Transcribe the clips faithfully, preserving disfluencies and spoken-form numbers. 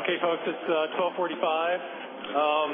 Okay, folks, it's uh, twelve forty-five. Um,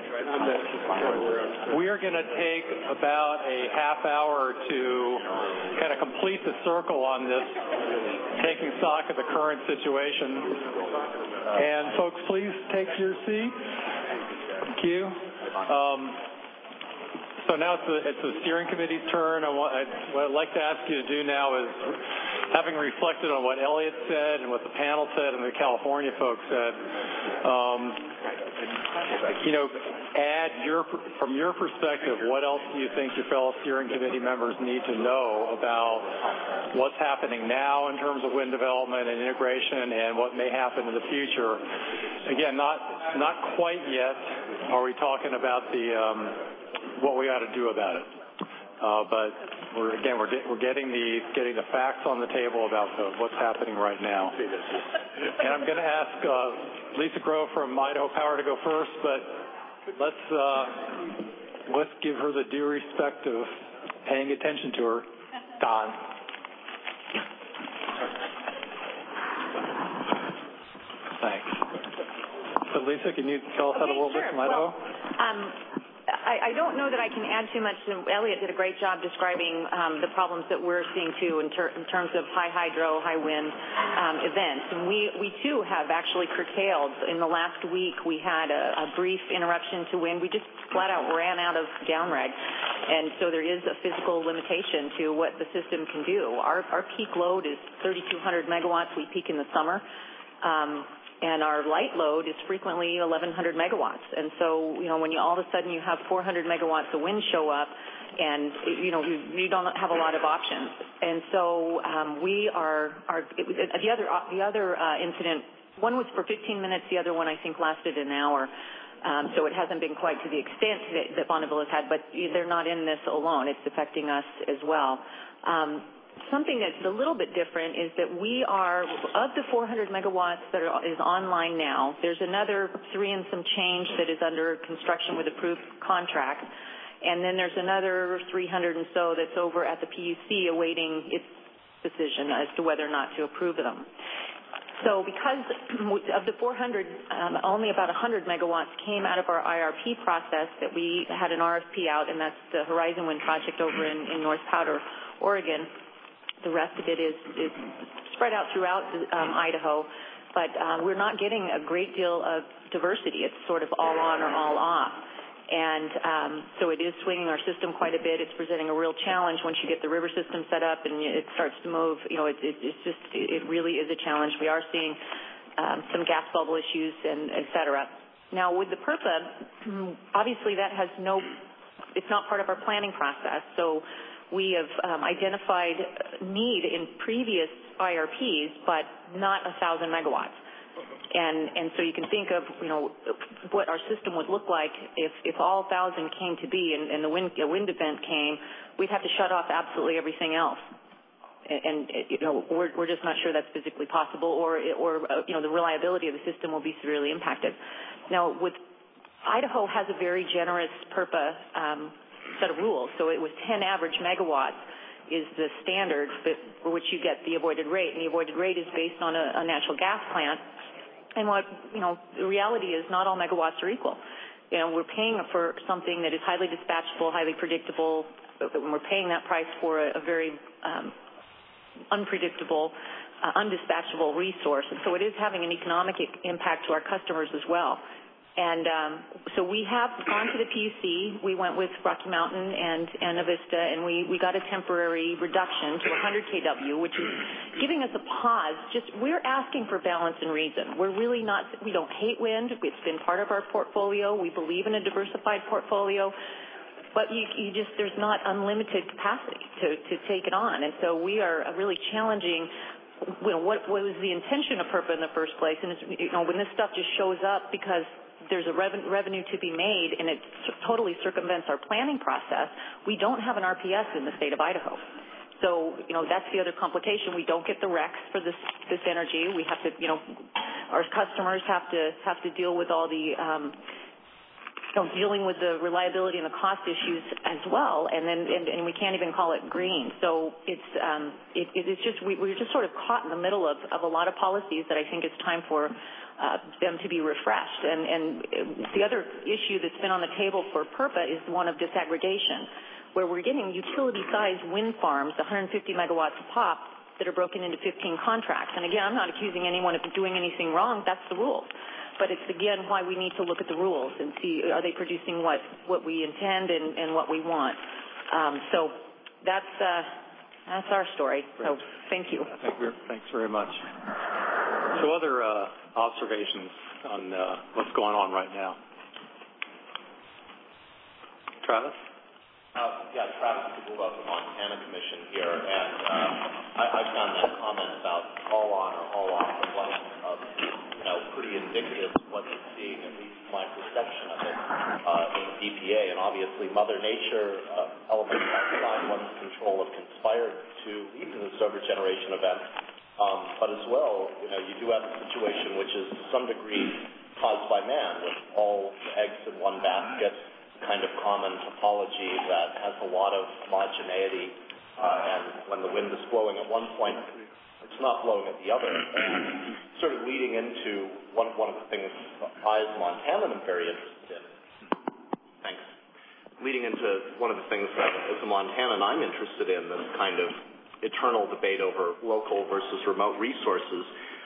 we are going to take about a half hour to kind of complete the circle on this, taking stock of the current situation. And folks, please take your seats. Thank you. Um, so now it's the, it's the steering committee's turn. I want, I, what I'd like to ask you to do now is, having reflected on what Elliot said and what the panel said and the California folks said, um, you know, add your, from your perspective, what else do you think your fellow steering committee members need to know about what's happening now in terms of wind development and integration and what may happen in the future? Again, not not quite yet are we talking about the um, what we ought to do about it, uh, but we're again we're we're getting the getting the facts on the table about the, what's happening right now. And I'm going to ask uh, Lisa Grove from Idaho Power to go first, but let's uh, let's give her the due respect of paying attention to her. Don. Thanks. So Lisa, can you tell us how the world sure. looks in Idaho? Well, um, I, I don't know that I can add too much. Elliot did a great job describing um, the problems that we're seeing, too, in, ter- in terms of high hydro, high wind um, events. And we, we, too, have actually curtailed. In the last week, we had a, a brief interruption to wind. We just flat out ran out of downreg. And so there is a physical limitation to what the system can do. Our, our peak load is thirty-two hundred megawatts. We peak in the summer. Um, And our light load is frequently eleven hundred megawatts. And so, you know, when you all of a sudden you have four hundred megawatts of wind show up, and, you know, you, you don't have a lot of options. And so um, we are, are it was, the other, the other uh, incident, one was for fifteen minutes, the other one I think lasted an hour. Um, so it hasn't been quite to the extent that, that Bonneville has had, but they're not in this alone. It's affecting us as well. Um, Something that's a little bit different is that we are, of the four hundred megawatts that are, is online now, there's another three and some change that is under construction with approved contracts. And then there's another three hundred and so that's over at the P U C awaiting its decision as to whether or not to approve them. So because of the four hundred, um, only about one hundred megawatts came out of our I R P process that we had an R F P out, and that's the Horizon Wind project over in, in North Powder, Oregon. The rest of it is, is spread out throughout um, Idaho, but uh, we're not getting a great deal of diversity. It's sort of all on or all off. And um, so it is swinging our system quite a bit. It's presenting a real challenge once you get the river system set up and it starts to move. You know, it, it, it's just, it really is a challenge. We are seeing um, some gas bubble issues and et cetera. Now, with the PURPA, obviously that has no, it's not part of our planning process. So we have um, identified need in previous I R Ps, but not one thousand megawatts. And, and so you can think of, you know, what our system would look like if, if all one thousand came to be and, and the wind, a wind event came, we'd have to shut off absolutely everything else. And, and you know, we're, we're just not sure that's physically possible, or, or uh, you know, the reliability of the system will be severely impacted. Now, with Idaho has a very generous PURPA um, set of rules. So it was ten average megawatts is the standard for which you get the avoided rate. And the avoided rate is based on a, a natural gas plant. And what, you know, the reality is not all megawatts are equal. You know, we're paying for something that is highly dispatchable, highly predictable, but when we're paying that price for a, a very um, unpredictable, uh, undispatchable resource. And so it is having an economic impact to our customers as well. And um, so we have gone to the P U C. We went with Rocky Mountain and, and Avista, and we, we got a temporary reduction to one hundred K W, which is giving us a pause. Just we're asking for balance and reason. We're really not, we don't hate wind. It's been part of our portfolio. We believe in a diversified portfolio. But you, you just, there's not unlimited capacity to, to take it on. And so we are really challenging, you know, what, what was the intention of PURPA in the first place. And, it's, you know, when this stuff just shows up because there's a reven- revenue to be made and it totally circumvents our planning process, we don't have an R P S in the state of Idaho. So, you know, that's the other complication. We don't get the R E Cs for this, this energy. We have to, you know, our customers have to, have to deal with all the, um, you know, dealing with the reliability and the cost issues as well, and then and, and we can't even call it green. So it's um, it, it's just we, we're just sort of caught in the middle of, of a lot of policies that I think it's time for uh, them to be refreshed. And, and the other issue that's been on the table for PURPA is one of disaggregation, where we're getting utility-sized wind farms, one hundred fifty megawatts a pop, that are broken into fifteen contracts. And again, I'm not accusing anyone of doing anything wrong. That's the rules. But it's, again, why we need to look at the rules and see, are they producing what, what we intend and, and what we want. Um, so that's, uh, that's our story. So thank you. Thank you. Thanks very much. So other uh, observations on uh, what's going on right now? Travis? Uh, yeah, Travis Kagula of the Montana Commission here, and uh, I, I found that comment about all on or all off the one of, you know, pretty indicative of what you're seeing, at least my perception of it, uh, in the D P A. And obviously, Mother Nature, uh, elements outside one's control have conspired to lead to this over-generation event. Um, but as well, you know, you do have a situation which is to some degree caused by man, with all the eggs in one basket, kind of common topology that has a lot of homogeneity, uh, and when the wind is blowing at one point, it's not blowing at the other. And sort of leading into one, one of the things I, as a Montanan, am very interested in. Thanks. Leading into one of the things that, as a Montanan, I'm interested in, this kind of eternal debate over local versus remote resources.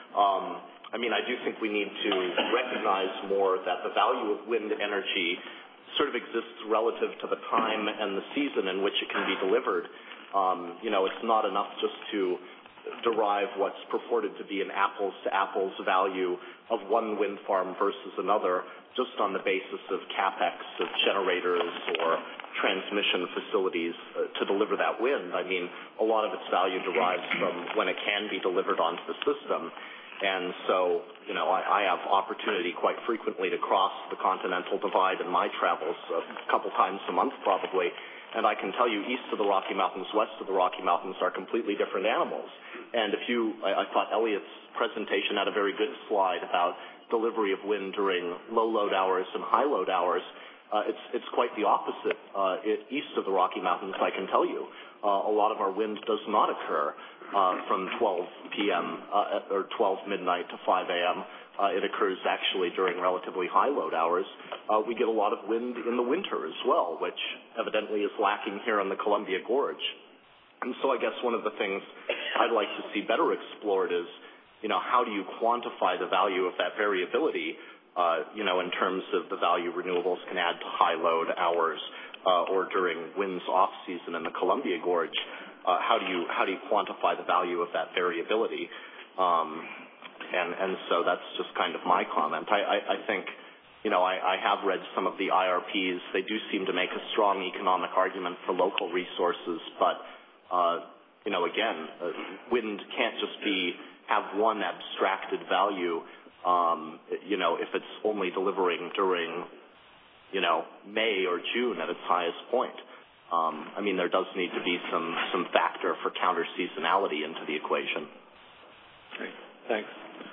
Um, I mean, I do think we need to recognize more that the value of wind energy sort of exists relative to the time and the season in which it can be delivered. Um, you know, it's not enough just to derive what's purported to be an apples-to-apples value of one wind farm versus another just on the basis of capex of generators or transmission facilities uh, to deliver that wind. I mean, a lot of its value derives from when it can be delivered onto the system. And so, you know, I, I have opportunity quite frequently to cross the Continental Divide in my travels, a couple times a month probably, and I can tell you east of the Rocky Mountains, west of the Rocky Mountains are completely different animals. And if you, I, I thought Elliot's presentation had a very good slide about delivery of wind during low load hours and high load hours. Uh, it's, it's quite the opposite. Uh, it, east of the Rocky Mountains, I can tell you, uh, a lot of our wind does not occur uh, from twelve p.m. Uh, or twelve midnight to five a.m. Uh, it occurs actually during relatively high load hours. Uh, we get a lot of wind in the winter as well, which evidently is lacking here on the Columbia Gorge. And so I guess one of the things I'd like to see better explored is, you know, how do you quantify the value of that variability, uh, you know, in terms of the value renewables can add to high load hours uh, or during wind's off season in the Columbia Gorge. Uh, how do you how do you quantify the value of that variability? Um, and and so that's just kind of my comment. I, I, I think, you know, I, I have read some of the I R Ps. They do seem to make a strong economic argument for local resources, but uh, you know, again, uh, wind can't just be have one abstracted value. Um, you know, if it's only delivering during, you know, May or June at its highest point. Um, I mean, there does need to be some, some factor for counter-seasonality into the equation. Great. Thanks.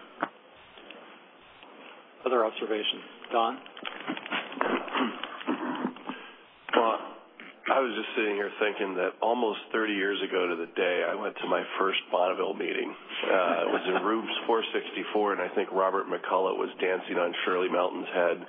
Other observations? Don? Well, I was just sitting here thinking that almost thirty years ago to the day, I went to my first Bonneville meeting. Uh, it was in Rubes four sixty-four, and I think Robert McCullough was dancing on Shirley Mountain's head.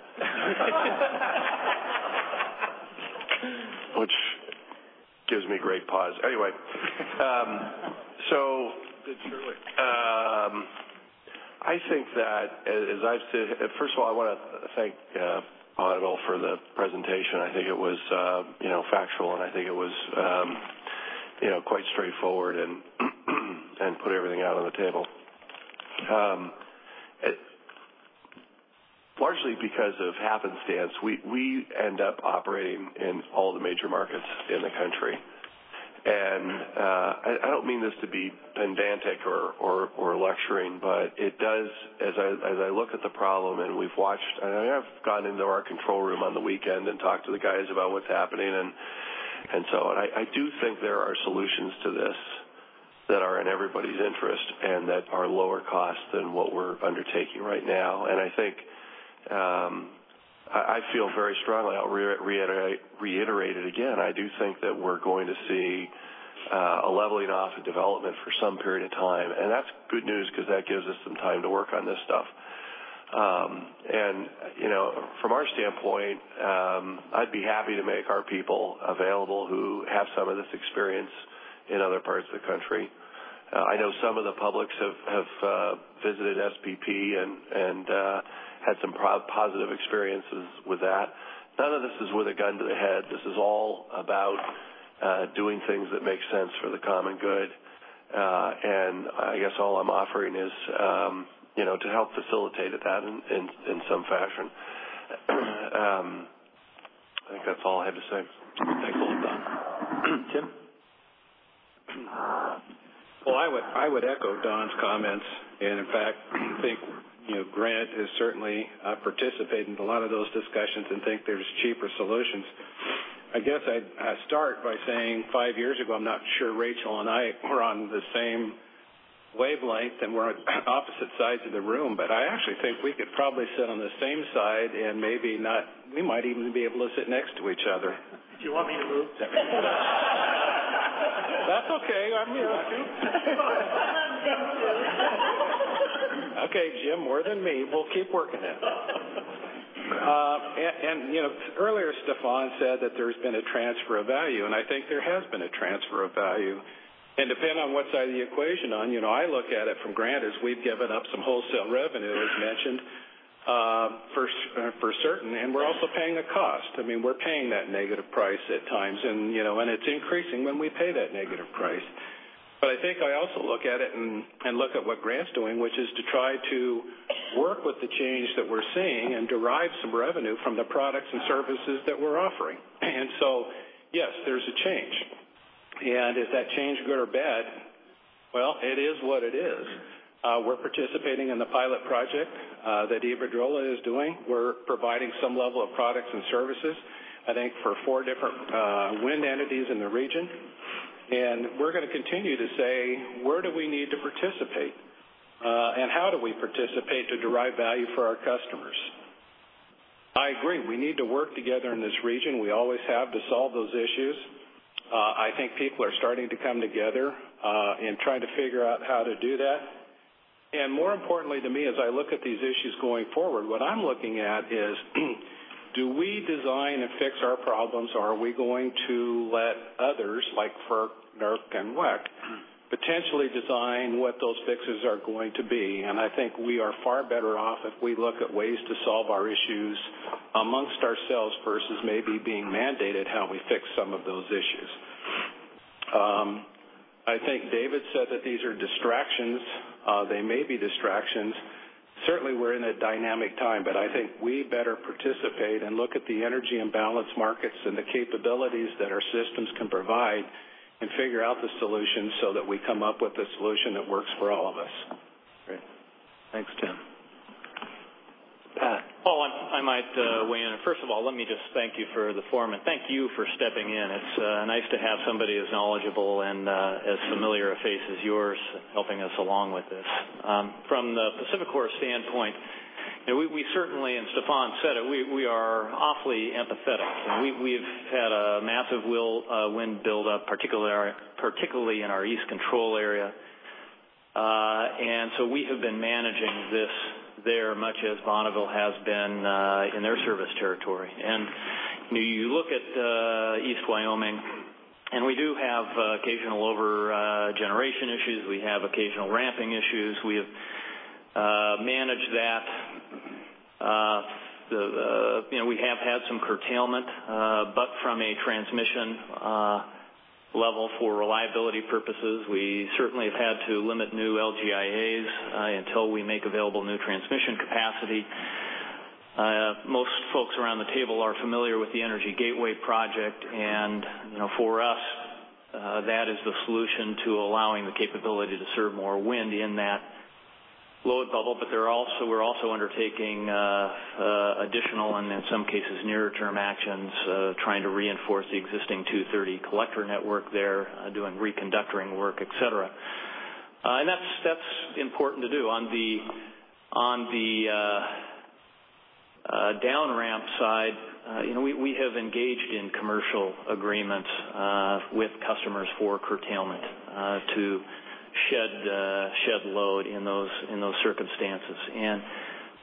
Which gives me great pause. Anyway, um, so um, I think that as I've said, first of all, I want to thank uh, Bonneville for the presentation. I think it was, uh, you know, factual, and I think it was, um, you know, quite straightforward and and put everything out on the table. Um, it, Largely because of happenstance, we, we end up operating in all the major markets in the country. And uh, I, I don't mean this to be pedantic or, or, or lecturing, but it does, as I, as I look at the problem, and we've watched, I mean, I've gone into our control room on the weekend and talked to the guys about what's happening and, and so on. I, I do think there are solutions to this that are in everybody's interest and that are lower cost than what we're undertaking right now. And I think Um, I, I feel very strongly, I'll re- reiterate, reiterate it again, I do think that we're going to see uh, a leveling off of development for some period of time, and that's good news because that gives us some time to work on this stuff. Um, and, you know, from our standpoint, um, I'd be happy to make our people available who have some of this experience in other parts of the country. Uh, I know some of the publics have, have uh, visited S P P and, and uh, had some pro- positive experiences with that. None of this is with a gun to the head. This is all about uh, doing things that make sense for the common good. Uh, and I guess all I'm offering is, um, you know, to help facilitate that in, in, in some fashion. um, I think that's all I have to say. Thanks a lot, Don. Tim? Well, I would I would echo Don's comments, and in fact, think you know Grant is certainly uh, participating in a lot of those discussions and think there's cheaper solutions. I guess I'd, I'd start by saying five years ago, I'm not sure Rachel and I were on the same wavelength and we're on opposite sides of the room, but I actually think we could probably sit on the same side and maybe not, we might even be able to sit next to each other. Do you want me to move? That's okay. I'm here. Okay, Jim, more than me. We'll keep working it. Uh, and, and, you know, earlier Stefan said that there's been a transfer of value, and I think there has been a transfer of value. And depending on what side of the equation on, you know, I look at it from Grant as we've given up some wholesale revenue, as mentioned, uh, for, uh, for certain, and we're also paying a cost. I mean, we're paying that negative price at times, and, you know, and it's increasing when we pay that negative price. But I think I also look at it and, and look at what Grant's doing, which is to try to work with the change that we're seeing and derive some revenue from the products and services that we're offering. And so, yes, there's a change. And is that change good or bad? Well, it is what it is. Uh, we're participating in the pilot project uh, that Iberdrola is doing. We're providing some level of products and services, I think, for four different uh, wind entities in the region. And we're going to continue to say, where do we need to participate? Uh, and how do we participate to derive value for our customers? I agree. We need to work together in this region. We always have to solve those issues. Uh, I think people are starting to come together uh, and trying to figure out how to do that. And more importantly to me, as I look at these issues going forward, what I'm looking at is, do we design and fix our problems, or are we going to let others, like FERC, NERC, and W E C, potentially design what those fixes are going to be? And I think we are far better off if we look at ways to solve our issues amongst ourselves versus maybe being mandated how we fix some of those issues. Um, I think David said that these are distractions. Uh, they may be distractions. Certainly we're in a dynamic time, but I think we better participate and look at the energy imbalance markets and the capabilities that our systems can provide and figure out the solution so that we come up with a solution that works for all of us. Great. Thanks, Tim. Pat. Paul, I, I might uh, weigh in. First of all, let me just thank you for the forum, and thank you for stepping in. It's uh, nice to have somebody as knowledgeable and uh, as familiar a face as yours helping us along with this. Um, from the PacifiCorp standpoint, you know, we, we certainly, and Stefan said it, we, we are awfully empathetic. And we, we've had a massive will, uh, wind buildup, particularly, particularly in our East Control area. Uh, and so we have been managing this there much as Bonneville has been uh, in their service territory. And you know, you look at uh, East Wyoming, and we do have uh, occasional over uh, generation issues. We have occasional ramping issues. We have uh, managed that. Uh, the, uh, you know, we have had some curtailment, uh, but from a transmission uh, level for reliability purposes, we certainly have had to limit new L G I As uh, until we make available new transmission capacity. Uh, most folks around the table are familiar with the Energy Gateway project, and you know, for us, uh, that is the solution to allowing the capability to serve more wind in that load bubble. But there are also we're also undertaking uh, uh, additional and in some cases nearer-term actions, uh, trying to reinforce the existing two thirty collector network there, uh, doing reconductoring work, et cetera. Uh, and that's that's important to do on the on the uh, Uh, down ramp side, uh, you know, we, we have engaged in commercial agreements uh, with customers for curtailment uh, to shed uh, shed load in those in those circumstances. And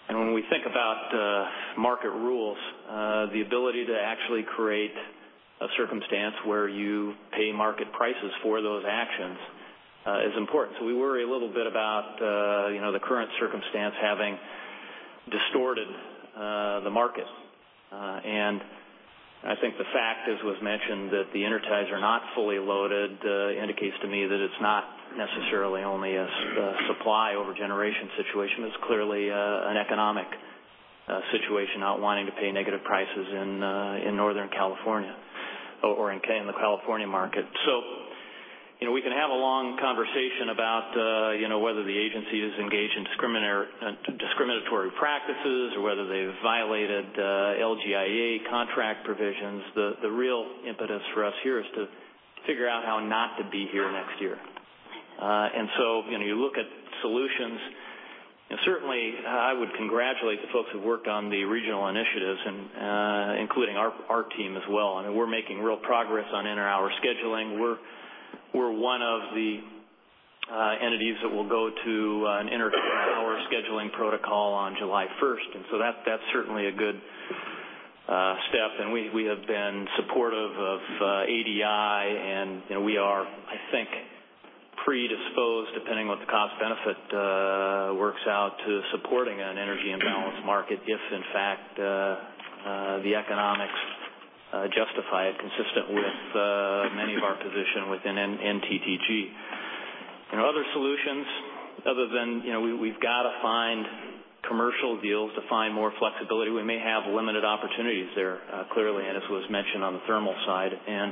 And when we think about uh, market rules, uh, the ability to actually create a circumstance where you pay market prices for those actions uh, is important. So we worry a little bit about uh, you know the current circumstance having distorted uh, the market, uh, and I think the fact, as was mentioned, that the interties are not fully loaded uh, indicates to me that it's not necessarily only a, a supply over generation situation. It's clearly uh, an economic uh, situation, not wanting to pay negative prices in uh, in Northern California or, or in, in the California market. So, you know, we can have a long conversation about, uh, you know, whether the agency is engaged in discriminatory, uh, discriminatory practices or whether they've violated uh, L G I A contract provisions. The, the real impetus for us here is to figure out how not to be here next year. Uh, and so, you know, you look at solutions. You know, certainly, I would congratulate the folks who worked on the regional initiatives, and uh, including our, our team as well. I mean, we're making real progress on inter-hour scheduling. We're We're one of the uh, entities that will go to uh, an inter-hour scheduling protocol on July first, and so that that's certainly a good uh, step. And we, we have been supportive of uh, A D I, and you know we are, I think, predisposed, depending what the cost-benefit uh, works out, to supporting an energy imbalance market if, in fact, uh, uh, the economics Uh, justify it, consistent with uh, many of our position within N T T G. You know, other solutions, other than you know, we, we've got to find commercial deals to find more flexibility. We may have limited opportunities there, uh, clearly, and as was mentioned on the thermal side. And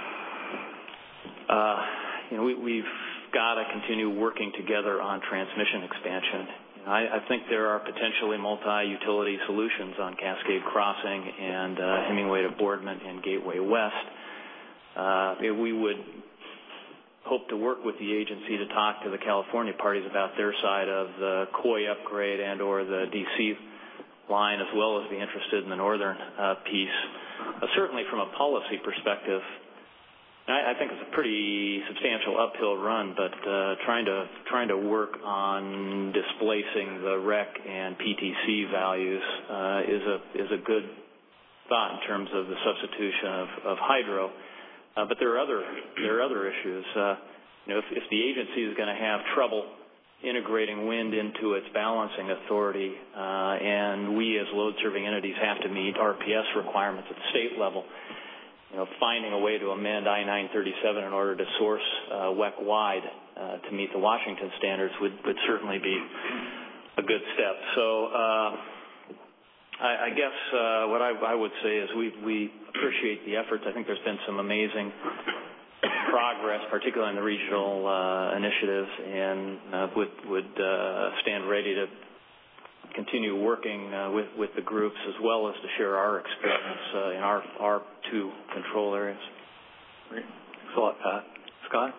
uh, you know, we, we've got to continue working together on transmission expansion. I, I think there are potentially multi-utility solutions on Cascade Crossing and uh, Hemingway to Boardman and Gateway West. Uh, we would hope to work with the agency to talk to the California parties about their side of the Coy upgrade and or the D C line, as well as be interested in the northern uh, piece. Uh, certainly from a policy perspective, I think it's a pretty substantial uphill run, but uh, trying to trying to work on displacing the R E C and P T C values uh, is a is a good thought in terms of the substitution of, of hydro. Uh, but there are other there are other issues. Uh, you know, if, if the agency is going to have trouble integrating wind into its balancing authority, uh, and we as load-serving entities have to meet R P S requirements at the state level, you know, finding a way to amend I nine thirty-seven in order to source uh, W E C-wide uh, to meet the Washington standards would, would certainly be a good step. So uh, I, I guess uh, what I, I would say is we, we appreciate the efforts. I think there's been some amazing progress, particularly in the regional uh, initiatives, and uh, would, would uh, stand ready to continue working uh, with, with the groups, as well as to share our experience uh, in our, our two control areas. Great. Thanks a lot, Pat. Scott?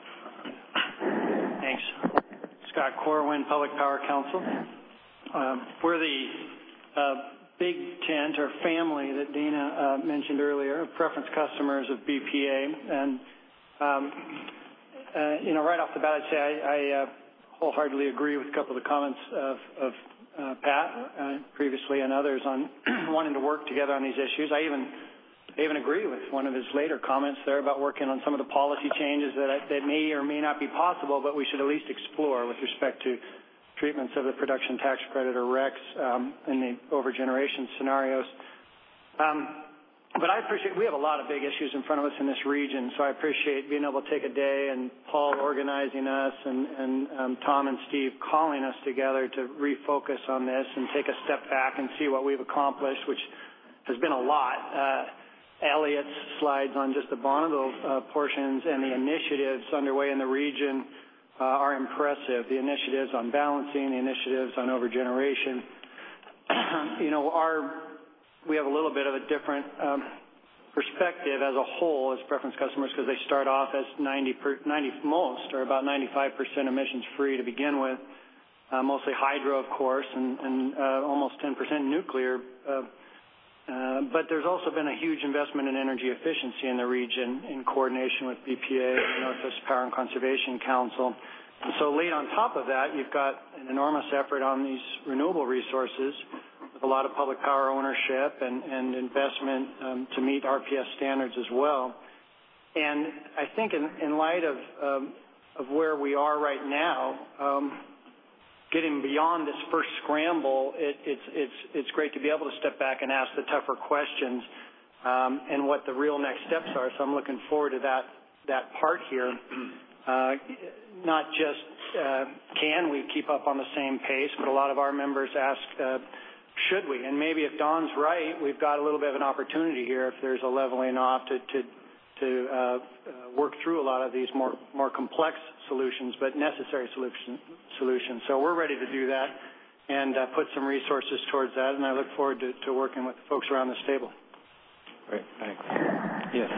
Thanks. Scott Corwin, Public Power Council. Um, we're the uh, big tent or family that Dana uh, mentioned earlier, preference customers of B P A. And, um, uh, you know, right off the bat, I'd say I, I uh, wholeheartedly agree with a couple of the comments of, of Uh, Pat uh, previously and others on wanting to work together on these issues. I even I even agree with one of his later comments there about working on some of the policy changes that that may or may not be possible, but we should at least explore with respect to treatments of the production tax credit or R E Cs um, in the overgeneration scenarios. Um, But I appreciate, we have a lot of big issues in front of us in this region, so I appreciate being able to take a day and Paul organizing us and, and um, Tom and Steve calling us together to refocus on this and take a step back and see what we've accomplished, which has been a lot. Uh, Elliot's slides on just the Bonneville uh, portions and the initiatives underway in the region uh, are impressive. The initiatives on balancing, the initiatives on overgeneration. you know, our We have a little bit of a different um, perspective as a whole as preference customers because they start off as ninety, per, ninety most or about ninety-five percent emissions free to begin with, uh, mostly hydro, of course, and, and uh, almost ten percent nuclear. Uh, uh, but there's also been a huge investment in energy efficiency in the region in coordination with B P A, the Northwest Power and Conservation Council. And so laid on top of that, you've got an enormous effort on these renewable resources. with a lot of public power ownership and, and investment um, to meet R P S standards as well. And I think in, in light of, um, of where we are right now, um, getting beyond this first scramble, it, it's, it's, it's great to be able to step back and ask the tougher questions um, and what the real next steps are. So I'm looking forward to that, that part here. Uh, not just uh, can we keep up on the same pace, but a lot of our members ask, uh, should we? And maybe if Don's right, we've got a little bit of an opportunity here if there's a leveling off to, to, to uh, uh, work through a lot of these more, more complex solutions, but necessary solution, solutions. So we're ready to do that and uh, put some resources towards that, and I look forward to, to working with the folks around this table. Great, thanks. Yes.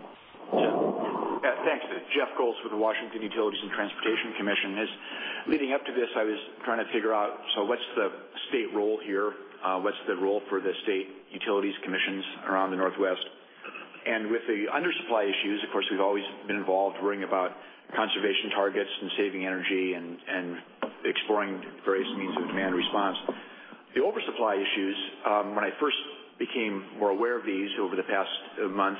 Jeff. Yeah, thanks. Jeff Goltz with the Washington Utilities and Transportation Commission. As leading up to this, I was trying to figure out, so what's the state role here? Uh, what's the role for the state utilities commissions around the Northwest? And with the undersupply issues, of course, we've always been involved worrying about conservation targets and saving energy and, and exploring various means of demand response. The oversupply issues, um, when I first became more aware of these over the past uh, months,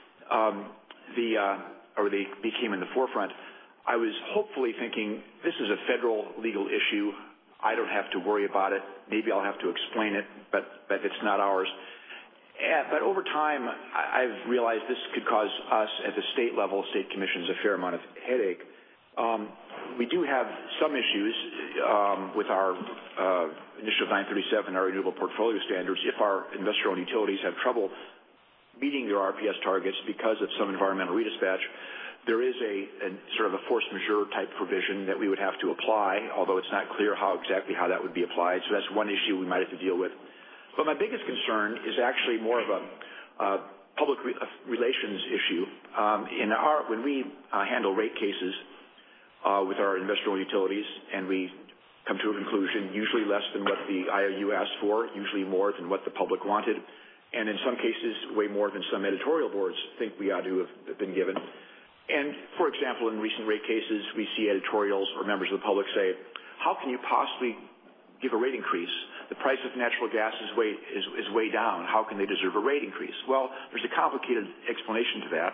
um, the uh, or they became in the forefront, I was hopefully thinking, this is a federal legal issue. I don't have to worry about it. Maybe I'll have to explain it, but, but it's not ours. And, but over time, I, I've realized this could cause us at the state level, state commissions, a fair amount of headache. Um, we do have some issues um, with our uh, Initiative nine thirty-seven, our renewable portfolio standards. If our investor-owned utilities have trouble meeting their R P S targets because of some environmental redispatch, there is a, a sort of a force majeure type provision that we would have to apply, although it's not clear how exactly how that would be applied. So that's one issue we might have to deal with. But my biggest concern is actually more of a uh, public re- relations issue. Um, in our, when we uh, handle rate cases uh, with our investor-owned utilities, and we come to a conclusion, usually less than what the I O U asked for, usually more than what the public wanted, and in some cases way more than some editorial boards think we ought to have been given. And, for example, in recent rate cases, we see editorials or members of the public say, how can you possibly give a rate increase? The price of natural gas is way, is, is way down. How can they deserve a rate increase? Well, there's a complicated explanation to that.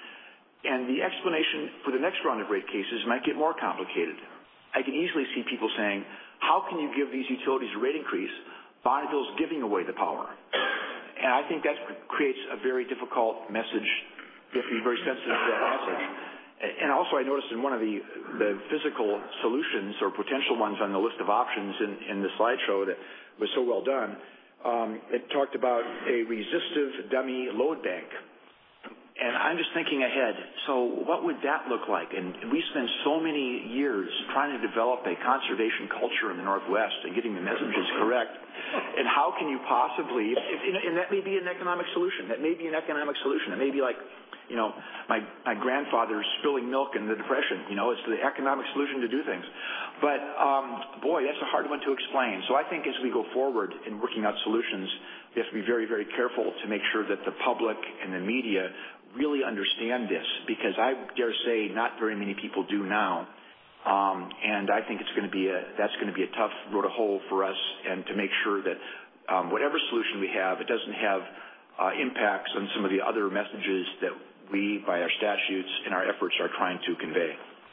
And the explanation for the next round of rate cases might get more complicated. I can easily see people saying, how can you give these utilities a rate increase? Bonneville's giving away the power. And I think that creates a very difficult message. You have to be very sensitive to that message. And also I noticed in one of the, the physical solutions or potential ones on the list of options in, in the slideshow that was so well done, um, it talked about a resistive dummy load bank. And I'm just thinking ahead, so what would that look like? And we spent so many years trying to develop a conservation culture in the Northwest and getting the messages correct. And how can you possibly, if, and that may be an economic solution. That may be an economic solution. It may be like, you know, my, my grandfather's spilling milk in the Depression. You know, it's the economic solution to do things. But, um, boy, that's a hard one to explain. So I think as we go forward in working out solutions, we have to be very, very careful to make sure that the public and the media really understand this, because I dare say not very many people do now. Um, and I think it's going to be a, that's going to be a tough road to hoe for us, and to make sure that um, whatever solution we have, it doesn't have uh, impacts on some of the other messages that we, by our statutes and our efforts, are trying to convey.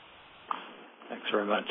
Thanks very much.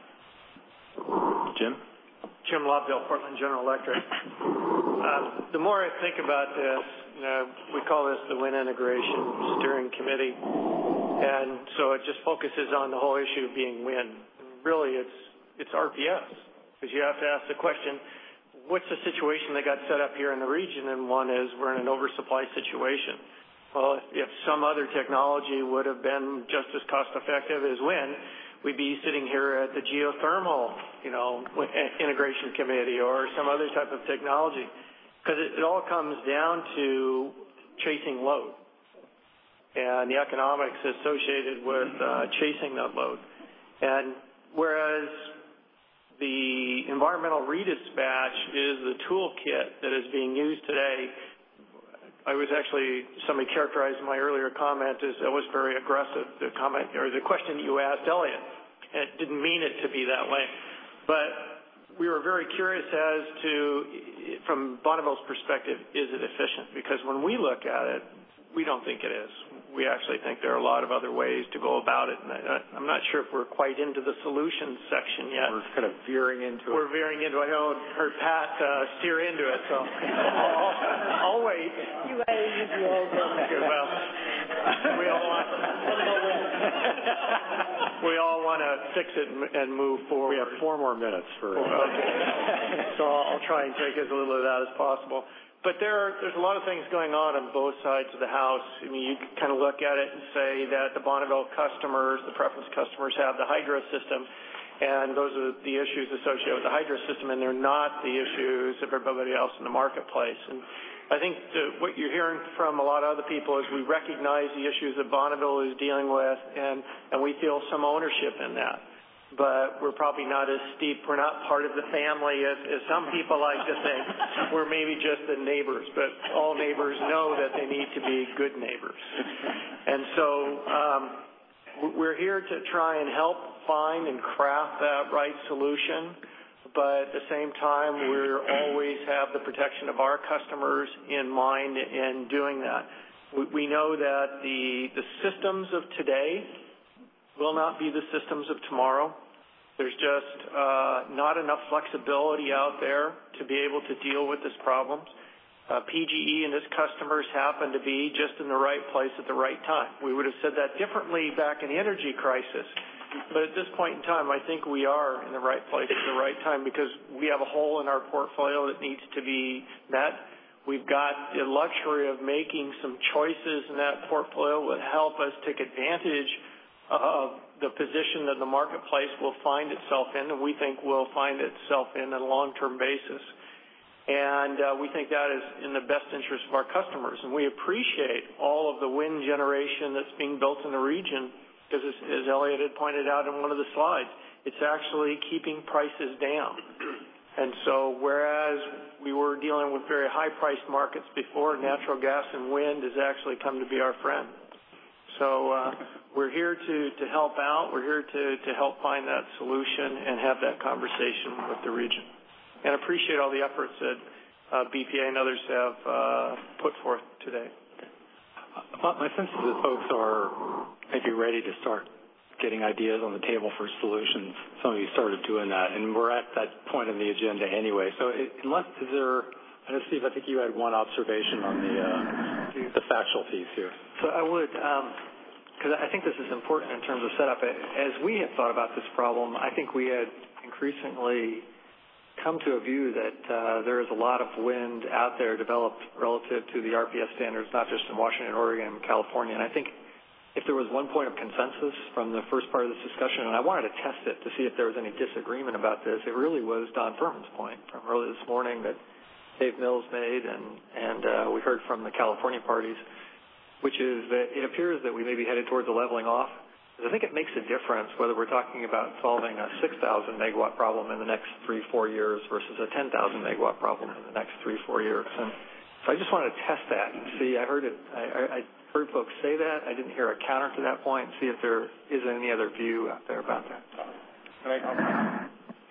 Jim? Jim Lobdell, Portland General Electric. Um, the more I think about this, you know, we call this the Wind Integration Steering Committee, and so it just focuses on the whole issue of being wind. Really, it's it's R P S, because you have to ask the question, what's the situation that got set up here in the region? And one is we're in an oversupply situation. Well, if some other technology would have been just as cost-effective as wind, we'd be sitting here at the geothermal, you know, integration committee or some other type of technology, because it, it all comes down to chasing load and the economics associated with uh, chasing that load. And whereas the environmental redispatch is the toolkit that is being used today, I was actually, somebody characterized my earlier comment as it was very aggressive, the comment or the question you asked Elliot. And it didn't mean it to be that way. But we were very curious as to, from Bonneville's perspective, is it efficient? Because when we look at it, we don't think it is. We actually think there are a lot of other ways to go about it, and I, I'm not sure if we're quite into the solutions section yet. We're kind of veering into it. We're veering into it. I know heard Pat uh, steer into it, so I'll, I'll wait. You guys, you all go. Well, we all want we all want to fix it and move forward. We have four more minutes for. Okay. So I'll try and take as little of that as possible. But there are, there's a lot of things going on on both sides of the house. I mean, you can kind of look at it and say that the Bonneville customers, the preference customers, have the hydro system, and those are the issues associated with the hydro system, and they're not the issues of everybody else in the marketplace. And I think the, what you're hearing from a lot of other people is we recognize the issues that Bonneville is dealing with, and, and we feel some ownership in that. But we're probably not as steep. We're not part of the family as, as some people like to think. We're maybe just the neighbors, but all neighbors know that they need to be good neighbors. And so um, we're here to try and help find and craft that right solution, but at the same time, we always have the protection of our customers in mind in doing that. We, we know that the, the systems of today will not be the systems of tomorrow. There's just uh, not enough flexibility out there to be able to deal with this problem. Uh, P G E and its customers happen to be just in the right place at the right time. We would have said that differently back in the energy crisis, but at this point in time, I think we are in the right place at the right time because we have a hole in our portfolio that needs to be met. We've got the luxury of making some choices in that portfolio that help us take advantage of the position that the marketplace will find itself in, and we think will find itself in on a long-term basis. And uh, we think that is in the best interest of our customers. And we appreciate all of the wind generation that's being built in the region because, as, as Elliot had pointed out in one of the slides, it's actually keeping prices down. And so whereas we were dealing with very high-priced markets before, natural gas and wind has actually come to be our friend. So uh, we're here to, to help out. We're here to, to help find that solution and have that conversation with the region. And appreciate all the efforts that uh, B P A and others have uh, put forth today. My sense is that folks are maybe ready to start getting ideas on the table for solutions. Some of you started doing that, and we're at that point in the agenda anyway. So it, unless is there, I know, Steve, I think you had one observation on the, uh, the factual piece here. So I would, because um, I think this is important in terms of setup. As we have thought about this problem, I think we had increasingly come to a view that uh, there is a lot of wind out there developed relative to the R P S standards, not just in Washington, Oregon, and California. And I think if there was one point of consensus from the first part of this discussion, and I wanted to test it to see if there was any disagreement about this, it really was Don Furman's point from early this morning that Dave Mills made, and, and uh, we heard from the California parties, which is that it appears that we may be headed towards a leveling off. I think it makes a difference whether we're talking about solving a six thousand megawatt problem in the next three, four years versus a ten thousand megawatt problem in the next three, four years. And so I just wanted to test that and see. I heard it. I, I heard folks say that. I didn't hear a counter to that point and see if there is any other view out there about that. Let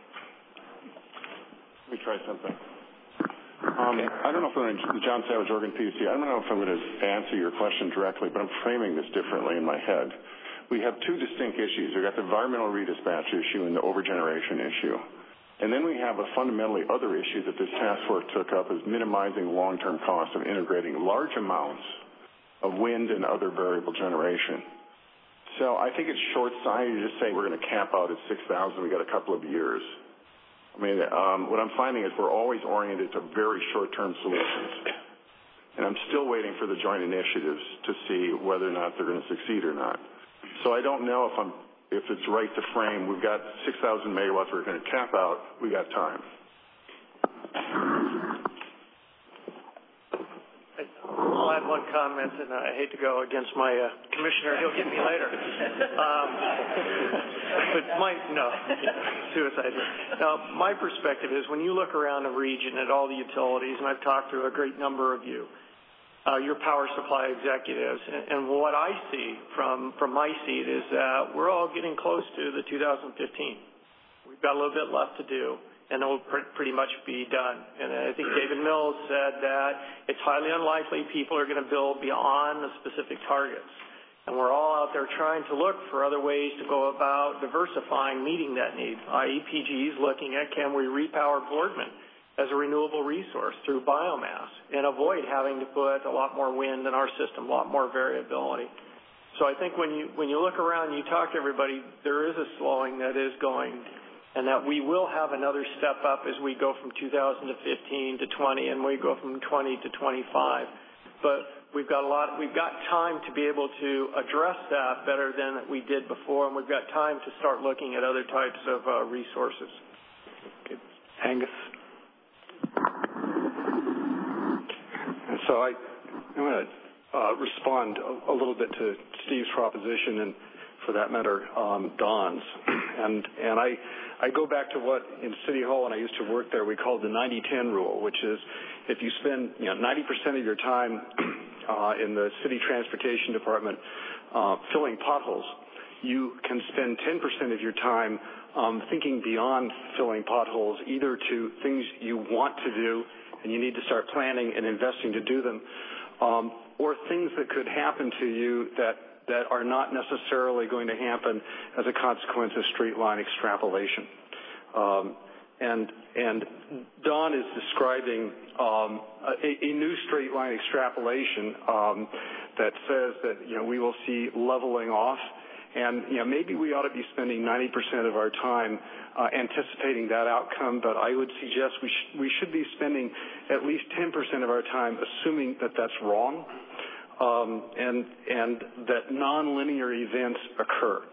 me try something. Um, okay. I don't know if I'm going to, John Savage, Oregon P C. I don't know if I'm going to answer your question directly, but I'm framing this differently in my head. We have two distinct issues. We've got the environmental redispatch issue and the overgeneration issue. And then we have a fundamentally other issue that this task force took up is minimizing long-term costs of integrating large amounts of wind and other variable generation. So I think it's short-sighted to just say we're going to cap out at six thousand. We've got a couple of years. I mean, um, what I'm finding is we're always oriented to very short-term solutions. And I'm still waiting for the joint initiatives to see whether or not they're going to succeed or not. So I don't know if I'm if it's right to frame. We've got six thousand megawatts we're going to cap out. We got time. I'll add one comment, and I hate to go against my uh, commissioner. He'll get me later. Um, but my no suicide. Now, my perspective is when you look around the region at all the utilities, and I've talked to a great number of you. Uh, your power supply executives. And, and what I see from, from my seat is that we're all getting close to the two thousand fifteen. We've got a little bit left to do, and it'll pr- pretty much be done. And I think David Mills said that it's highly unlikely people are going to build beyond the specific targets. And we're all out there trying to look for other ways to go about diversifying meeting that need, that is. P G E is looking at can we repower Boardman as a renewable resource through biomass and avoid having to put a lot more wind in our system, a lot more variability. So I think when you when you look around and you talk to everybody, there is a slowing that is going, and that we will have another step up as we go from two thousand fifteen to twenty, and we go from twenty to twenty-five. But we've got a lot. We've got time to be able to address that better than we did before, and we've got time to start looking at other types of uh, resources. Okay. Angus. And so I, I'm going to uh, respond a, a little bit to Steve's proposition, and for that matter, um, Don's. And and I I go back to what in City Hall when I used to work there we called the ninety ten rule, which is if you spend you know ninety percent of your time uh, in the city transportation department uh, filling potholes, you can spend ten percent of your time um, thinking beyond filling potholes, either to things you want to do and you need to start planning and investing to do them, um, or things that could happen to you that that are not necessarily going to happen as a consequence of straight line extrapolation. Um, and and Don is describing um, a, a new straight line extrapolation um, that says that you know we will see leveling off, and you know maybe we ought to be spending ninety percent of our time uh, anticipating that outcome, but I would suggest we sh- we should be spending at least ten percent of our time assuming that that's wrong. Um, and and that nonlinear events occur,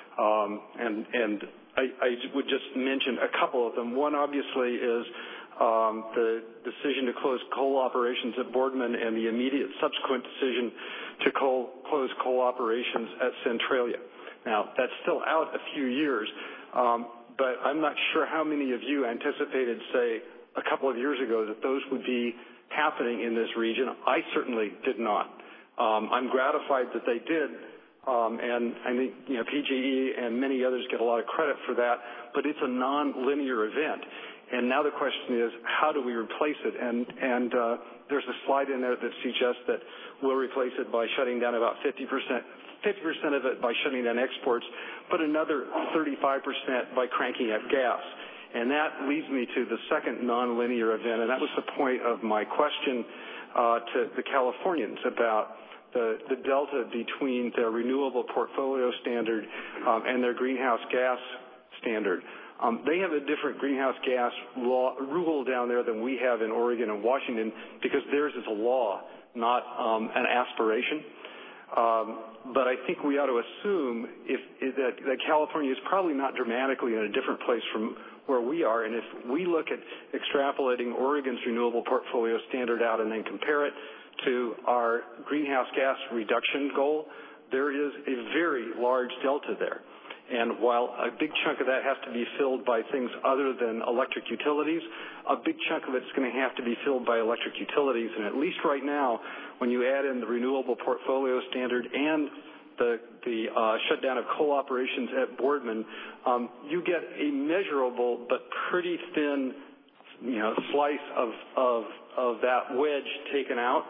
um, and and I, I would just mention a couple of them. One obviously is um, the decision to close coal operations at Boardman and the immediate subsequent decision to coal, close coal operations at Centralia. Now that's still out a few years, um, but I'm not sure how many of you anticipated, say, a couple of years ago that those would be happening in this region. I certainly did not. Um, I'm gratified that they did, um, and I think you know P G E and many others get a lot of credit for that. But it's a non-linear event, and now the question is, how do we replace it? And and uh, there's a slide in there that suggests that we'll replace it by shutting down about fifty percent, fifty percent of it by shutting down exports, but another thirty-five percent by cranking up gas. And that leads me to the second non-linear event, and that was the point of my question uh, to the Californians about The, the delta between their renewable portfolio standard um, and their greenhouse gas standard. Um, they have a different greenhouse gas law rule down there than we have in Oregon and Washington because theirs is a law, not um, an aspiration. Um, but I think we ought to assume if, if that, that California is probably not dramatically in a different place from where we are. And if we look at extrapolating Oregon's renewable portfolio standard out and then compare it to our greenhouse gas reduction goal, there is a very large delta there. And while a big chunk of that has to be filled by things other than electric utilities, a big chunk of it's going to have to be filled by electric utilities. And at least right now, when you add in the renewable portfolio standard and the, the uh, shutdown of coal operations at Boardman, um, you get a measurable but pretty thin, you know, slice of, of, of that wedge taken out.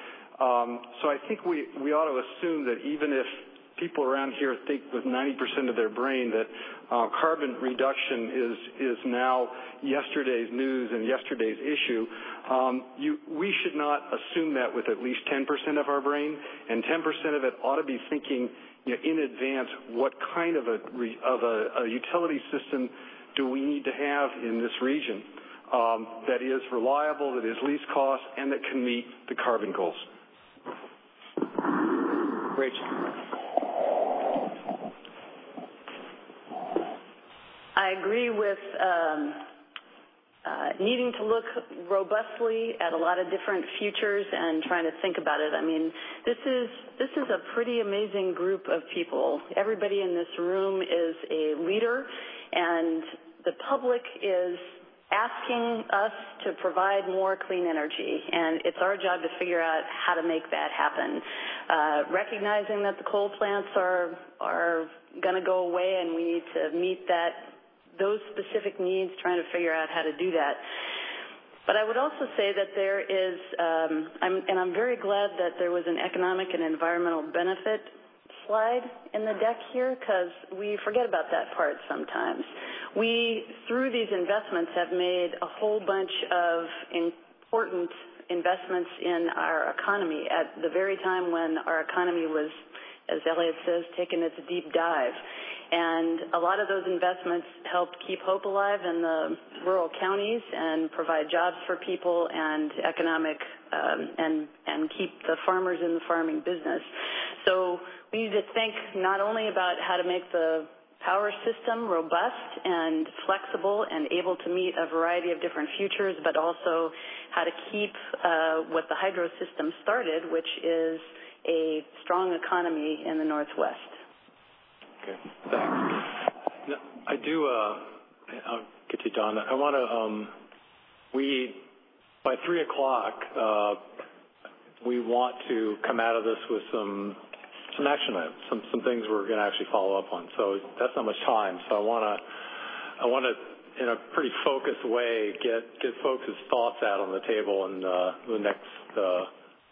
Um, so I think we, we ought to assume that even if people around here think with ninety percent of their brain that uh, carbon reduction is is now yesterday's news and yesterday's issue, um, you, we should not assume that with at least ten percent of our brain, and ten percent of it ought to be thinking you know, in advance what kind of a of a, a utility system do we need to have in this region um, that is reliable, that is least cost, and that can meet the carbon goals. Rachel. I agree with um, uh, needing to look robustly at a lot of different futures and trying to think about it. I mean, this is this is a pretty amazing group of people. Everybody in this room is a leader, and the public is asking us to provide more clean energy, and it's our job to figure out how to make that happen. Uh, recognizing that the coal plants are are going to go away, and we need to meet that those specific needs, trying to figure out how to do that. But I would also say that there is, um, I'm, and I'm very glad that there was an economic and environmental benefit slide in the deck here, because we forget about that part sometimes. We, through these investments, have made a whole bunch of important investments in our economy at the very time when our economy was, as Elliot says, taking its deep dive. And a lot of those investments helped keep hope alive in the rural counties and provide jobs for people and economic um, and and keep the farmers in the farming business. So we need to think not only about how to make the power system robust and flexible and able to meet a variety of different futures, but also how to keep uh, what the hydro system started, which is a strong economy in the Northwest. Okay, thanks. No, I do, uh, I'll get to you, Don. I want to, um, we, by three o'clock, uh, we want to come out of this with some some action items, some, some things we're going to actually follow up on. So that's not much time. So I want to, I want to, in a pretty focused way, get, get folks' thoughts out on the table in uh, the next uh,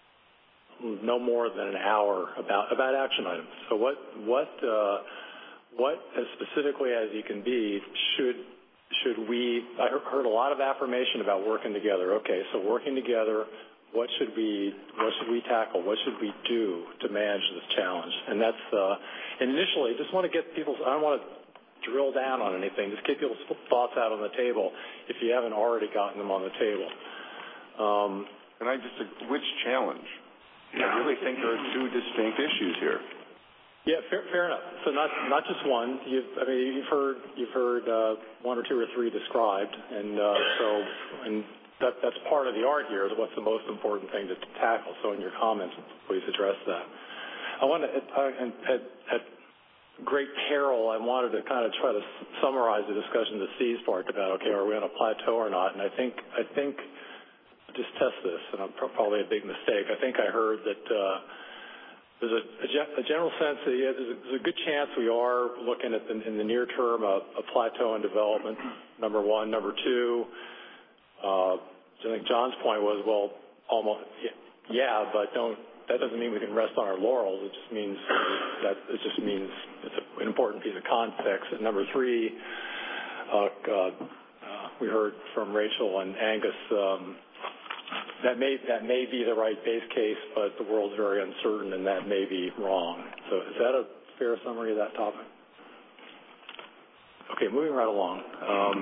no more than an hour about about action items. So what what uh, what as specifically as you can be should should we? I heard a lot of affirmation about working together. Okay, so working together. What should we what should we tackle? What should we do to manage this challenge? And that's uh, and initially, just want to get people's. I don't want to drill down on anything. Just get people's thoughts out on the table if you haven't already gotten them on the table. Um, and I just which challenge? I really think there are two distinct issues here. Yeah, fair, fair enough. So not not just one. You've, I mean, you've heard you've heard uh, one or two or three described, and uh, so and that that's part of the art here. Is what's the most important thing to tackle? So in your comments, please address that. I want to at, at, at great peril. I wanted to kind of try to summarize the discussion, the C's part about okay, are we on a plateau or not? And I think I think. Just test this, and I'm probably a big mistake. I think I heard that uh, there's a, a, ge- a general sense that yeah, there's, a, there's a good chance we are looking at the, in the near term a, a plateau in development. Number one, number two. Uh, I think John's point was well, almost yeah, but don't. That doesn't mean we can rest on our laurels. It just means that it just means it's a, an important piece of context. And number three, uh, uh, uh, we heard from Rachel and Angus. Um, That may that may be the right base case, but the world's very uncertain, and that may be wrong. So, is that a fair summary of that topic? Okay, moving right along. Um,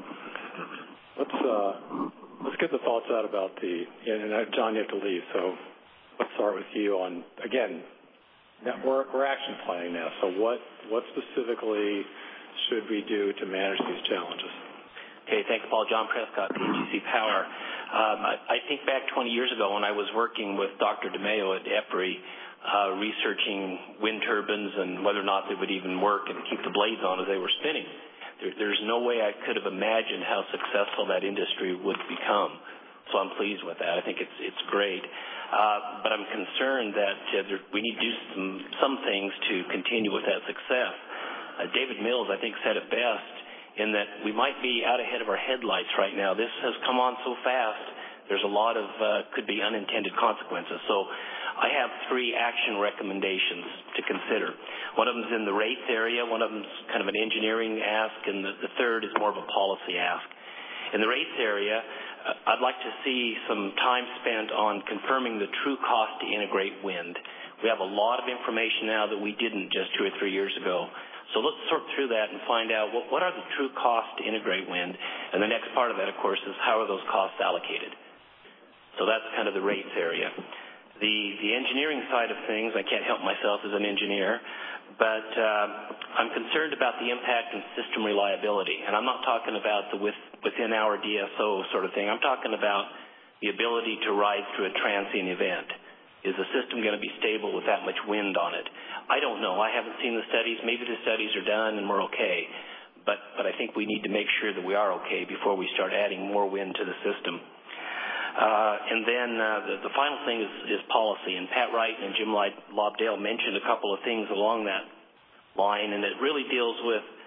let's uh, let's get the thoughts out about the. And John, you have to leave, so let's start with you on again. We're we're action planning now. So, what what specifically should we do to manage these challenges? Okay, thanks, Paul. John Prescott, P G C Power. Um, I, I think back twenty years ago when I was working with Doctor DeMeo at EPRI, uh, researching wind turbines and whether or not they would even work and keep the blades on as they were spinning. There, there's no way I could have imagined how successful that industry would become. So I'm pleased with that. I think it's it's great. Uh, but I'm concerned that uh, there, we need to do some, some things to continue with that success. Uh, David Mills, I think, said it best, in that we might be out ahead of our headlights right now. This has come on so fast, there's a lot of, uh, could be unintended consequences. So I have three action recommendations to consider. One of them is in the rates area, one of them is kind of an engineering ask, and the, the third is more of a policy ask. In the rates area, uh, I'd like to see some time spent on confirming the true cost to integrate wind. We have a lot of information now that we didn't just two or three years ago. So let's sort through that and find out what, what are the true costs to integrate wind. And the next part of that, of course, is how are those costs allocated. So that's kind of the rates area. The, the engineering side of things, I can't help myself as an engineer, but uh, I'm concerned about the impact on system reliability. And I'm not talking about the with, within our D S O sort of thing. I'm talking about the ability to ride through a transient event. Is the system going to be stable with that much wind on it? I don't know. I haven't seen the studies. Maybe the studies are done and we're okay. But, but I think we need to make sure that we are okay before we start adding more wind to the system. Uh, and then uh, the, the final thing is, is policy. And Pat Wright and Jim Lobdell mentioned a couple of things along that line, and it really deals with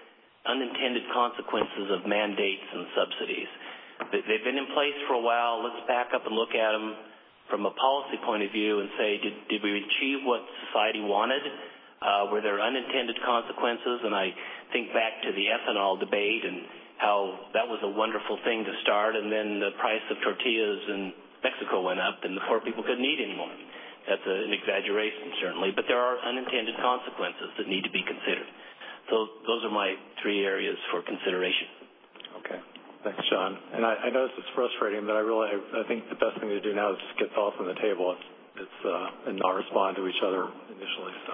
unintended consequences of mandates and subsidies. They've been in place for a while. Let's back up and look at them from a policy point of view and say, did, did we achieve what society wanted? Uh, were there unintended consequences? And I think back to the ethanol debate and how that was a wonderful thing to start, and then the price of tortillas in Mexico went up and the poor people couldn't eat anymore. That's a, an exaggeration, certainly, but there are unintended consequences that need to be considered. So those are my three areas for consideration. Okay. Thanks, John. And I, I know this is frustrating, but I really, I, I think the best thing to do now is just get thoughts on the table. It's, it's uh, and not respond to each other initially. So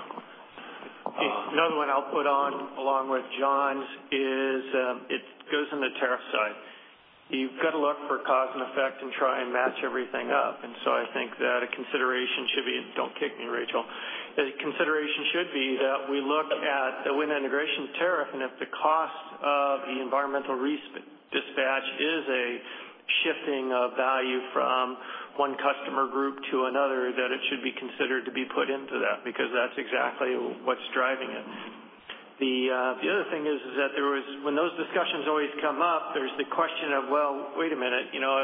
uh, another one I'll put on along with John's is um, it goes on the tariff side. You've got to look for cause and effect and try and match everything up. And so I think that a consideration should be, don't kick me, Rachel, a consideration should be that we look at the wind integration tariff, and if the cost of the environmental dispatch is a shifting of value from one customer group to another, that it should be considered to be put into that, because that's exactly what's driving it. The uh, the other thing is, is that there was, when those discussions always come up, there's the question of, well, wait a minute, you know, if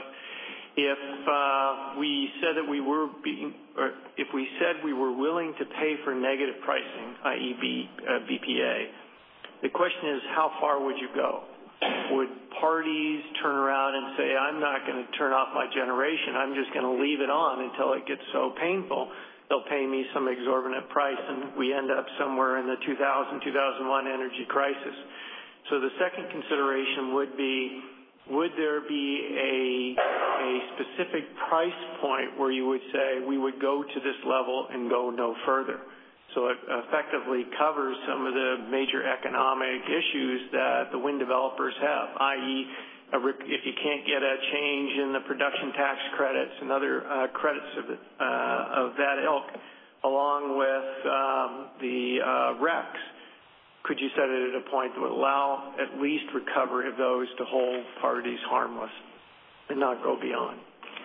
if uh, we said that we were being, or if we said we were willing to pay for negative pricing, that is. B, uh, B P A, the question is, how far would you go? Would parties turn around and say, I'm not going to turn off my generation, I'm just going to leave it on until it gets so painful they'll pay me some exorbitant price, and we end up somewhere in the two thousand, two thousand one energy crisis. So the second consideration would be, would there be a, a specific price point where you would say we would go to this level and go no further? So it effectively covers some of the major economic issues that the wind developers have, that is, if you can't get a change in the production tax credits and other uh, credits of, it, uh, of that ilk, along with um, the uh, R E Cs, could you set it at a point that would allow at least recovery of those to hold parties harmless and not go beyond?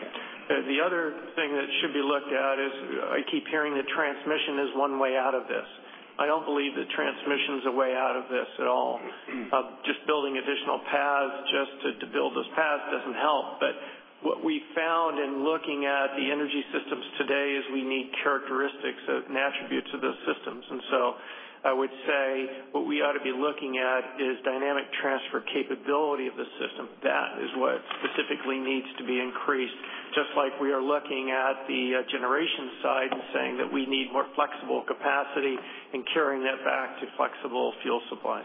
Uh, the other thing that should be looked at is, I keep hearing that transmission is one way out of this. I don't believe that transmission is a way out of this at all. Uh, just building additional paths just to, to build those paths doesn't help. But what we found in looking at the energy systems today is we need characteristics and attributes of those systems. And so I would say what we ought to be looking at is dynamic transfer capability of the system. That is what specifically needs to be increased, just like we are looking at the uh, generation side and saying that we need more flexible capacity and carrying that back to flexible fuel supplies.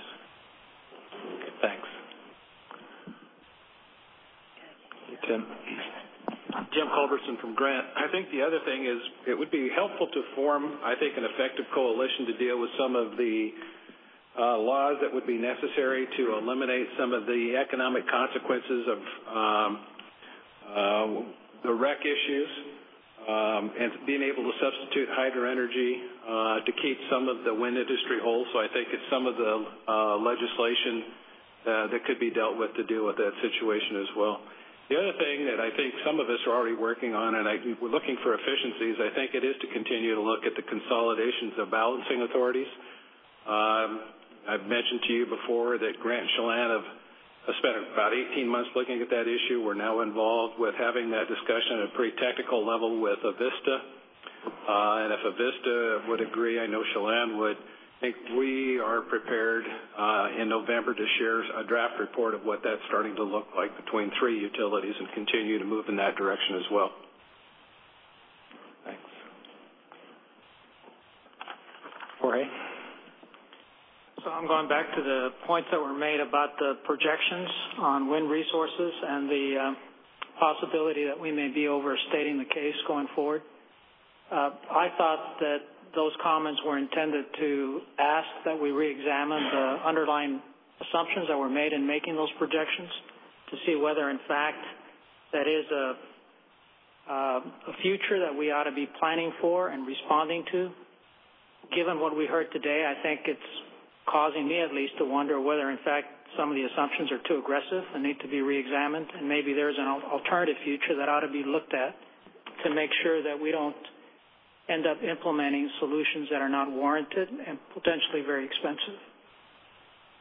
Okay, thanks. Tim. Jim Culbertson from Grant. I think the other thing is it would be helpful to form, I think, an effective coalition to deal with some of the uh, laws that would be necessary to eliminate some of the economic consequences of um, uh, the R E C issues, um, and being able to substitute hydro energy uh, to keep some of the wind industry whole. So I think it's some of the uh, legislation uh, that could be dealt with to deal with that situation as well. The other thing that I think some of us are already working on, and I, we're looking for efficiencies, I think it is to continue to look at the consolidations of balancing authorities. Um, I've mentioned to you before that Grant and Chelan have spent about eighteen months looking at that issue. We're now involved with having that discussion at a pretty technical level with Avista. Uh, and if Avista would agree, I know Chelan would, I think we are prepared uh, in November to share a draft report of what that's starting to look like between three utilities and continue to move in that direction as well. Thanks. Jorge? So I'm going back to the points that were made about the projections on wind resources and the uh, possibility that we may be overstating the case going forward. Uh, I thought that those comments were intended to ask that we re-examine the underlying assumptions that were made in making those projections to see whether, in fact, that is a, uh, a future that we ought to be planning for and responding to. Given what we heard today, I think it's causing me at least to wonder whether, in fact, some of the assumptions are too aggressive and need to be re-examined, and maybe there's an alternative future that ought to be looked at to make sure that we don't end up implementing solutions that are not warranted and potentially very expensive.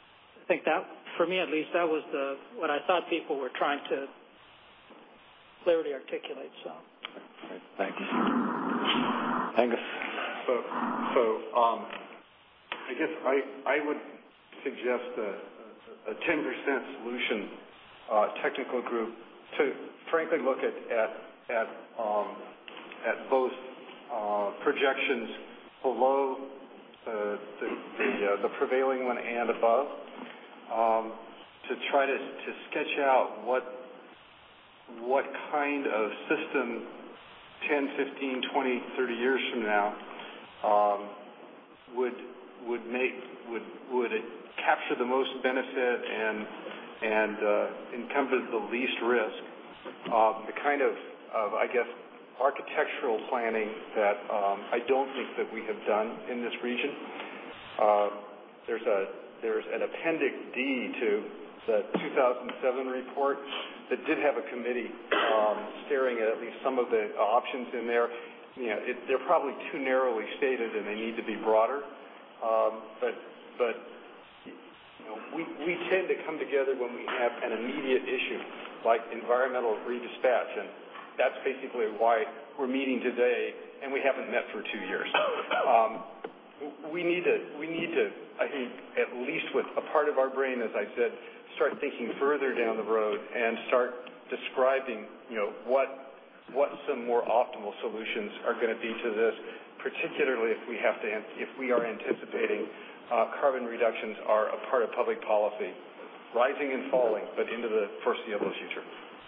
I think that, for me at least, that was the what I thought people were trying to clearly articulate. So, thanks, Angus. So, so um, I guess I I would suggest a, a ten percent solution uh, technical group to frankly look at at at, um, at both uh, projections below the the, the, uh, the prevailing one and above, um, to try to, to sketch out what what kind of system ten, fifteen, twenty, thirty years from now um, would would make would would it capture the most benefit and and uh, encompass the least risk. Um, the kind of, of I guess architectural planning that um, I don't think that we have done in this region. Uh, there's a there's an Appendix D to the two thousand seven report that did have a committee um, staring at at least some of the options in there. You know, it, they're probably too narrowly stated, and they need to be broader. Um, but but you know, we we tend to come together when we have an immediate issue like environmental redispatch, and that's basically why we're meeting today, and we haven't met for two years. Um, we need to we need to I think at least with a part of our brain, as I said, start thinking further down the road and start describing, you know, what what some more optimal solutions are going to be to this, particularly if we have to if we are anticipating uh, carbon reductions are a part of public policy, rising and falling, but into the foreseeable future.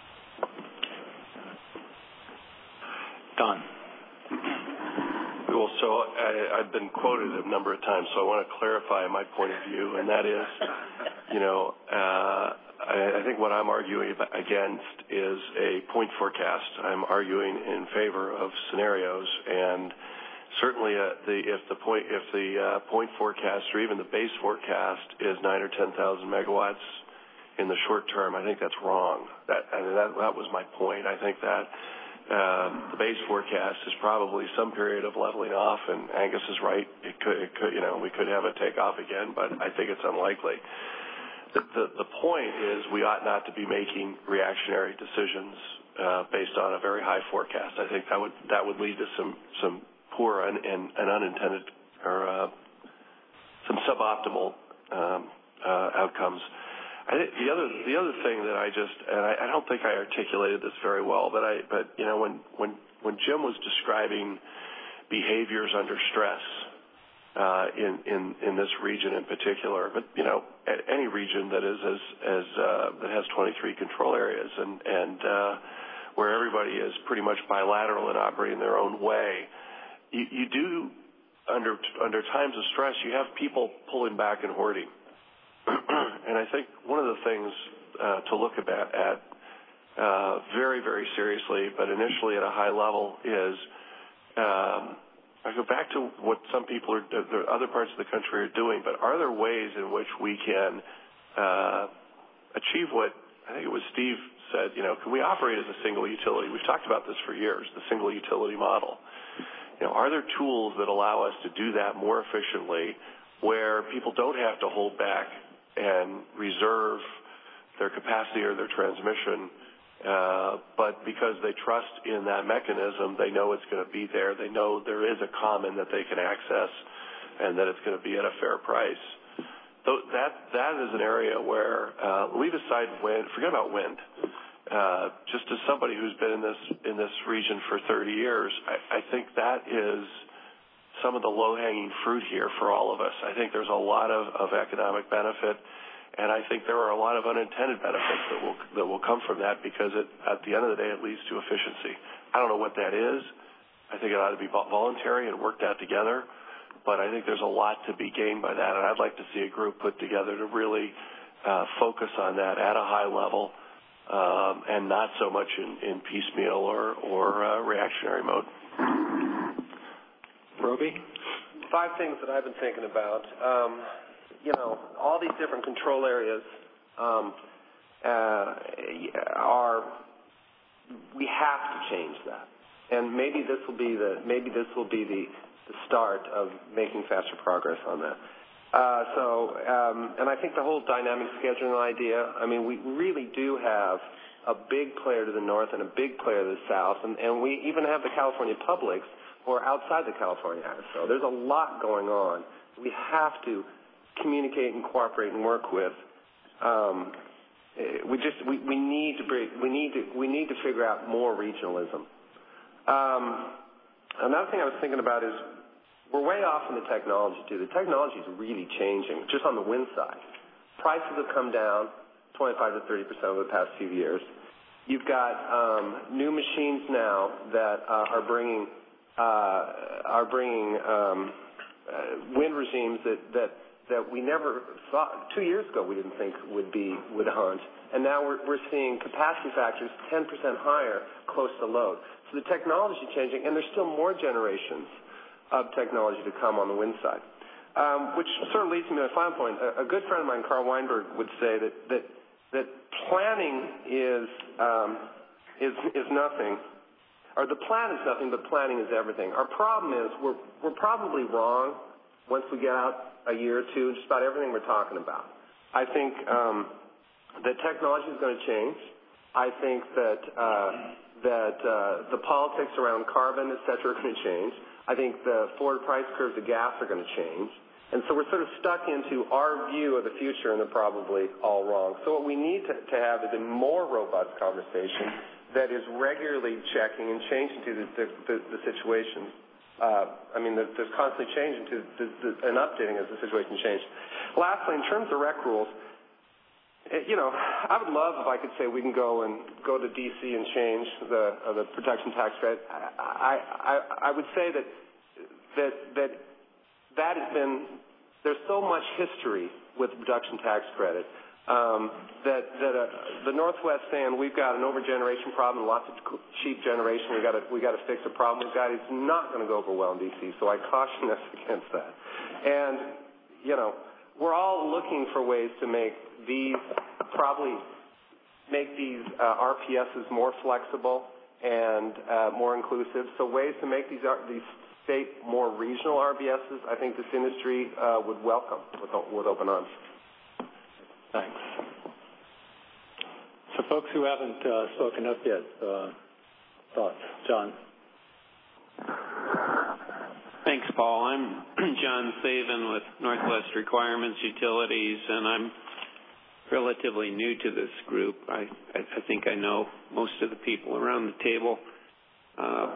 Don. Well, so I, I've been quoted a number of times, so I want to clarify my point of view, and that is, you know, uh, I, I think what I'm arguing against is a point forecast. I'm arguing in favor of scenarios, and certainly uh, the, if the point if the uh, point forecast or even the base forecast is nine or ten thousand megawatts in the short term, I think that's wrong. That I mean, that, that was my point. I think that. Um, the base forecast is probably some period of leveling off, and Angus is right. It could, it could, you know, we could have a takeoff again, but I think it's unlikely. The, the, the point is we ought not to be making reactionary decisions uh, based on a very high forecast. I think that would that would lead to some some poor and, and, and unintended or uh, some suboptimal um, uh, outcomes. I think the other the other thing that I just and I, I don't think I articulated this very well, but I but you know when when when Jim was describing behaviors under stress uh, in in in this region in particular, but you know any region that is as as uh, that has twenty-three control areas and and uh, where everybody is pretty much bilateral and operating their own way, you, you do under under times of stress you have people pulling back and hoarding. And I think one of the things uh, to look at, at uh, very, very seriously, but initially at a high level, is um, I go back to what some people are, the other parts of the country are doing. But are there ways in which we can uh, achieve what I think it was Steve said? You know, can we operate as a single utility? We've talked about this for years, the single utility model. You know, are there tools that allow us to do that more efficiently, where people don't have to hold back and reserve their capacity or their transmission, uh, but because they trust in that mechanism, they know it's going to be there. They know there is a common that they can access and that it's going to be at a fair price. So that that is an area where, uh, leave aside wind, forget about wind. Uh, just as somebody who's been in this in this region for thirty years, I, I think that is some of the low-hanging fruit here for all of us. I think there's a lot of, of economic benefit, and I think there are a lot of unintended benefits that will that will come from that because it, at the end of the day, it leads to efficiency. I don't know what that is. I think it ought to be voluntary and worked out together, but I think there's a lot to be gained by that, and I'd like to see a group put together to really uh, focus on that at a high level um, and not so much in, in piecemeal or, or uh, reactionary mode. Roby? Five things that I've been thinking about. Um, you know, all these different control areas um, uh, are, we have to change that. And maybe this will be the, maybe this will be the, the start of making faster progress on that. Uh, so, um, and I think the whole dynamic scheduling idea, I mean, we really do have a big player to the north and a big player to the south, and, and we even have the California publics who are outside the California I S O. There's a lot going on. We have to communicate and cooperate and work with. Um, we just we, we need to bring, we need to we need to figure out more regionalism. Um, another thing I was thinking about is we're way off in the technology too. The technology is really changing, just on the wind side. Prices have come down twenty-five to thirty percent over the past few years. You've got um, new machines now that uh, are bringing uh, are bringing um, uh, wind regimes that, that that we never thought two years ago we didn't think would be would hunt, and now we're we're seeing capacity factors ten percent higher close to load. So the technology is changing, and there's still more generations of technology to come on the wind side, um, which sort of leads me to my final point. A, a good friend of mine, Carl Weinberg, would say that that that planning is um, is is nothing, or the plan is nothing, but planning is everything. Our problem is we're we're probably wrong once we get out a year or two, just about everything we're talking about. I think um, that technology is going to change. I think that uh, that uh, the politics around carbon, et cetera, are going to change. I think the forward price curves of gas are going to change. And so we're sort of stuck into our view of the future, and they're probably all wrong. So what we need to, to have is a more robust conversation that is regularly checking and changing to the, the, the, the situation. Uh, I mean, there's constantly changing to the, the, and updating as the situation changes. Lastly, in terms of rec rules, you know, I would love if I could say we can go and go to D C and change the uh, the production tax credit. I, I I would say that that that that has been there's so much history with the production tax credit um, that that uh, the Northwest saying we've got an overgeneration problem, lots of cheap generation. We got to we got to fix a problem we've got. It's not going to go over well in D C. So I caution us against that. And you know, we're all looking for ways to make these probably make these uh, R P Ss more flexible and uh, more inclusive. So ways to make these these state more regional R B Ss, I think this industry uh, would welcome with, with open arms. Thanks. So folks who haven't uh, spoken up yet, uh, thoughts? John. Thanks, Paul. I'm John Saban with Northwest Requirements Utilities, and I'm relatively new to this group. I, I, I think I know most of the people around the table. Uh,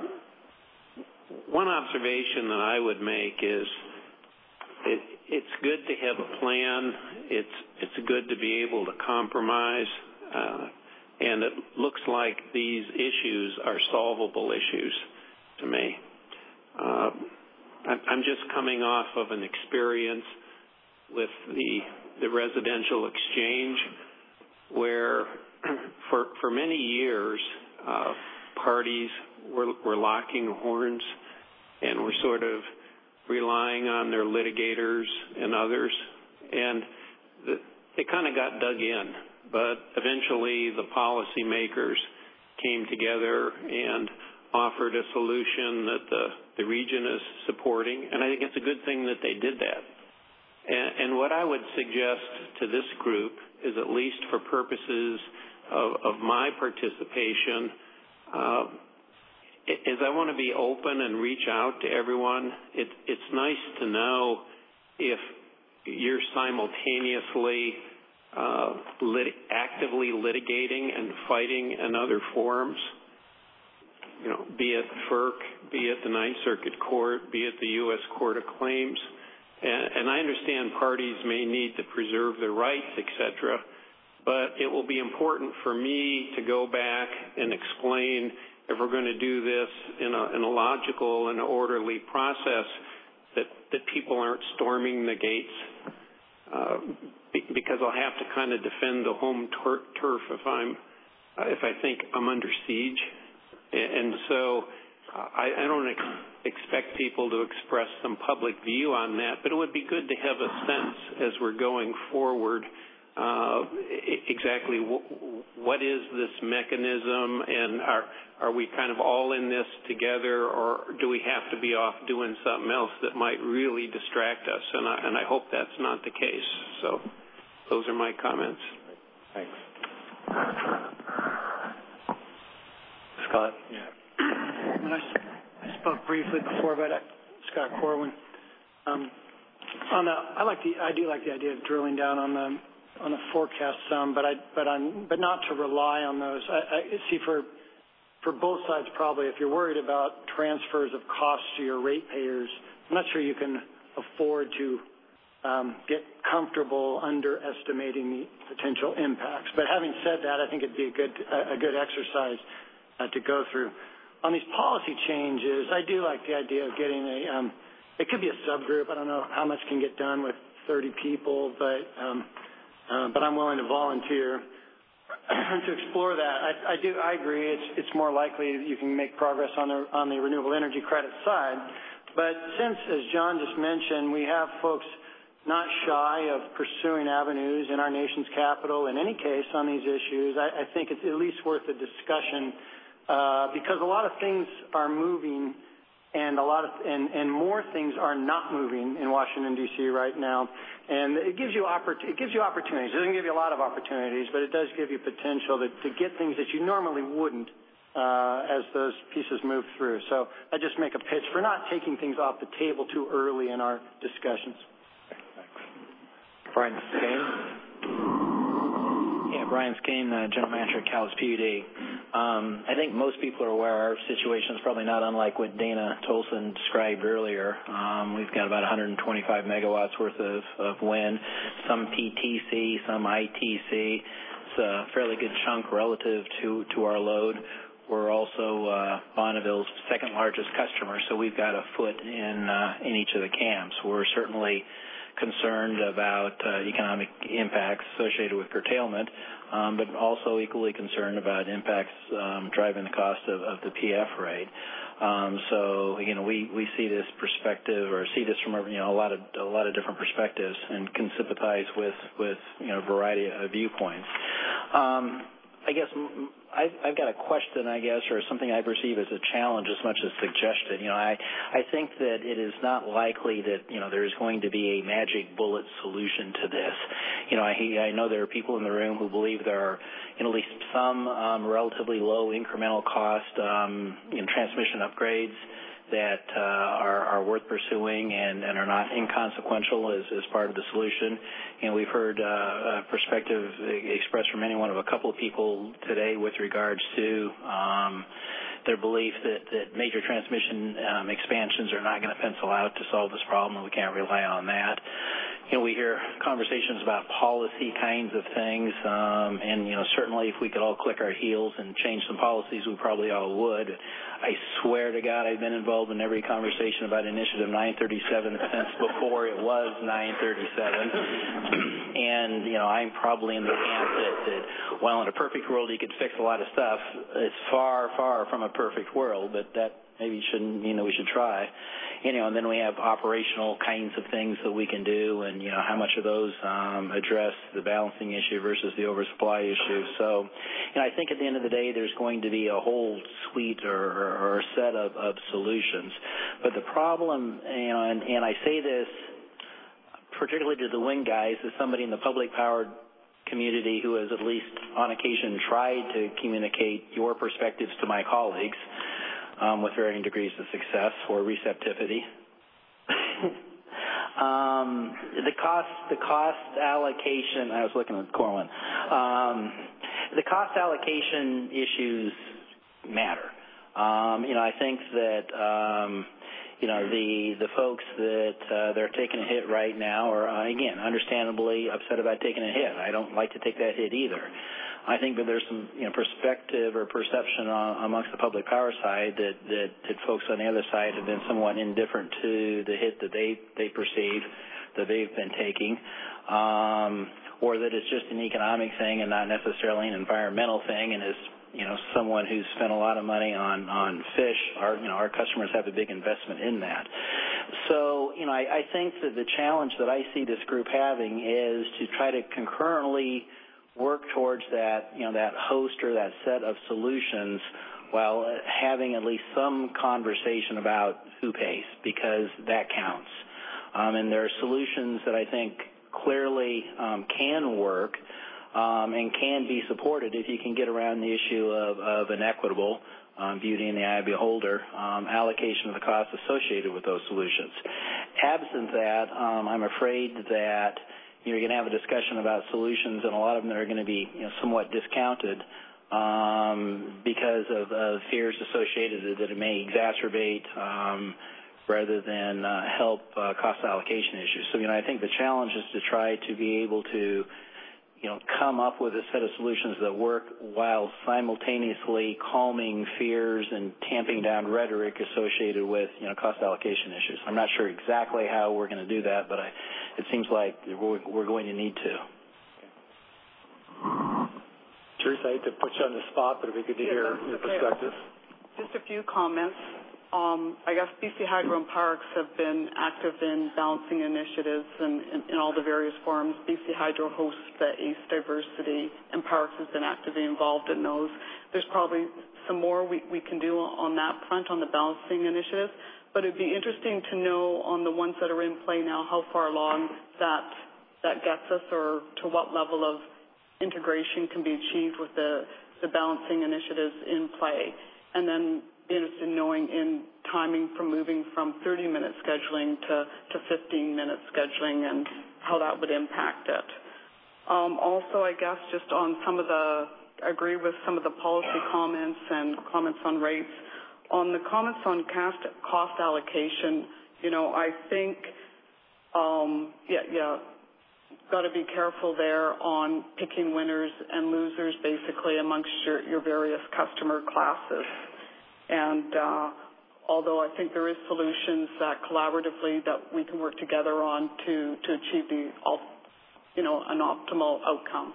one observation that I would make is it, it's good to have a plan. It's, it's good to be able to compromise, uh, and it looks like these issues are solvable issues to me. Uh, I'm just coming off of an experience with the the residential exchange where for for many years uh, parties were, were locking horns and were sort of relying on their litigators and others, and the, they kind of got dug in. But eventually the policymakers came together and offered a solution that the, the region is supporting, and I think it's a good thing that they did that. And, and what I would suggest to this group is, at least for purposes of, of my participation, uh, is I want to be open and reach out to everyone. It, it's nice to know if you're simultaneously uh, lit- actively litigating and fighting in other forums. You know, be it FERC, be it the Ninth Circuit Court, be it the U S Court of Claims. And, and I understand parties may need to preserve their rights, et cetera, but it will be important for me to go back and explain, if we're going to do this in a, in a logical and orderly process, that, that people aren't storming the gates, uh, be, because I'll have to kind of defend the home tur- turf if I'm, uh, if I think I'm under siege. And so I, I don't ex- expect people to express some public view on that, but it would be good to have a sense as we're going forward uh, exactly w- what is this mechanism, and are are we kind of all in this together, or do we have to be off doing something else that might really distract us? And I, and I hope that's not the case. So those are my comments. Thanks. Scott? Yeah. When I, I spoke briefly before about Scott Corwin. Um, on the, I like the, I do like the idea of drilling down on the on the forecast some, but I, but I'm, but not to rely on those. I, I see for for both sides probably. If you're worried about transfers of costs to your ratepayers, I'm not sure you can afford to um, get comfortable underestimating the potential impacts. But having said that, I think it'd be a good a, a good exercise uh, to go through. On these policy changes, I do like the idea of getting a. Um, it could be a subgroup. I don't know how much can get done with thirty people, but um, uh, but I'm willing to volunteer to explore that. I, I do. I agree. It's it's more likely that you can make progress on the on the renewable energy credit side. But since, as John just mentioned, we have folks not shy of pursuing avenues in our nation's capital in any case on these issues, I, I think it's at least worth a discussion uh, because a lot of things are moving and a lot of and, and more things are not moving in Washington D C right now, and it gives you oppor- it gives you opportunities. It doesn't give you a lot of opportunities, but it does give you potential to, to get things that you normally wouldn't uh, as those pieces move through. So I just make a pitch for not taking things off the table too early in our discussions. Brian Skane. Yeah, Brian Skane, uh, General Manager at Cal's P U D. Um, I think most people are aware our situation is probably not unlike what Dana Tolson described earlier. Um, we've got about one hundred twenty-five megawatts worth of, of wind, some P T C, some I T C. It's a fairly good chunk relative to, to our load. We're also uh, Bonneville's second largest customer, so we've got a foot in uh, in each of the camps. We're certainly concerned about uh, economic impacts associated with curtailment, um, but also equally concerned about impacts um, driving the cost of, of the P F rate. Um, so, you know, we, we see this perspective or see this from you know a lot of a lot of different perspectives and can sympathize with with you know a variety of viewpoints. Um, I guess I've, I've got a question, I guess, or something I perceive as a challenge as much as suggestion. You know, I, I think that it is not likely that, you know, there's going to be a magic bullet solution to this. You know, I, I know there are people in the room who believe there are you know, at least some um, relatively low incremental cost um, you know, transmission upgrades that uh, are, are worth pursuing and, and are not inconsequential as, as part of the solution. And we've heard uh, a perspective expressed from any one of a couple of people today with regards to um, their belief that, that major transmission um, expansions are not going to pencil out to solve this problem, and we can't rely on that. You know, we hear conversations about policy kinds of things, um, and, you know, certainly if we could all click our heels and change some policies, we probably all would. I swear to God I've been involved in every conversation about Initiative nine thirty-seven since before it was nine thirty-seven. And, you know, I'm probably in the camp that, that, while in a perfect world you could fix a lot of stuff, it's far, far from a perfect world, but that maybe shouldn't, you know, we should try. You know, and then we have operational kinds of things that we can do, and, you know, how much of those um, address the balancing issue versus the oversupply issue. So, you know, I think at the end of the day there's going to be a whole suite or, or, or a set of, of solutions. But the problem, you know, and, and I say this particularly to the wind guys as somebody in the public power community who has at least on occasion tried to communicate your perspectives to my colleagues, Um, with varying degrees of success or receptivity. um, the cost, the cost allocation. I was looking at Corwin. Um, the cost allocation issues matter. Um, you know, I think that um, you know the the folks that uh, they're taking a hit right now are uh, again understandably upset about taking a hit. I don't like to take that hit either. I think that there's some you know, perspective or perception on, amongst the public power side that, that, that folks on the other side have been somewhat indifferent to the hit that they, they perceive that they've been taking, um, or that it's just an economic thing and not necessarily an environmental thing. And as you know, someone who's spent a lot of money on, on fish, our you know our customers have a big investment in that. So, you know, I, I think that the challenge that I see this group having is to try to concurrently work towards that, you know, that host or that set of solutions while having at least some conversation about who pays, because that counts. Um, and there are solutions that I think clearly um, can work um, and can be supported if you can get around the issue of, of an equitable Um, beauty in the eye of the beholder, um, allocation of the costs associated with those solutions. Absent that, um, I'm afraid that you're going to have a discussion about solutions, and a lot of them are going to be you know, somewhat discounted um, because of uh, fears associated that it may exacerbate um, rather than uh, help uh, cost allocation issues. So, you know, I think the challenge is to try to be able to you know, come up with a set of solutions that work while simultaneously calming fears and tamping down rhetoric associated with, you know, cost allocation issues. I'm not sure exactly how we're going to do that, but I, it seems like we're, we're going to need to. Teresa, I hate to put you on the spot, but it'd be good to yeah, hear your perspective. Just a few comments. Um, I guess B C Hydro and Parks have been active in balancing initiatives in, in, in all the various forms. B C Hydro hosts the A C E Diversity, and Parks has been actively involved in those. There's probably some more we, we can do on that front, on the balancing initiatives, but it'd be interesting to know on the ones that are in play now how far along that, that gets us, or to what level of integration can be achieved with the, the balancing initiatives in play. And then interested in knowing in timing from moving from thirty minute scheduling to, to fifteen minute scheduling and how that would impact it. Um, also, I guess just on some of the, I agree with some of the policy comments and comments on rates. On the comments on cost, cost allocation, you know, I think, um, yeah, yeah, got to be careful there on picking winners and losers basically amongst your, your various customer classes. And uh, although I think there is solutions that collaboratively that we can work together on to, to achieve the, you know, an optimal outcome.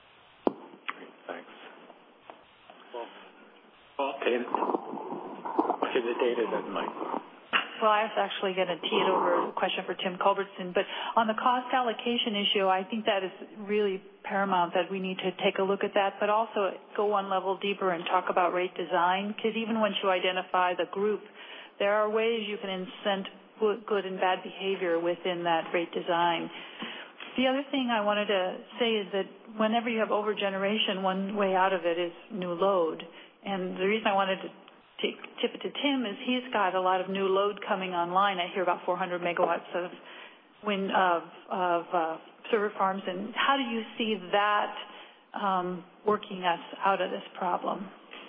Thanks. Well, well Dana. Okay, the data then, Mike. Well, I was actually going to tee it over a question for Tim Culbertson, but on the cost allocation issue, I think that is really paramount that we need to take a look at that, but also go one level deeper and talk about rate design, because even once you identify the group, there are ways you can incent good and bad behavior within that rate design. The other thing I wanted to say is that whenever you have overgeneration, one way out of it is new load. And the reason I wanted to take, tip it to Tim is he's got a lot of new load coming online. I hear about four hundred megawatts of wind of, of uh, server farms. And how do you see that um, working us out of this problem?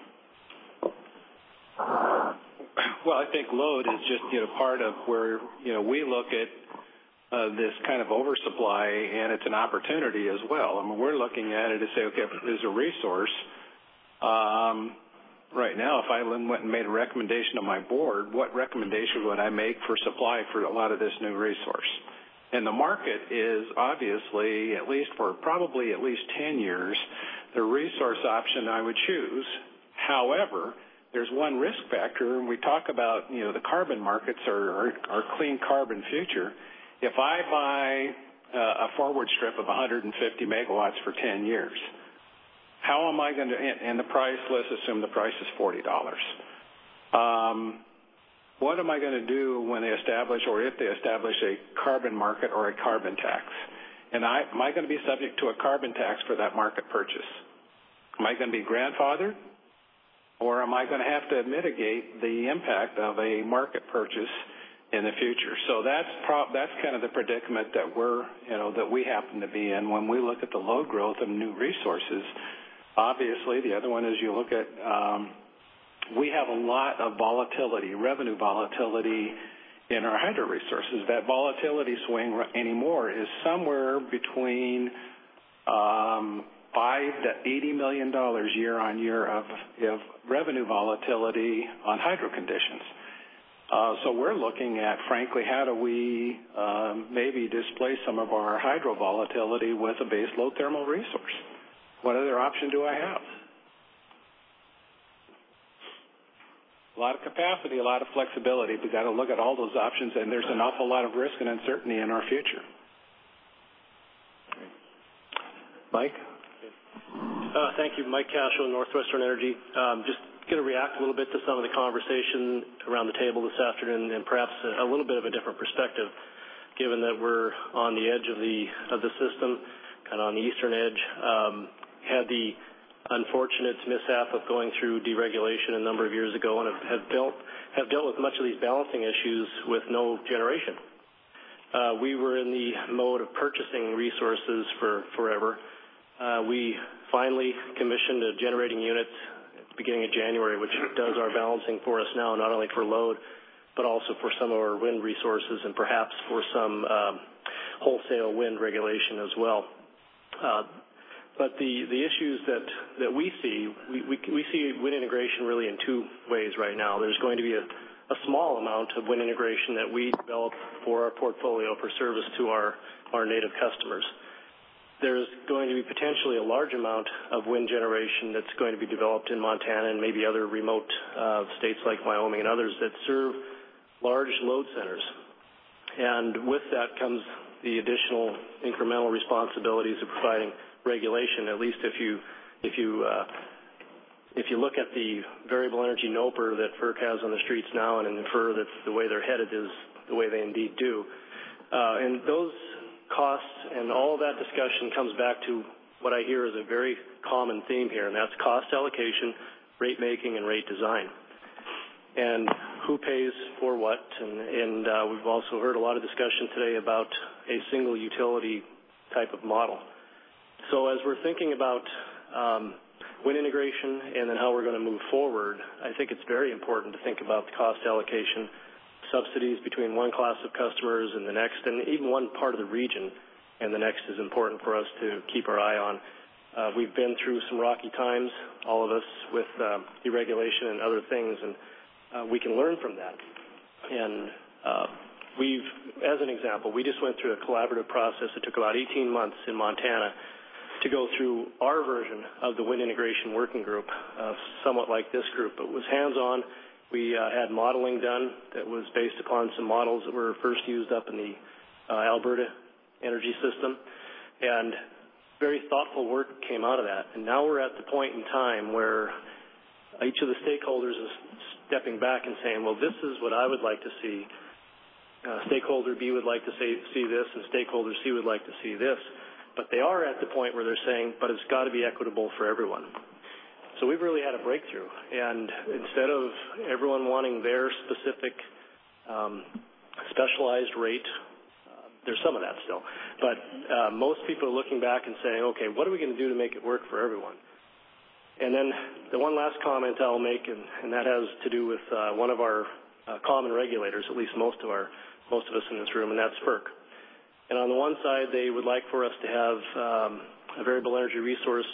Well, I think load is just, you know, part of where, you know, we look at uh, this kind of oversupply, and it's an opportunity as well. I mean, we're looking at it to say, okay, if there's a resource, um, right now, if I went and made a recommendation to my board, what recommendation would I make for supply for a lot of this new resource? And the market is obviously, at least for probably at least ten years, the resource option I would choose. However, there's one risk factor, and we talk about, you know, the carbon markets or our clean carbon future. If I buy uh, a forward strip of one hundred fifty megawatts for ten years, how am I going to, and the price, let's assume the price is forty dollars. Um, what am I going to do when they establish, or if they establish a carbon market or a carbon tax? And I, am I going to be subject to a carbon tax for that market purchase? Am I going to be grandfathered? Or am I going to have to mitigate the impact of a market purchase in the future? So that's pro- that's kind of the predicament that we're, you know, that we happen to be in when we look at the load growth of new resources. Obviously, the other one is you look at, um, we have a lot of volatility, revenue volatility in our hydro resources. That volatility swing anymore is somewhere between um, five to eighty million dollars year on year of, of revenue volatility on hydro conditions. Uh, so we're looking at, frankly, how do we um, maybe displace some of our hydro volatility with a base load thermal resource? What other option do I have? a lot of capacity, a lot of flexibility. We've got to look at all those options, and there's an awful lot of risk and uncertainty in our future. Mike? Uh, thank you. Mike Cashel, Northwestern Energy. Um, just going to react a little bit to some of the conversation around the table this afternoon, and perhaps a, a little bit of a different perspective, given that we're on the edge of the of the system, kind of on the eastern edge. Um, had the unfortunate mishap of going through deregulation a number of years ago, and have, have dealt have dealt with much of these balancing issues with no generation. Uh, we were in the mode of purchasing resources for forever. Uh, we finally commissioned a generating unit at the beginning of January, which does our balancing for us now, not only for load, but also for some of our wind resources and perhaps for some um, wholesale wind regulation as well. Uh, but the, the issues that, that we see, we, we, we see wind integration really in two ways right now. There's going to be a, a small amount of wind integration that we develop for our portfolio for service to our, our native customers. There's going to be potentially a large amount of wind generation that's going to be developed in Montana and maybe other remote uh, states like Wyoming and others that serve large load centers. And with that comes the additional incremental responsibilities of providing regulation, at least if you if you uh, if you look at the variable energy NOPR that FERC has on the streets now and infer that the way they're headed is the way they indeed do. Uh, and those costs and all of that discussion comes back to what I hear is a very common theme here, and that's cost allocation, rate making, and rate design. And who pays for what, and, and uh, we've also heard a lot of discussion today about a single utility type of model. So as we're thinking about um, wind integration and then how we're going to move forward, I think it's very important to think about the cost allocation, subsidies between one class of customers and the next, and even one part of the region and the next is important for us to keep our eye on. Uh, we've been through some rocky times, all of us, with uh, deregulation and other things, and uh, we can learn from that. And uh, we've, as an example, we just went through a collaborative process. It took about eighteen months in Montana to go through our version of the wind integration working group, uh, somewhat like this group. It was hands-on. We uh, had modeling done that was based upon some models that were first used up in the uh, Alberta energy system, and very thoughtful work came out of that. And now we're at the point in time where each of the stakeholders is stepping back and saying, well, this is what I would like to see. Uh, stakeholder B would like to say, see this, and stakeholder C would like to see this. But they are at the point where they're saying, but it's got to be equitable for everyone. So we've really had a breakthrough, and instead of everyone wanting their specific um, specialized rate, uh, there's some of that still, but uh, most people are looking back and saying, okay, what are we going to do to make it work for everyone? And then the one last comment I'll make, and, and that has to do with uh, one of our uh, common regulators, at least most of our most of us in this room, and that's FERC. And on the one side, they would like for us to have um, a variable energy resource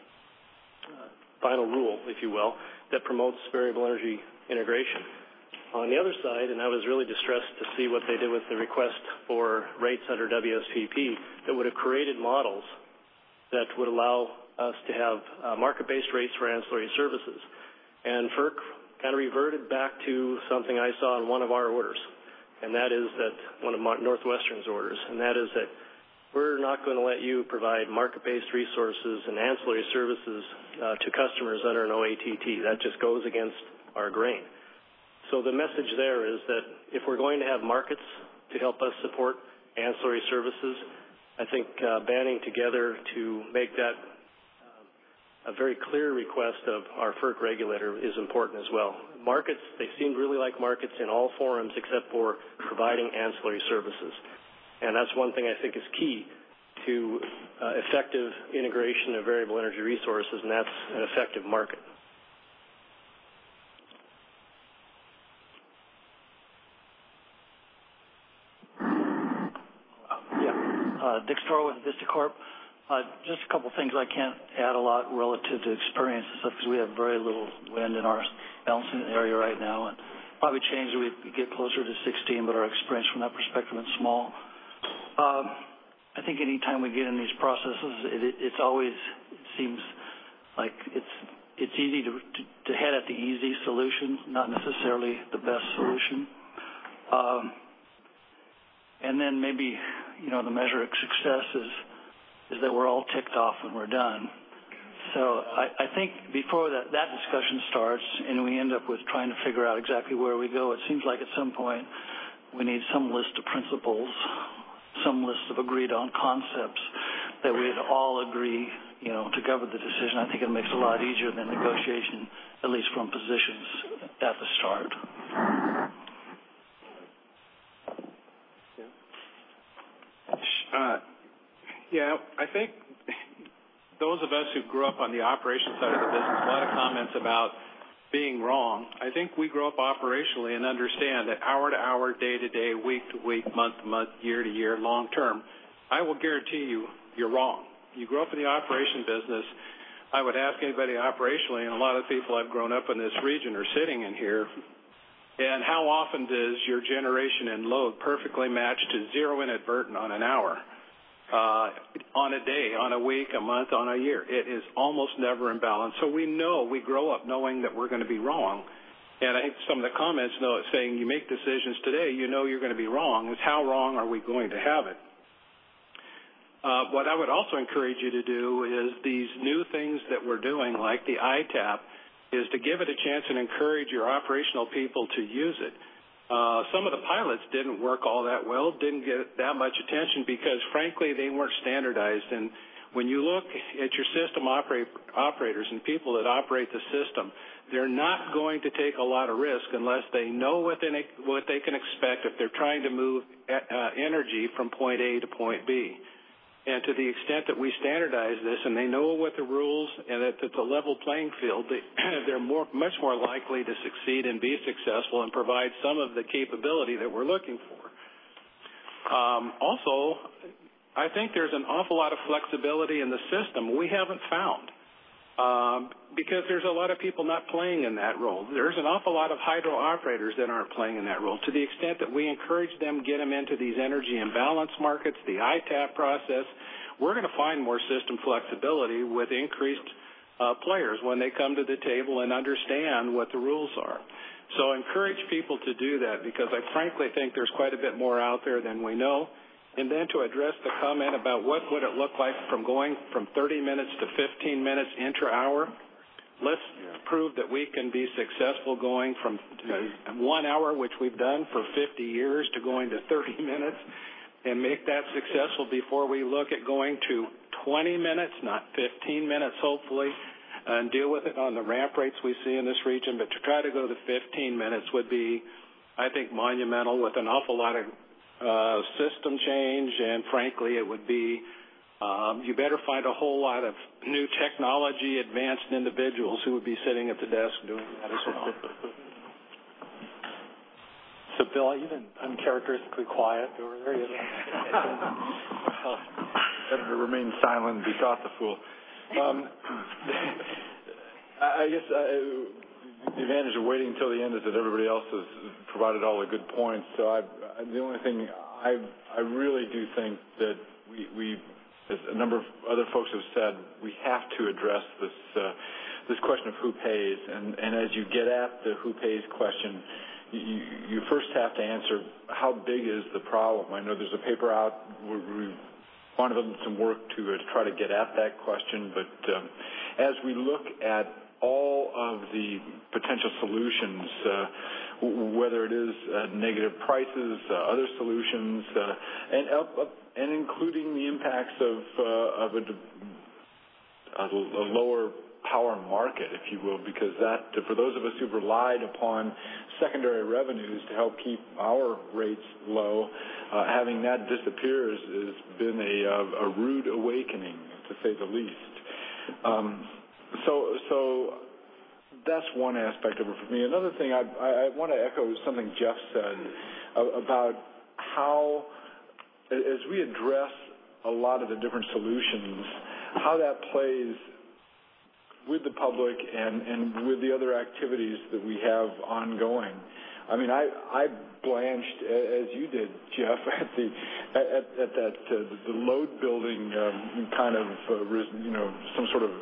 final rule, if you will, that promotes variable energy integration. On the other side, and I was really distressed to see what they did with the request for rates under W S P P that would have created models that would allow us to have uh, market-based rates for ancillary services. And FERC kind of reverted back to something I saw in one of our orders, and that is that one of Northwestern's orders, and that is that we're not going to let you provide market-based resources and ancillary services uh, to customers under an O A T T. That just goes against our grain. So the message there is that if we're going to have markets to help us support ancillary services, I think uh, banding together to make that uh, a very clear request of our FERC regulator is important as well. Markets, they seem really like markets in all forums except for providing ancillary services. And that's one thing I think is key to uh, effective integration of variable energy resources, and that's an effective market. Yeah. Uh, Dick Storr with Vista Corp. Uh, just a couple things. I can't add a lot relative to experience and stuff because we have very little wind in our balancing area right now, and probably change as we get closer to sixteen, but our experience from that perspective is small. Um, I think any time we get in these processes, it, it, it's always, it seems like it's it's easy to, to, to head at the easy solution, not necessarily the best solution. Um, and then maybe, you know, the measure of success is, is that we're all ticked off when we're done. So I, I think before that, that discussion starts and we end up with trying to figure out exactly where we go, it seems like at some point we need some list of principles, some list of agreed on concepts that we'd all agree, you know, to govern the decision. I think it makes it a lot easier than negotiation, at least from positions at the start. Uh, yeah, I think those of us who grew up on the operations side of the business, a lot of comments about being wrong. I think we grow up operationally and understand that hour to hour, day to day, week to week, month to month, year to year, long term, I will guarantee you, you're wrong. You grow up in the operation business. I would ask anybody operationally, and a lot of people I've grown up in this region are sitting in here, and how often does your generation and load perfectly match to zero inadvertent on an hour, uh, on a day, on a week, a month, on a year? It is almost never in balance. So we know, we grow up knowing that we're going to be wrong. And I think some of the comments know it's saying you make decisions today, you know you're going to be wrong. It's how wrong are we going to have it? Uh, what I would also encourage you to do is these new things that we're doing, like the I TAP, is to give it a chance and encourage your operational people to use it. Uh, some of the pilots didn't work all that well, didn't get that much attention because, frankly, they weren't standardized. And when you look at your system operate, operators and people that operate the system, they're not going to take a lot of risk unless they know what they, what they can expect if they're trying to move uh, energy from point A to point B. And to the extent that we standardize this and they know what the rules and that it's a level playing field, they, they're more, much more likely to succeed and be successful and provide some of the capability that we're looking for. Um, also, I think there's an awful lot of flexibility in the system we haven't found um, because there's a lot of people not playing in that role. There's an awful lot of hydro operators that aren't playing in that role. To the extent that we encourage them, get them into these energy imbalance markets, the I TAP process, we're going to find more system flexibility with increased uh, players when they come to the table and understand what the rules are. So encourage people to do that because I frankly think there's quite a bit more out there than we know. And then to address the comment about what would it look like from going from thirty minutes to fifteen minutes intra-hour, let's prove that we can be successful going from you know, one hour, which we've done for fifty years, to going to thirty minutes, and make that successful before we look at going to twenty minutes, not fifteen minutes, hopefully, and deal with it on the ramp rates we see in this region. But to try to go to fifteen minutes would be, I think, monumental with an awful lot of Uh, system change, and frankly, it would be, um, you better find a whole lot of new technology advanced individuals who would be sitting at the desk doing that as well. So, Bill, you've been uncharacteristically quiet over there. You well, better to remain silent and be thought the fool. Um, I guess I, the advantage of waiting until the end is that everybody else has provided all the good points. So I, the only thing I, I really do think that we, we, as a number of other folks have said, we have to address this uh, this question of who pays. And, and as you get at the who pays question, you, you first have to answer how big is the problem. I know there's a paper out where we want to do some work to, uh, to try to get at that question. But um, as we look at all of the potential solutions, uh, whether it is uh, negative prices, uh, other solutions, uh, and uh, and including the impacts of uh, of a, a, a lower power market, if you will, because that for those of us who've relied upon secondary revenues to help keep our rates low, uh, having that disappear has, has been a, a rude awakening, to say the least. Um, So, so that's one aspect of it for me. Another thing, I, I, I want to echo something Jeff said about how, as we address a lot of the different solutions, how that plays with the public and, and with the other activities that we have ongoing. I mean, I, I blanched, as you did, Jeff, at the at, at that uh, the load building um, kind of uh, you know some sort of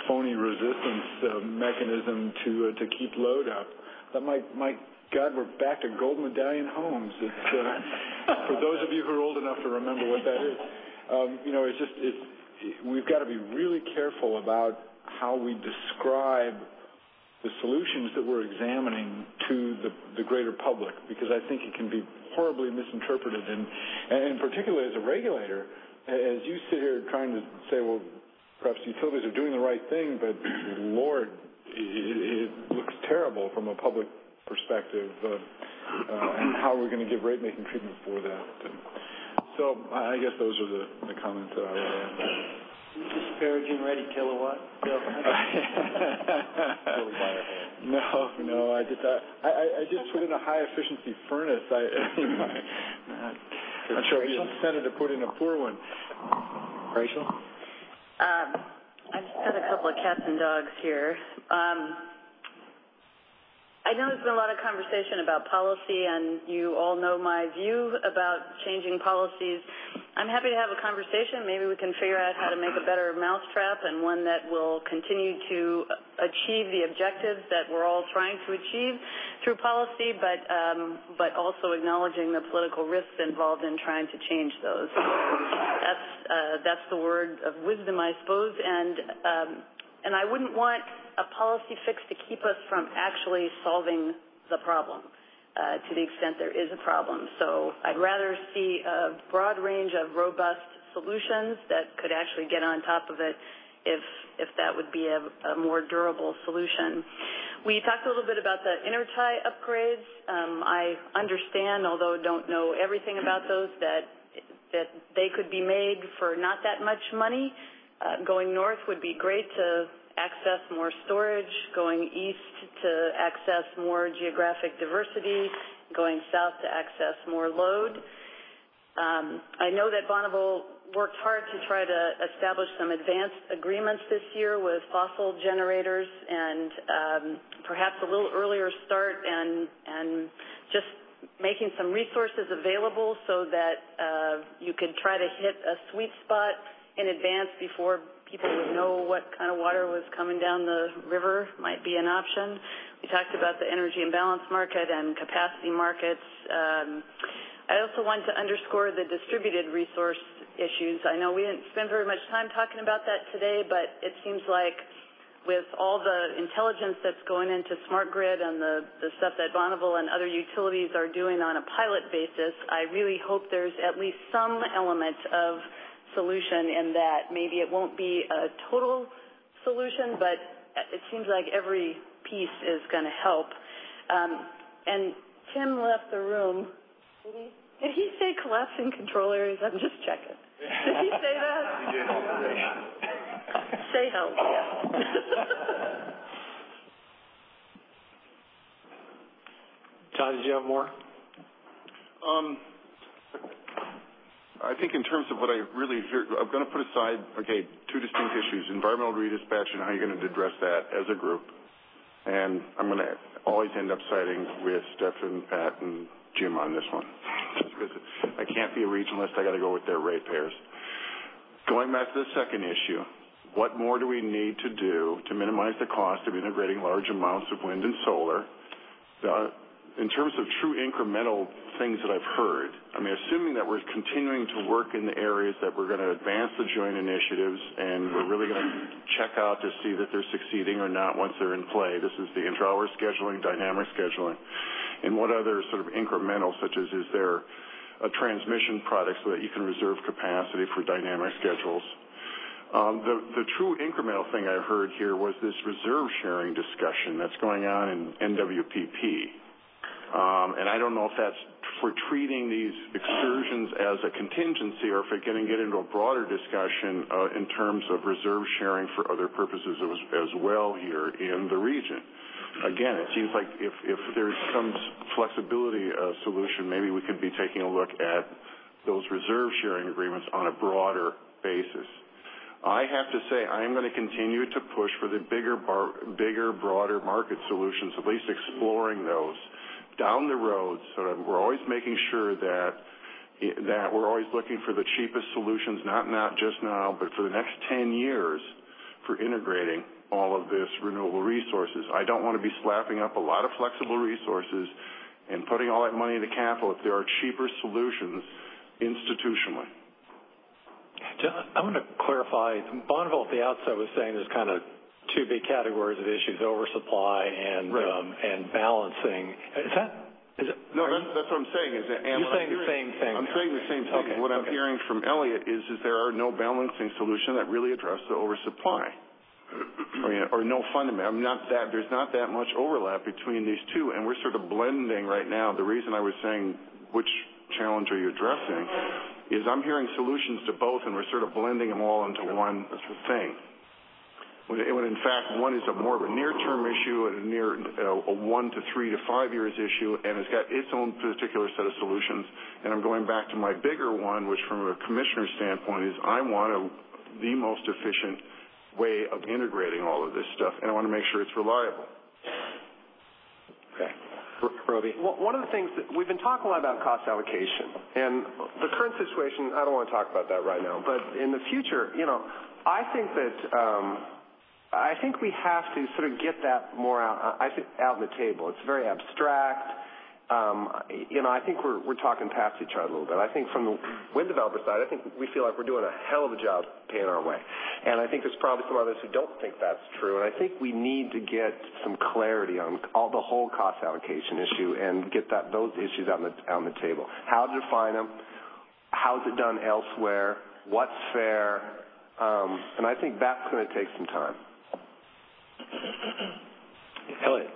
phony resistance uh, mechanism to uh, to keep load up. But my my God, we're back to gold medallion homes. It's, uh, for those of you who are old enough to remember what that is, um, you know, it's just it's it, we've got to be really careful about how we describe the solutions that we're examining to the, the greater public, because I think it can be horribly misinterpreted, and, and particularly as a regulator, as you sit here trying to say, well, perhaps utilities are doing the right thing, but Lord, it, it looks terrible from a public perspective, uh, uh, and how we're going to give rate-making treatment for that. So I guess those are the, the comments that I would add. Disparaging ready kilowatt. no, no. I just I, I, I just put in a high efficiency furnace. I, you know, I'm not sure if you incented to put in a poor one. Rachel. Um, I just got a couple of cats and dogs here. Um, I know there's been a lot of conversation about policy, and you all know my view about changing policies. I'm happy to have a conversation. Maybe we can figure out how to make a better mousetrap, and one that will continue to achieve the objectives that we're all trying to achieve through policy, but um, but also acknowledging the political risks involved in trying to change those. That's uh, that's the word of wisdom, I suppose, and um, and I wouldn't want a policy fix to keep us from actually solving the problem, uh, to the extent there is a problem. So I'd rather see a broad range of robust solutions that could actually get on top of it if if that would be a, a more durable solution. We talked a little bit about the intertie upgrades. Um, I understand, although don't know everything about those, that that they could be made for not that much money. Uh, going north would be great to access more storage, going east to access more geographic diversity, going south to access more load. Um, I know that Bonneville worked hard to try to establish some advanced agreements this year with fossil generators, and um, perhaps a little earlier start and, and just making some resources available so that uh, you could try to hit a sweet spot in advance before people would know what kind of water was coming down the river might be an option. We talked about the energy imbalance market and capacity markets. Um, I also want to underscore the distributed resource issues. I know we didn't spend very much time talking about that today, but it seems like with all the intelligence that's going into smart grid and the, the stuff that Bonneville and other utilities are doing on a pilot basis, I really hope there's at least some element of solution in that. Maybe it won't be a total solution, but it seems like every piece is going to help. Um, and Tim left the room. Did he, did he say collapsing control areas? I'm just checking. Did he say that? He did. Say help, yeah. John, did you have more? Um, I think in terms of what I really hear, I'm going to put aside, okay, two distinct issues, environmental redispatch and how you're going to address that as a group. And I'm going to always end up siding with Stefan, Pat, and Jim on this one. Just because I can't be a regionalist, I got to go with their ratepayers. Going back to the second issue, what more do we need to do to minimize the cost of integrating large amounts of wind and solar? Uh, in terms of true incremental things that I've heard, I mean, assuming that we're continuing to work in the areas that we're going to advance the joint initiatives and we're really going to check out to see that they're succeeding or not once they're in play. This is the intra-hour scheduling, dynamic scheduling. And what other sort of incremental, such as is there a transmission product so that you can reserve capacity for dynamic schedules? Um, the, the true incremental thing I heard here was this reserve sharing discussion that's going on in N W P P. Um, and I don't know if that's for treating these excursions as a contingency or if it's going to get into a broader discussion uh, in terms of reserve sharing for other purposes as, as well here in the region. Again, it seems like if, if there's some flexibility uh, solution, maybe we could be taking a look at those reserve sharing agreements on a broader basis. I have to say I am going to continue to push for the bigger, bar, bigger, broader market solutions, at least exploring those down the road, so that we're always making sure that that we're always looking for the cheapest solutions, not not just now, but for the next ten years for integrating all of this renewable resources. I don't want to be slapping up a lot of flexible resources and putting all that money into capital if there are cheaper solutions institutionally. I want to clarify. Bonneville at the outset was saying there's kind of two big categories of issues: oversupply and right. um, and balancing. Is that? Is it, no, that's, that's what I'm saying. Is that, and you're saying hearing, the same thing. I'm saying the same thing. Okay, what okay. I'm hearing from Elliott is that there are no balancing solution that really address the oversupply, or, you know, or no fundamental. I'm not that. There's not that much overlap between these two, and we're sort of blending right now. The reason I was saying which challenge are you addressing is I'm hearing solutions to both, and we're sort of blending them all into one thing. When, when in fact, one is a more of a near-term issue and a near uh, a one to three to five years issue, and it's got its own particular set of solutions. And I'm going back to my bigger one, which from a commissioner standpoint is I want a, the most efficient way of integrating all of this stuff, and I want to make sure it's reliable. Okay. Roby? Well, one of the things that we've been talking a lot about cost allocation, and the current situation, I don't want to talk about that right now, but in the future, you know, I think that um, I think we have to sort of get that more out, I think, out on the table. It's very abstract. Um, you know, I think we're we're talking past each other a little bit. I think from the wind developer side, I think we feel like we're doing a hell of a job paying our way. And I think there's probably some others who don't think that's true. And I think we need to get some clarity on all the whole cost allocation issue and get that those issues on the on the table. How to define them, how is it done elsewhere, what's fair, um, and I think that's going to take some time. Elliott.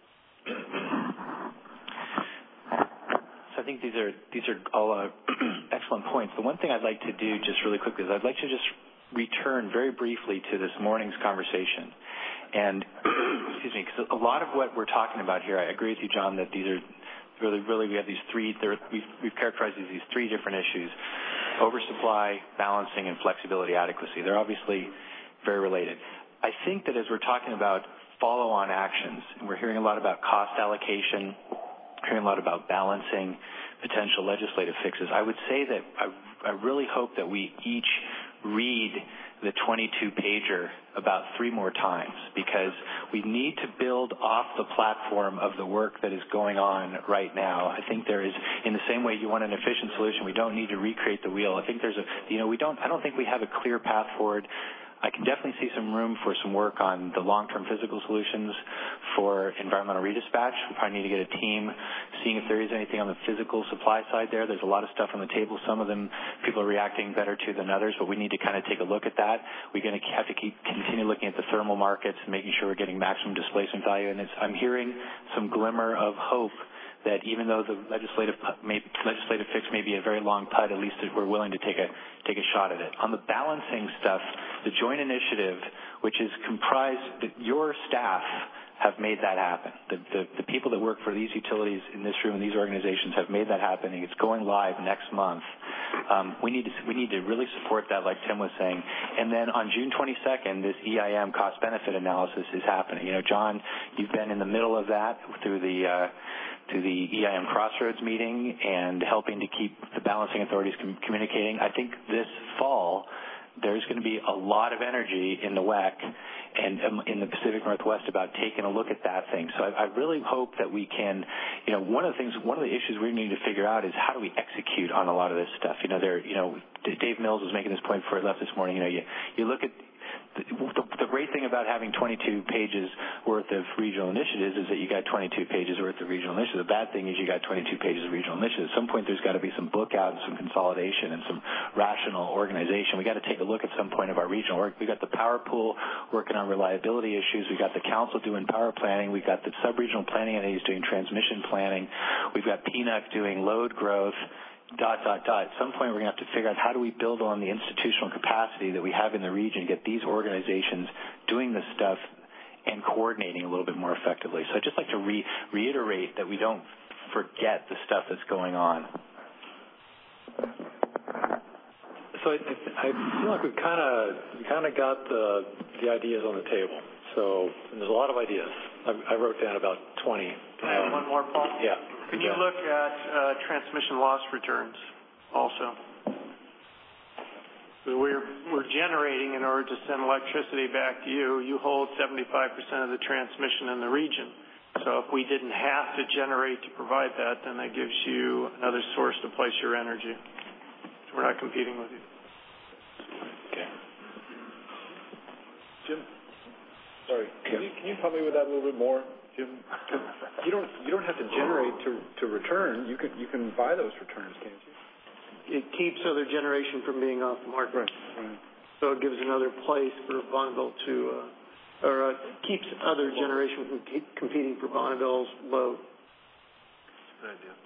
So I think these are these are all uh, excellent points. The one thing I'd like to do just really quickly is I'd like to just return very briefly to this morning's conversation. And, excuse me, because a lot of what we're talking about here, I agree with you, John, that these are really, really, we have these three, there, we've, we've characterized these, these three different issues: oversupply, balancing, and flexibility adequacy. They're obviously very related. I think that as we're talking about follow-on actions, and we're hearing a lot about cost allocation, hearing a lot about balancing, potential legislative fixes, I would say that I, I really hope that we each read the twenty-two pager about three more times, because we need to build off the platform of the work that is going on right now. I think there is, in the same way you want an efficient solution, we don't need to recreate the wheel. I think there's a, you know, we don't, I don't think we have a clear path forward. I can definitely see some room for some work on the long-term physical solutions for environmental redispatch. We probably need to get a team seeing if there is anything on the physical supply side there. There's a lot of stuff on the table. Some of them people are reacting better to than others, but we need to kind of take a look at that. We're going to have to keep continue looking at the thermal markets and making sure we're getting maximum displacement value. And it's, I'm hearing some glimmer of hope that even though the legislative may, legislative fix may be a very long putt, at least we're willing to take a take a shot at it. On the balancing stuff, the joint initiative, which is comprised, your staff have made that happen. The, the, the people that work for these utilities in this room and these organizations have made that happen. It's going live next month. Um, we need to we need to really support that, like Tim was saying. And then on June twenty-second, this E I M cost-benefit analysis is happening. You know, John, you've been in the middle of that through the uh, to the E I M Crossroads meeting and helping to keep the balancing authorities com- communicating. I think this fall there's going to be a lot of energy in the W E C and um, in the Pacific Northwest about taking a look at that thing. So I, I really hope that we can, you know, one of the things, one of the issues we need to figure out is how do we execute on a lot of this stuff. You know, there, you know, Dave Mills was making this point before he left this morning. You know, you, you look at The, the great thing about having twenty-two pages worth of regional initiatives is that you got twenty-two pages worth of regional initiatives. The bad thing is you got twenty-two pages of regional initiatives. At some point, there's got to be some book out and some consolidation and some rational organization. We got to take a look at some point of our regional work. We got the power pool working on reliability issues. We got the council doing power planning. We got the sub-regional planning entities doing transmission planning. We've got P N U C doing load growth. Dot, dot, dot. At some point, we're going to have to figure out how do we build on the institutional capacity that we have in the region, get these organizations doing this stuff and coordinating a little bit more effectively. So I'd just like to re- reiterate that we don't forget the stuff that's going on. So I, I feel like we've kind of we kind of got the the ideas on the table. So there's a lot of ideas. I, I wrote down about twenty. Can I have one more, Paul? Yeah. Can you look at uh, transmission loss returns also? We're, we're generating in order to send electricity back to you. You hold seventy-five percent of the transmission in the region. So if we didn't have to generate to provide that, then that gives you another source to place your energy. So we're not competing with you. Okay. Jim, sorry, can you, can you help me with that a little bit more, Jim? You don't you don't have to generate to to return. You can you can buy those returns, can't you? It keeps other generation from being off the market. Right. Right. So it gives another place for Bonneville to, uh, or uh, keeps other generation from keep competing for Bonneville's load. That's a good idea.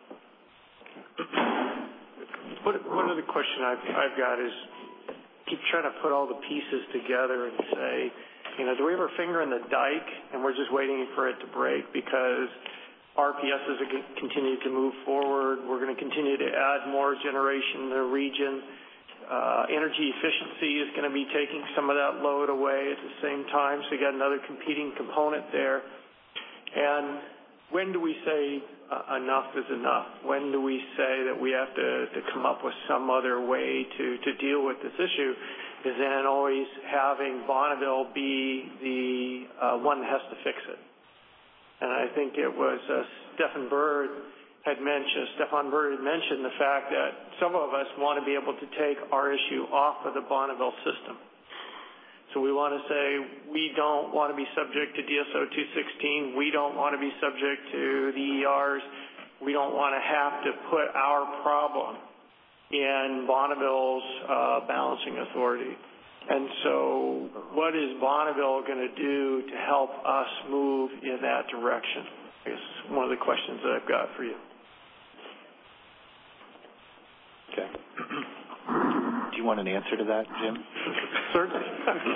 What, one other question I've, I've got is keep trying to put all the pieces together and say, you know, do we have our finger in the dike and we're just waiting for it to break because R P S is continue to move forward. We're going to continue to add more generation in the region. Uh, energy efficiency is going to be taking some of that load away at the same time, so you got another competing component there. And when do we say uh, enough is enough? When do we say that we have to, to come up with some other way to, to deal with this issue? Is then always having Bonneville be the uh, one that has to fix it. And I think it was uh, Stefan Bird had mentioned, Stefan Bird had mentioned the fact that some of us want to be able to take our issue off of the Bonneville system. So we want to say we don't want to be subject to D S O two sixteen. We don't want to be subject to the E Rs. We don't want to have to put our problem in Bonneville's uh, balancing authority. And so what is Bonneville going to do to help us move in that direction? I guess one of the questions that I've got for you. Okay. Do you want an answer to that, Jim? Certainly.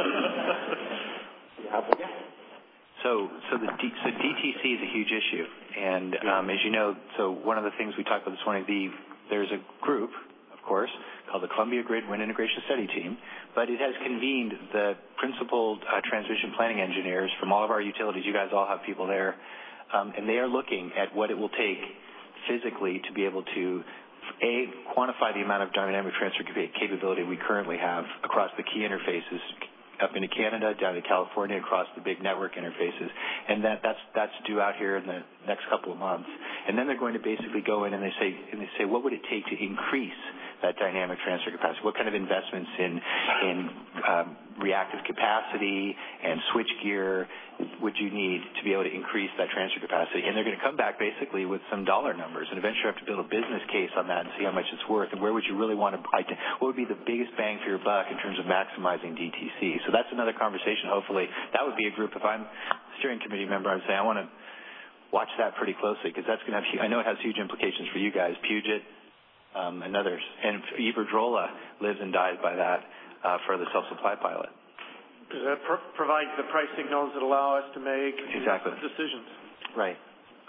So, so the D, so D T C is a huge issue, and um, as you know, so one of the things we talked about this morning, the there's a group, of course, called the Columbia Grid Wind Integration Study Team, but it has convened the principal uh, transmission planning engineers from all of our utilities. You guys all have people there, um, and they are looking at what it will take physically to be able to A, quantify the amount of dynamic transfer capability we currently have across the key interfaces up into Canada, down to California, across the big network interfaces. And that, that's, that's due out here in the next couple of months. And then they're going to basically go in and they say, and they say, what would it take to increase that dynamic transfer capacity? What kind of investments in, in um, reactive capacity and switch gear would you need to be able to increase that transfer capacity? And they're going to come back basically with some dollar numbers, and eventually you have to build a business case on that and see how much it's worth, and where would you really want to, what would be the biggest bang for your buck in terms of maximizing D T C. So that's another conversation. Hopefully that would be a group. If I'm a steering committee member, I'd say I want to watch that pretty closely, because that's going to have, I know it has huge implications for you guys, Puget um, and others. And Iberdrola lives and dies by that uh, for the self-supply pilot. Because that pr- provides the price signals that allow us to make exactly. decisions. Right.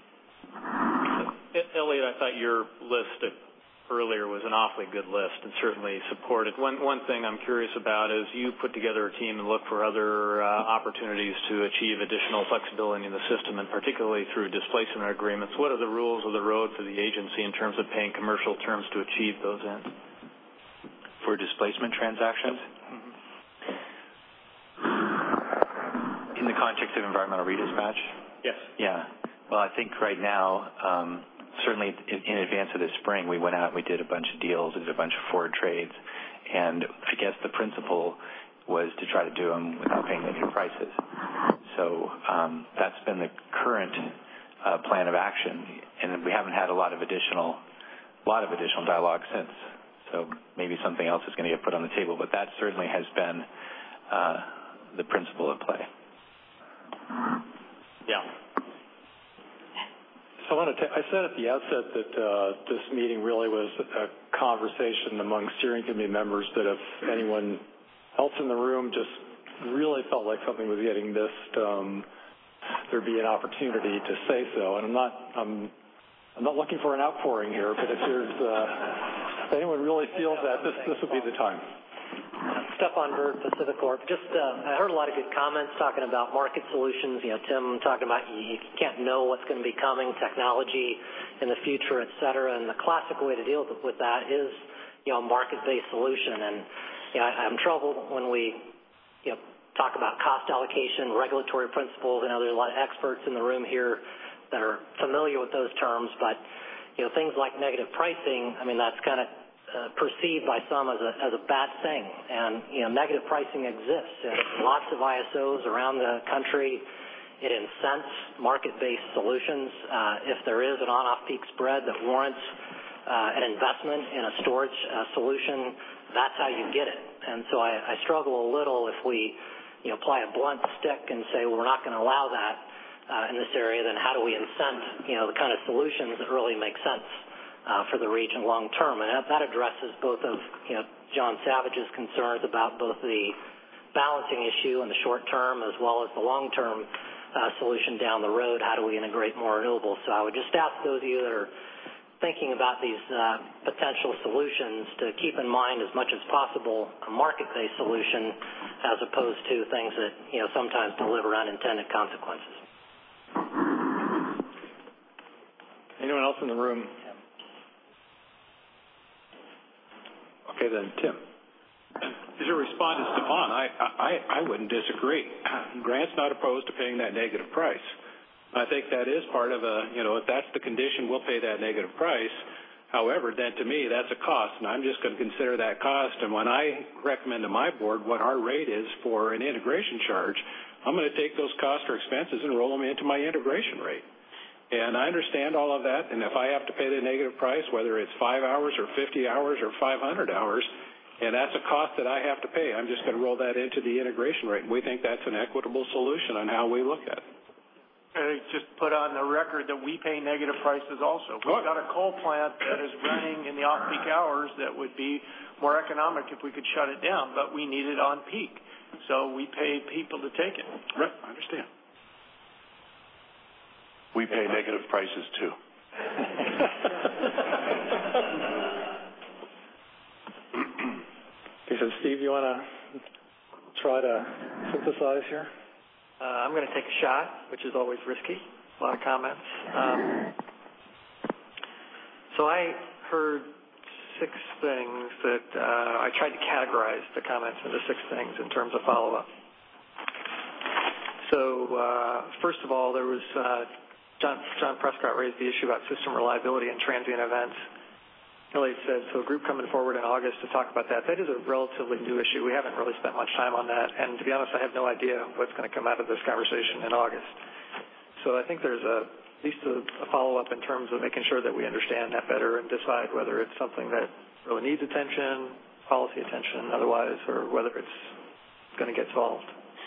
Elliot, I thought your list earlier was an awfully good list and certainly supported. One, one thing I'm curious about is you put together a team and look for other uh, opportunities to achieve additional flexibility in the system, and particularly through displacement agreements. What are the rules of the road for the agency in terms of paying commercial terms to achieve those ends? For displacement transactions? Mm-hmm. In the context of environmental redispatch? Yes. Yeah. Well, I think right now, um, certainly in, in advance of this spring, we went out and we did a bunch of deals, did a bunch of forward trades, and I guess the principle was to try to do them without paying negative prices. So um, that's been the current uh, plan of action, and we haven't had a lot of additional, lot of additional dialogue since. So maybe something else is going to get put on the table, but that certainly has been uh, the principle at play. Yeah. So I, want to t- I said at the outset that uh, this meeting really was a conversation among steering committee members, that if anyone else in the room just really felt like something was getting missed, um, there'd be an opportunity to say so. And I'm not, I'm, I'm not looking for an outpouring here, but if there's, uh, if anyone really feels that, this, this would be the time. Stefan Bird, Pacific Corp. Just, uh, I heard a lot of good comments talking about market solutions. You know, Tim talking about you, you can't know what's going to be coming, technology in the future, et cetera. And the classic way to deal with that is, you know, a market-based solution. And you know, I, I'm troubled when we, you know, talk about cost allocation, regulatory principles. I know there's a lot of experts in the room here that are familiar with those terms, but, you know, things like negative pricing, I mean, that's kind of uh, perceived by some as a, as a bad thing. And, you know, negative pricing exists in lots of I S Os around the country. It incents market-based solutions. Uh, if there is an on-off peak spread that warrants uh, an investment in a storage uh, solution, that's how you get it. And so I, I struggle a little if we, you know, apply a blunt stick and say, well, we're not going to allow that uh, in this area, then how do we incent, you know, the kind of solutions that really make sense uh, for the region long term? And that, that addresses both of, you know, John Savage's concerns about both the balancing issue in the short term as well as the long term uh, solution down the road. How do we integrate more renewables? So I would just ask those of you that are thinking about these uh, potential solutions to keep in mind as much as possible a market-based solution as opposed to things that, you know, sometimes deliver unintended consequences. Anyone else in the room? Okay, then, Tim. As a respond to Stefan, I, I, I wouldn't disagree. Grant's not opposed to paying that negative price. I think that is part of a, you know, if that's the condition, we'll pay that negative price. However, then to me, that's a cost, and I'm just going to consider that cost. And when I recommend to my board what our rate is for an integration charge, I'm going to take those costs or expenses and roll them into my integration rate. And I understand all of that, and if I have to pay the negative price, whether it's five hours or fifty hours or five hundred hours, and that's a cost that I have to pay, I'm just going to roll that into the integration rate. And we think that's an equitable solution on how we look at it. I just put on the record that we pay negative prices also. We've got a coal plant that is running in the off-peak hours that would be more economic if we could shut it down, but we need it on peak. So we pay people to take it. Right, I understand. We pay negative prices too. Okay, so Steve, you want to try to synthesize here? Uh, I'm going to take a shot, which is always risky. A lot of comments. Um, so I heard six things that uh, I tried to categorize the comments into six things in terms of follow-up. So uh, first of all, there was uh, John, John Prescott raised the issue about system reliability and transient events. Elliot said, so a group coming forward in August to talk about that. That is a relatively new issue. We haven't really spent much time on that. And to be honest, I have no idea what's going to come out of this conversation in August. So I think there's a, at least a, a follow-up in terms of making sure that we understand that better and decide whether it's something that really needs attention, policy attention otherwise, or whether it's going to get solved.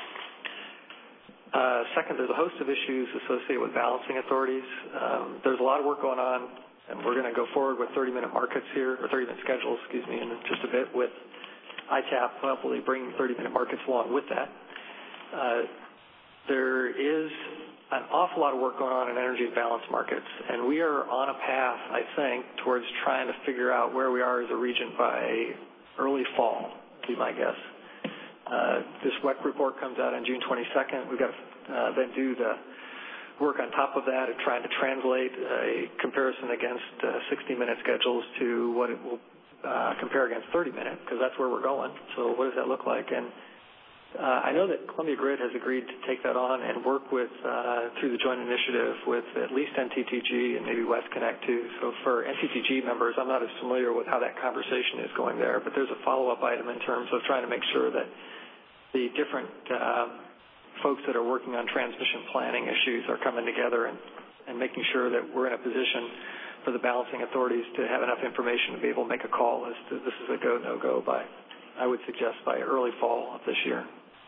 Uh, second, there's a host of issues associated with balancing authorities. Um, there's a lot of work going on. And we're going to go forward with thirty-minute markets here, or thirty-minute schedules, excuse me, in just a bit with I TAP, hopefully bringing thirty-minute markets along with that. Uh, there is an awful lot of work going on in energy balance markets, and we are on a path, I think, towards trying to figure out where we are as a region by early fall, would be my guess. Uh, this W E C report comes out on June twenty-second. We've got to uh, then do the work on top of that and trying to translate a comparison against uh, sixty-minute schedules to what it will uh, compare against thirty-minute, because that's where we're going. So what does that look like? And uh, I know that Columbia Grid has agreed to take that on and work with uh, through the joint initiative with at least N T T G and maybe West Connect too. So for N T T G members, I'm not as familiar with how that conversation is going there, but there's a follow-up item in terms of trying to make sure that the different um, folks that are working on transmission planning issues are coming together and, and making sure that we're in a position for the balancing authorities to have enough information to be able to make a call as to this is a go, no-go by, I would suggest, by early fall of this year.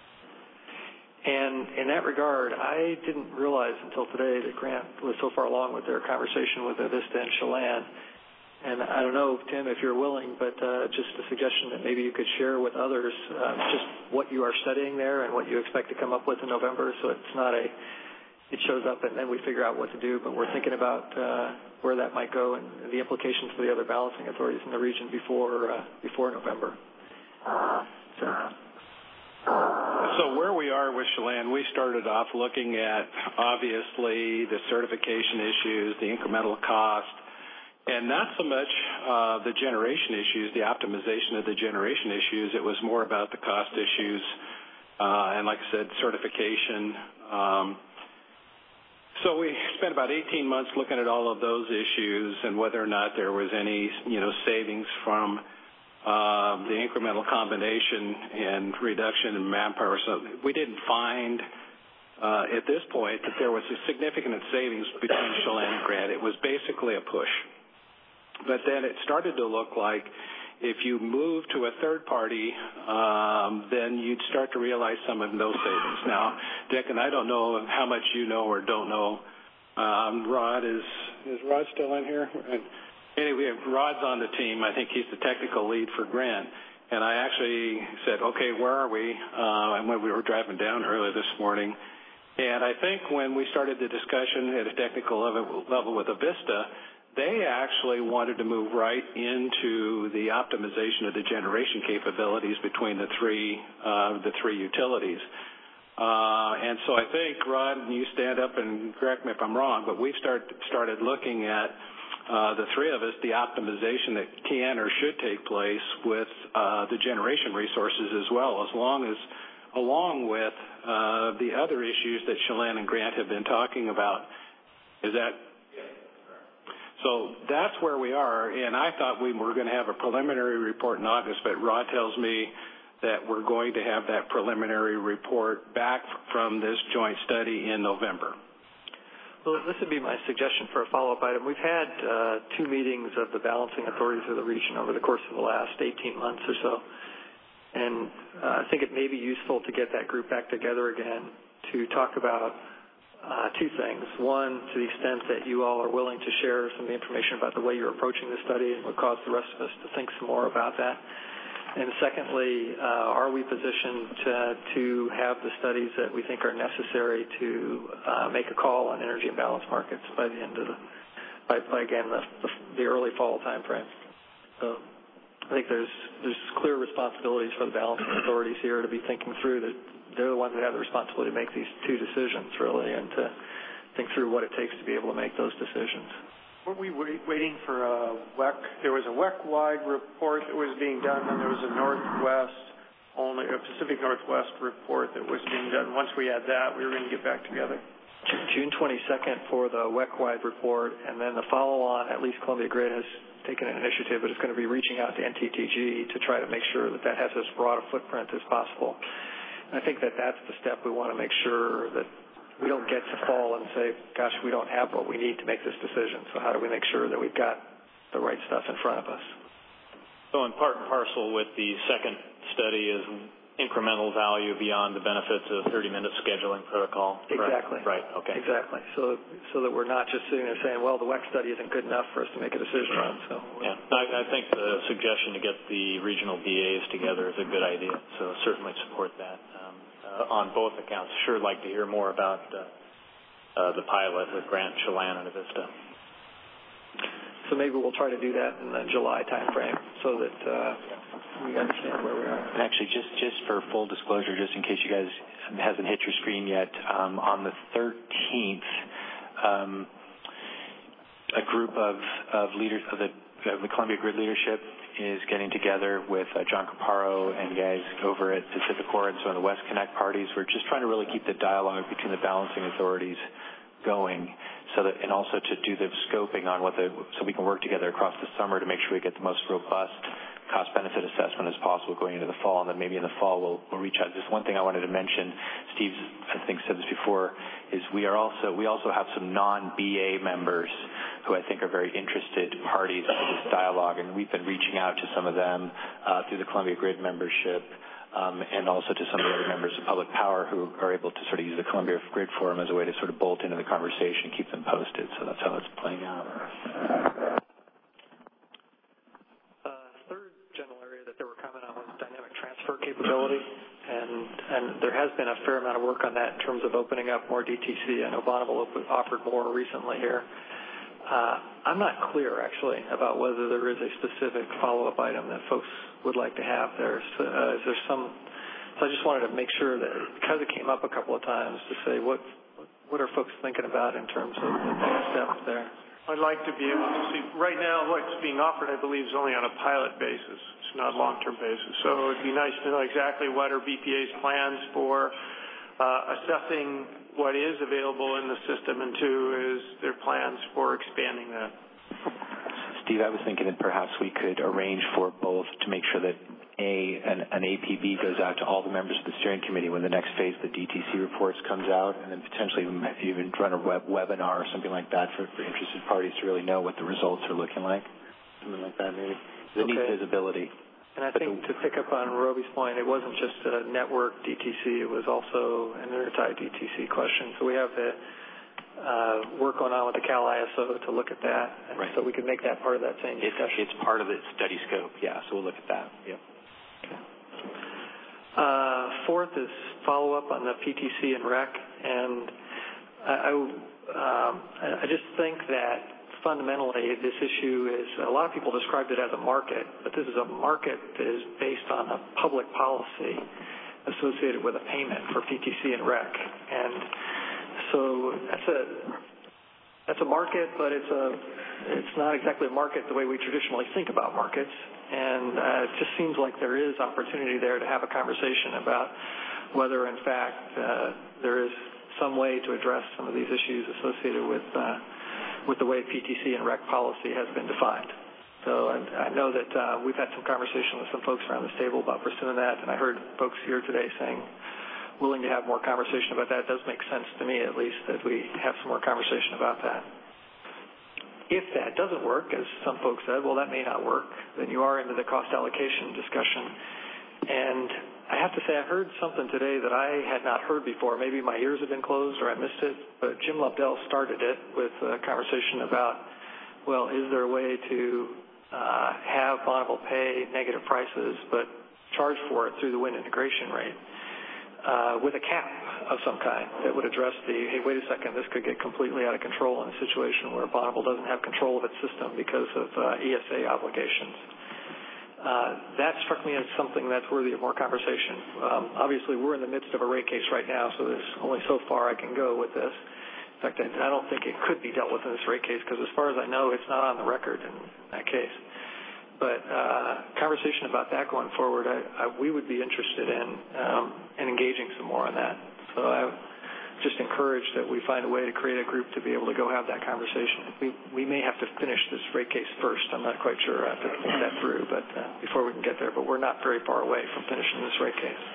And in that regard, I didn't realize until today that Grant was so far along with their conversation with Avista and Chelan. And I don't know, Tim, if you're willing, but uh, just a suggestion that maybe you could share with others uh, just what you are studying there and what you expect to come up with in November, so it's not a, it shows up and then we figure out what to do, but we're thinking about uh, where that might go and the implications for the other balancing authorities in the region before uh, before November. So. So where we are with Chelan, we started off looking at, obviously, the certification issues, the incremental cost, And not so much uh, the generation issues, the optimization of the generation issues. It was more about the cost issues uh, and, like I said, certification. Um, so we spent about eighteen months looking at all of those issues and whether or not there was any, you know, savings from uh, the incremental combination and reduction in manpower. So we didn't find uh, at this point that there was a significant savings between Chelan and Grant. It was basically a push. But then it started to look like if you move to a third party, um, then you'd start to realize some of those savings. Now, Dick, and I don't know how much you know or don't know. Um, Rod is is Rod still in here? Anyway, Rod's on the team. I think he's the technical lead for Grant. And I actually said, okay, where are we? Uh, and when we were driving down early this morning. And I think when we started the discussion at a technical level, level with Avista, they actually wanted to move right into the optimization of the generation capabilities between the three uh, the three utilities. Uh, and so I think, Rod, you stand up and correct me if I'm wrong, but we've start, started looking at uh, the three of us, the optimization that can or should take place with uh, the generation resources as well, as long as along with uh, the other issues that Chelan and Grant have been talking about. Is that? So that's where we are, and I thought we were going to have a preliminary report in August, but Rod tells me that we're going to have that preliminary report back from this joint study in November. Well, this would be my suggestion for a follow-up item. We've had uh, two meetings of the balancing authorities of the region over the course of the last eighteen months or so, and uh, I think it may be useful to get that group back together again to talk about Uh, two things. One, to the extent that you all are willing to share some information about the way you're approaching the study and what caused the rest of us to think some more about that. And secondly, uh, are we positioned to, to have the studies that we think are necessary to uh, make a call on energy imbalance markets by the end of the, by, by again, the, the, the early fall time frame? So I think there's, there's clear responsibilities for the balancing authorities here to be thinking through that. They're the ones that have the responsibility to make these two decisions, really, and to think through what it takes to be able to make those decisions. Were we wait, waiting for a W E C? There was a W E C-wide report that was being done, and there was a Northwest, only a Pacific Northwest report that was being done. Once we had that, we were going to get back together. June twenty-second for the W E C-wide report, and then the follow-on, at least Columbia Grid has taken an initiative, but it's going to be reaching out to N T T G to try to make sure that that has as broad a footprint as possible. I think that that's the step we want to make sure that we don't get to fall and say, gosh, we don't have what we need to make this decision. So how do we make sure that we've got the right stuff in front of us? So in part and parcel with the second study is incremental value beyond the benefits of thirty-minute scheduling protocol. Exactly. Right. Okay. Exactly. So so that we're not just sitting there saying, well, the W E C study isn't good enough for us to make a decision on. So yeah, I, I think the suggestion to get the regional B As together is a good idea. So certainly support that um, uh, on both accounts. Sure, like to hear more about uh, uh, the pilot with Grant, Chelan, and Avista. So maybe we'll try to do that in the July timeframe so that uh, we understand where we are. And actually, just, just for full disclosure, just in case you guys hasn't hit your screen yet, um, on the thirteenth, um, a group of, of leaders of the, of the Columbia Grid leadership is getting together with uh, John Caparo and guys over at PacifiCorp and some of the West Connect parties. We're just trying to really keep the dialogue between the balancing authorities going, so that, and also to do the scoping on what the, so we can work together across the summer to make sure we get the most robust cost-benefit assessment as possible going into the fall, and then maybe in the fall we'll, we'll reach out. Just one thing I wanted to mention, Steve, I think said this before, is we are also, we also have some non-B A members who I think are very interested parties to this dialogue, and we've been reaching out to some of them uh, through the Columbia Grid membership. Um, and also to some of the other members of Public Power who are able to sort of use the Columbia Grid Forum as a way to sort of bolt into the conversation, keep them posted. So that's how it's playing out. Uh, third general area that there were comment on was dynamic transfer capability, and, and there has been a fair amount of work on that in terms of opening up more D T C. I know Bonneville offered more recently here. Uh, I'm not clear, actually, about whether there is a specific follow-up item that folks would like to have there. So, uh, is there some? So I just wanted to make sure that, because it came up a couple of times, to say what what are folks thinking about in terms of the next steps there. I'd like to be able to see. Right now, what's being offered, I believe, is only on a pilot basis. It's not a long-term basis. So it'd be nice to know exactly what are B P A's plans for uh, assessing what is available in the system, and two is their plans for expanding that. Steve, I was thinking that perhaps we could arrange for both to make sure that A, an, an A P B goes out to all the members of the steering committee when the next phase of the D T C reports comes out, and then potentially even, even run a web, webinar or something like that for, for interested parties to really know what the results are looking like. Something like that, maybe. They need Okay. visibility. And I think to pick up on Roby's point, it wasn't just a network D T C, it was also an intertie D T C question. So we have the uh, work going on with the Cal I S O to look at that, and right. so we can make that part of that same It's, discussion. it's part of the study scope, yeah, so we'll look at that. Yep. Uh, fourth is follow-up on the P T C and R E C, and I, I, um, I just think that fundamentally this issue is, a lot of people described it as a market, but this is a market that is based on a public policy associated with a payment for P T C and R E C, and so that's a that's a market, but it's a it's not exactly a market the way we traditionally think about markets. And uh, it just seems like there is opportunity there to have a conversation about whether, in fact, uh, there is some way to address some of these issues associated with uh, with the way P T C and R E C policy has been defined. So I, I know that uh, we've had some conversation with some folks around this table about pursuing that, and I heard folks here today saying willing to have more conversation about that. It does make sense to me, at least, that we have some more conversation about that. If that doesn't work, as some folks said, well, that may not work, then you are into the cost allocation discussion. And I have to say, I heard something today that I had not heard before. Maybe my ears have been closed or I missed it, but Jim Lobdell started it with a conversation about, well, is there a way to uh, have Bonneville pay negative prices but charge for it through the wind integration rate uh, with a cap of some kind that would address the, hey, wait a second, this could get completely out of control in a situation where Bonneville doesn't have control of its system because of uh, E S A obligations. Uh, that struck me as something that's worthy of more conversation. Um, obviously, we're in the midst of a rate case right now, so there's only so far I can go with this. In fact, I, I don't think it could be dealt with in this rate case because as far as I know, it's not on the record in that case. But uh, conversation about that going forward, I, I, we would be interested in, um, in engaging some more on that. So I just encourage that we find a way to create a group to be able to go have that conversation. We we may have to finish this rate case first. I'm not quite sure. I have to think that through, but uh, before we can get there. But we're not very far away from finishing this rate case.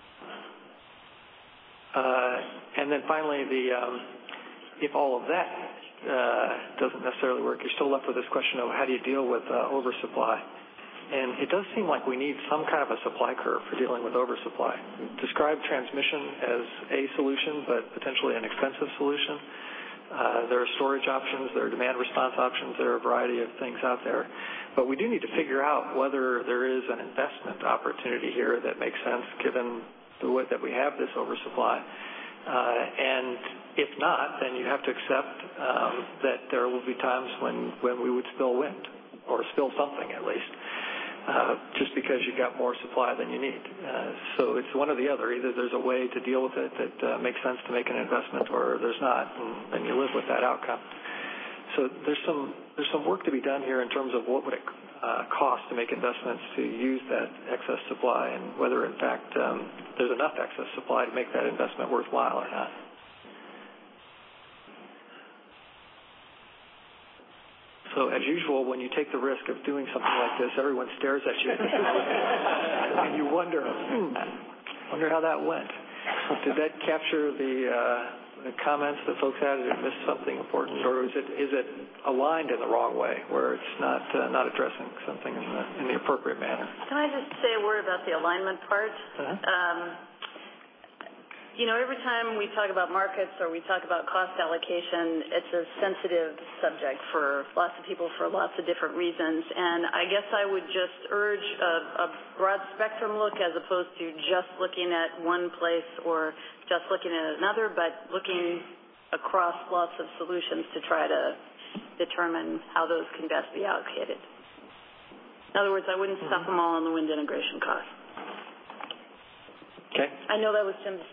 Uh, and then finally, the um, if all of that uh, doesn't necessarily work, you're still left with this question of how do you deal with uh, oversupply. And it does seem like we need some kind of a supply curve for dealing with oversupply. Describe transmission as a solution, but potentially an expensive solution. Uh, there are storage options, there are demand response options, there are a variety of things out there. But we do need to figure out whether there is an investment opportunity here that makes sense given the way that we have this oversupply. Uh, and if not, then you have to accept um, that there will be times when, when we would spill wind, or spill something at least. Uh, just because you've got more supply than you need. Uh, so it's one or the other. Either there's a way to deal with it that uh, makes sense to make an investment, or there's not, and then you live with that outcome. So there's some there's some work to be done here in terms of what would it uh, cost to make investments to use that excess supply, and whether in fact um, there's enough excess supply to make that investment worthwhile or not. So as usual, when you take the risk of doing something like this, everyone stares at you, and you wonder, hmm, wonder how that went. Did that capture the, uh, the comments that folks had? Did it miss something important, or is it is it aligned in the wrong way, where it's not uh, not addressing something in the in the appropriate manner? Can I just say a word about the alignment part? Uh-huh. Um, You know, every time we talk about markets or we talk about cost allocation, it's a sensitive subject for lots of people for lots of different reasons. And I guess I would just urge a, a broad spectrum look as opposed to just looking at one place or just looking at another, but looking across lots of solutions to try to determine how those can best be allocated. In other words, I wouldn't stuff them all on the wind integration cost. Okay. I know that was Tim's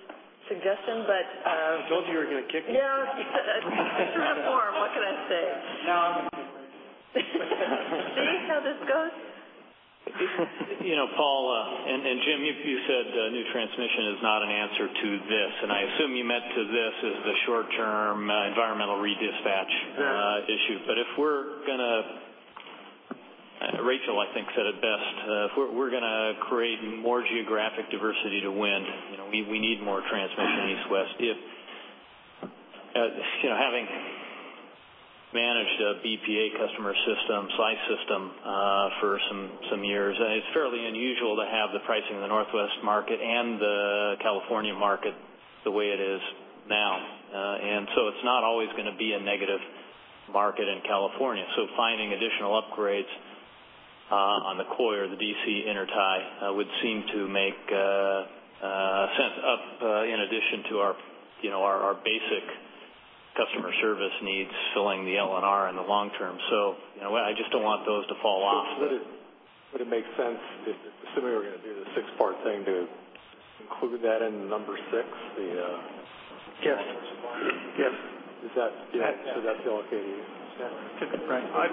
suggestion, but... Uh, I told you you were going to kick me. Yeah, it's true to form. What can I say? Now I'm going to See how this goes? You know, Paul uh, and, and Jim, you, you said uh, new transmission is not an answer to this, and I assume you meant to this as the short-term uh, environmental redispatch uh, issue. But if we're going to, uh, Rachel, I think, said it best, uh, if we're, we're going to create more geographic diversity to wind, you know, we, we need more transmission east-west. If, uh, you know, having managed a B P A customer system, SLICE system uh, for some, some years. And it's fairly unusual to have the pricing in the Northwest market and the California market the way it is now. Uh, and so it's not always going to be a negative market in California. So finding additional upgrades uh, on the C O I or the D C intertie uh, would seem to make uh, uh, sense up uh, in addition to our, you know, our, our basic customer service needs, filling the L N R in the long term. So, you know, I just don't want those to fall off. Would it, would it make sense, if, assuming we're going to do the six-part thing, to include that in number six? The uh, yes, yes. Is that yeah? yeah. So that's the okay to use. Yeah. Right. I,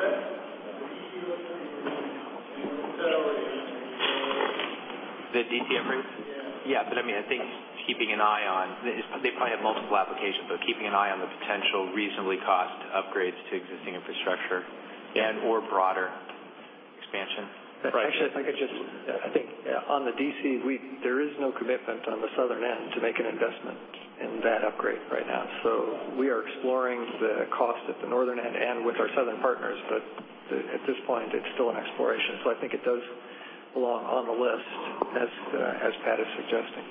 the D C F rates? Yeah, but I mean, I think keeping an eye on, they probably have multiple applications, but keeping an eye on the potential reasonably cost upgrades to existing infrastructure and or broader expansion. Right. Actually, if I could just, I think on the D C, we there is no commitment on the southern end to make an investment in that upgrade right now. So we are exploring the cost at the northern end and with our southern partners, but the, at this point, it's still an exploration. So I think it does belong on the list, as uh, as Pat is suggesting.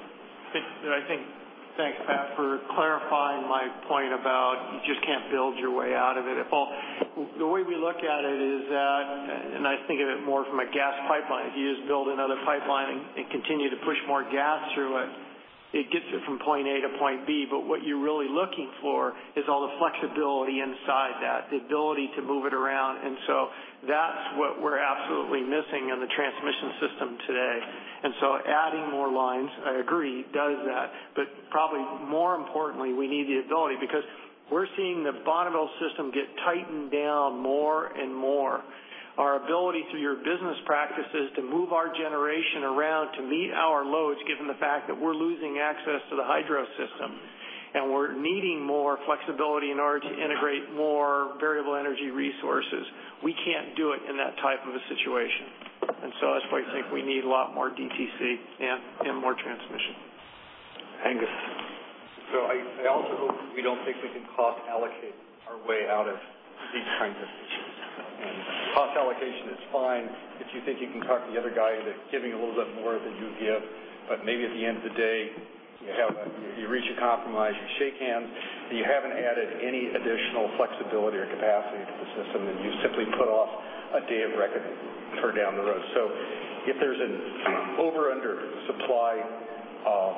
I think, thanks, Pat, for clarifying my point about you just can't build your way out of it. If all, the way we look at it is that, and I think of it more from a gas pipeline, if you just build another pipeline and, and continue to push more gas through it, it gets it from point A to point B, but what you're really looking for is all the flexibility inside that, the ability to move it around, and so that's what we're absolutely missing in the transmission system today. And so adding more lines, I agree, does that, but probably more importantly, we need the ability, because we're seeing the Bonneville system get tightened down more and more. Our ability through your business practices to move our generation around to meet our loads, given the fact that we're losing access to the hydro system, and we're needing more flexibility in order to integrate more variable energy resources. We can't do it in that type of a situation. And so that's why I think we need a lot more D T C and, and more transmission. Angus. So I, I also hope we don't think we can cost allocate our way out of these kinds of issues. And cost allocation is fine if you think you can talk the other guy into giving a little bit more than you give, but maybe at the end of the day, you have a, you reach a compromise, you shake hands, and you haven't added any additional flexibility or capacity to the system, and you simply put off a day of reckoning for down the road. So if there's an over-under supply uh,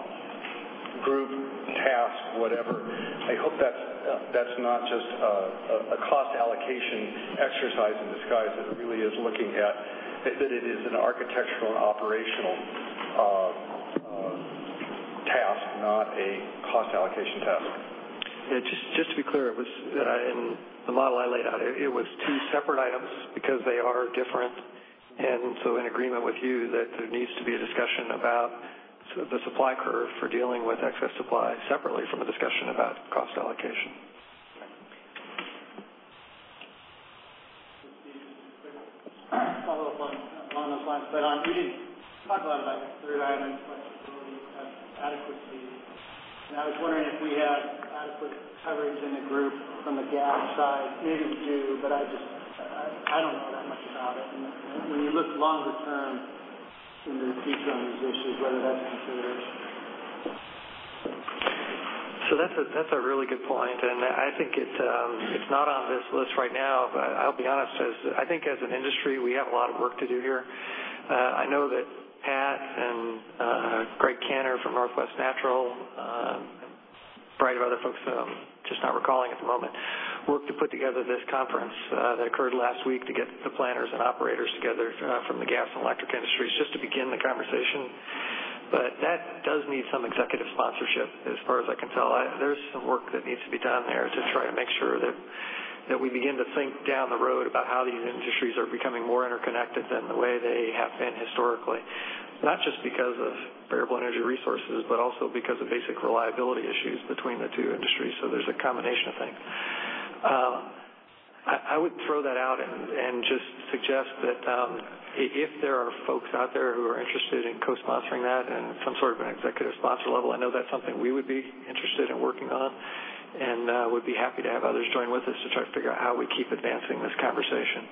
group, task, whatever, I hope that's, uh, that's not just a, a cost allocation exercise in disguise, that it really is looking at that it is an architectural and operational uh, uh, task, not a cost allocation task. Yeah, just just to be clear, it was uh, in the model I laid out, it, it was two separate items because they are different, and so in agreement with you that there needs to be a discussion about the supply curve for dealing with excess supply separately from a discussion about cost allocation. Follow up on along those lines, but on, we didn't talk a lot about the third item, flexibility, adequacy. And I was wondering if we have adequate coverage in the group from the gas side. Maybe we do, but I just I, I don't know that much about it. And when you look longer term into the future on these issues, whether that's a consideration. So that's a that's a really good point, and I think it um, it's not on this list right now. But I'll be honest, as I think as an industry, we have a lot of work to do here. Uh, I know that Pat and uh, Greg Canner from Northwest Natural, uh, a variety of other folks, um, just not recalling at the moment, worked to put together this conference uh, that occurred last week to get the planners and operators together uh, from the gas and electric industries just to begin the conversation. But that does need some executive sponsorship, as far as I can tell. I, there's some work that needs to be done there to try to make sure that that we begin to think down the road about how these industries are becoming more interconnected than the way they have been historically. Not just because of variable energy resources, but also because of basic reliability issues between the two industries. So there's a combination of things. Uh, I, I would throw that out and, and just suggest that um, if there are folks out there who are interested in co-sponsoring that and some sort of an executive sponsor level, I know that's something we would be interested in working on, and uh, would be happy to have others join with us to try to figure out how we keep advancing this conversation.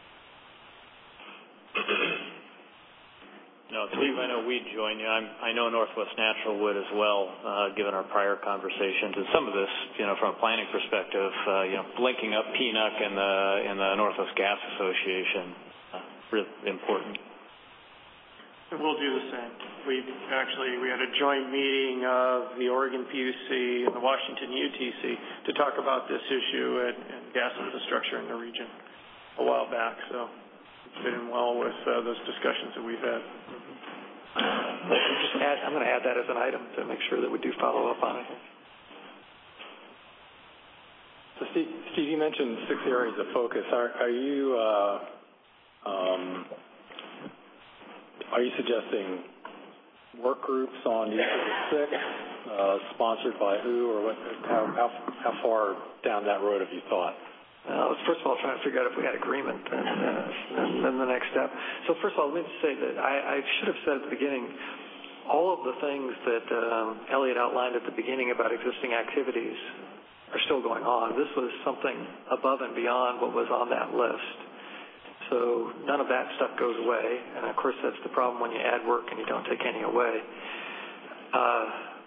No, Steve, I know we'd join you. I'm, I know Northwest Natural would as well, uh, given our prior conversations. And some of this, you know, from a planning perspective, uh, you know, linking up P N U C and the, and the Northwest Gas Association, uh, really important. We'll do the same. We actually, we had a joint meeting of the Oregon P U C and the Washington U T C to talk about this issue and, and gas infrastructure in the region a while back. So it's fit in well with uh, those discussions that we've had. Just add, I'm going to add that as an item to make sure that we do follow up on it. So Steve, Steve you mentioned six areas of focus. Are, are you uh, um, are you suggesting work groups on each of the six, uh, sponsored by who, or what? How, how, how far down that road have you thought? Uh, let's first of all try to figure out if we had agreement, and, uh, and then the next step. So first of all, let me just say that I, I should have said at the beginning, all of the things that um, Elliot outlined at the beginning about existing activities are still going on. This was something above and beyond what was on that list. So none of that stuff goes away, and of course that's the problem when you add work and you don't take any away. Uh,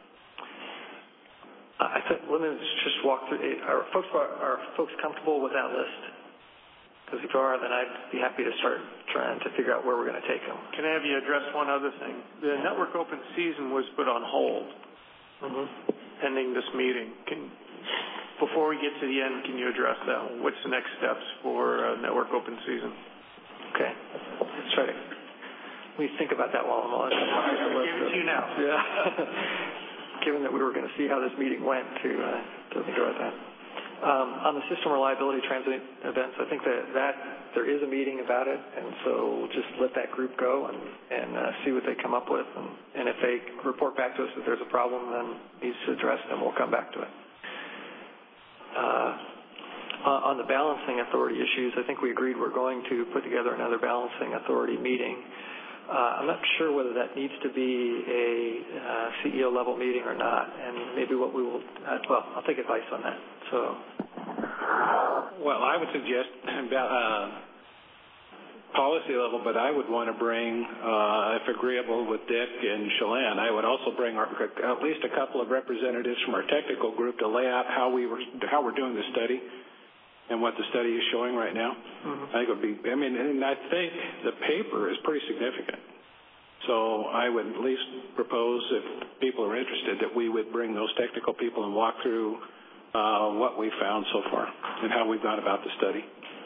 I think, let me just walk through. Are folks are folks comfortable with that list? Because if you are, then I'd be happy to start trying to figure out where we're going to take them. Can I have you address one other thing? The network open season was put on hold mm-hmm. pending this meeting. Can, before we get to the end, can you address that one? What's the next steps for uh, network open season? Okay, let's try to. Let me think about that while I'm on. Give it to you now. Yeah. Given that we were going to see how this meeting went, to uh, to think about that. Um, on the system reliability transit events, I think that, that there is a meeting about it, and so we'll just let that group go and, and uh, see what they come up with. And, and if they report back to us that there's a problem then needs to address, then we'll come back to it. Uh, on the balancing authority issues, I think we agreed we're going to put together another balancing authority meeting. Uh, I'm not sure whether that needs to be a uh, C E O level meeting or not, and maybe what we will, uh, well, I'll take advice on that. So, well, I would suggest uh, policy level, but I would want to bring, uh, if agreeable with Dick and Chelan, I would also bring our, at least a couple of representatives from our technical group to lay out how we were, how we're doing the study and what the study is showing right now. Mm-hmm. I think it would be, I mean, and I think the paper is pretty significant. So I would at least propose, if people are interested, that we would bring those technical people and walk through uh, what we found so far and how we've gone about the study.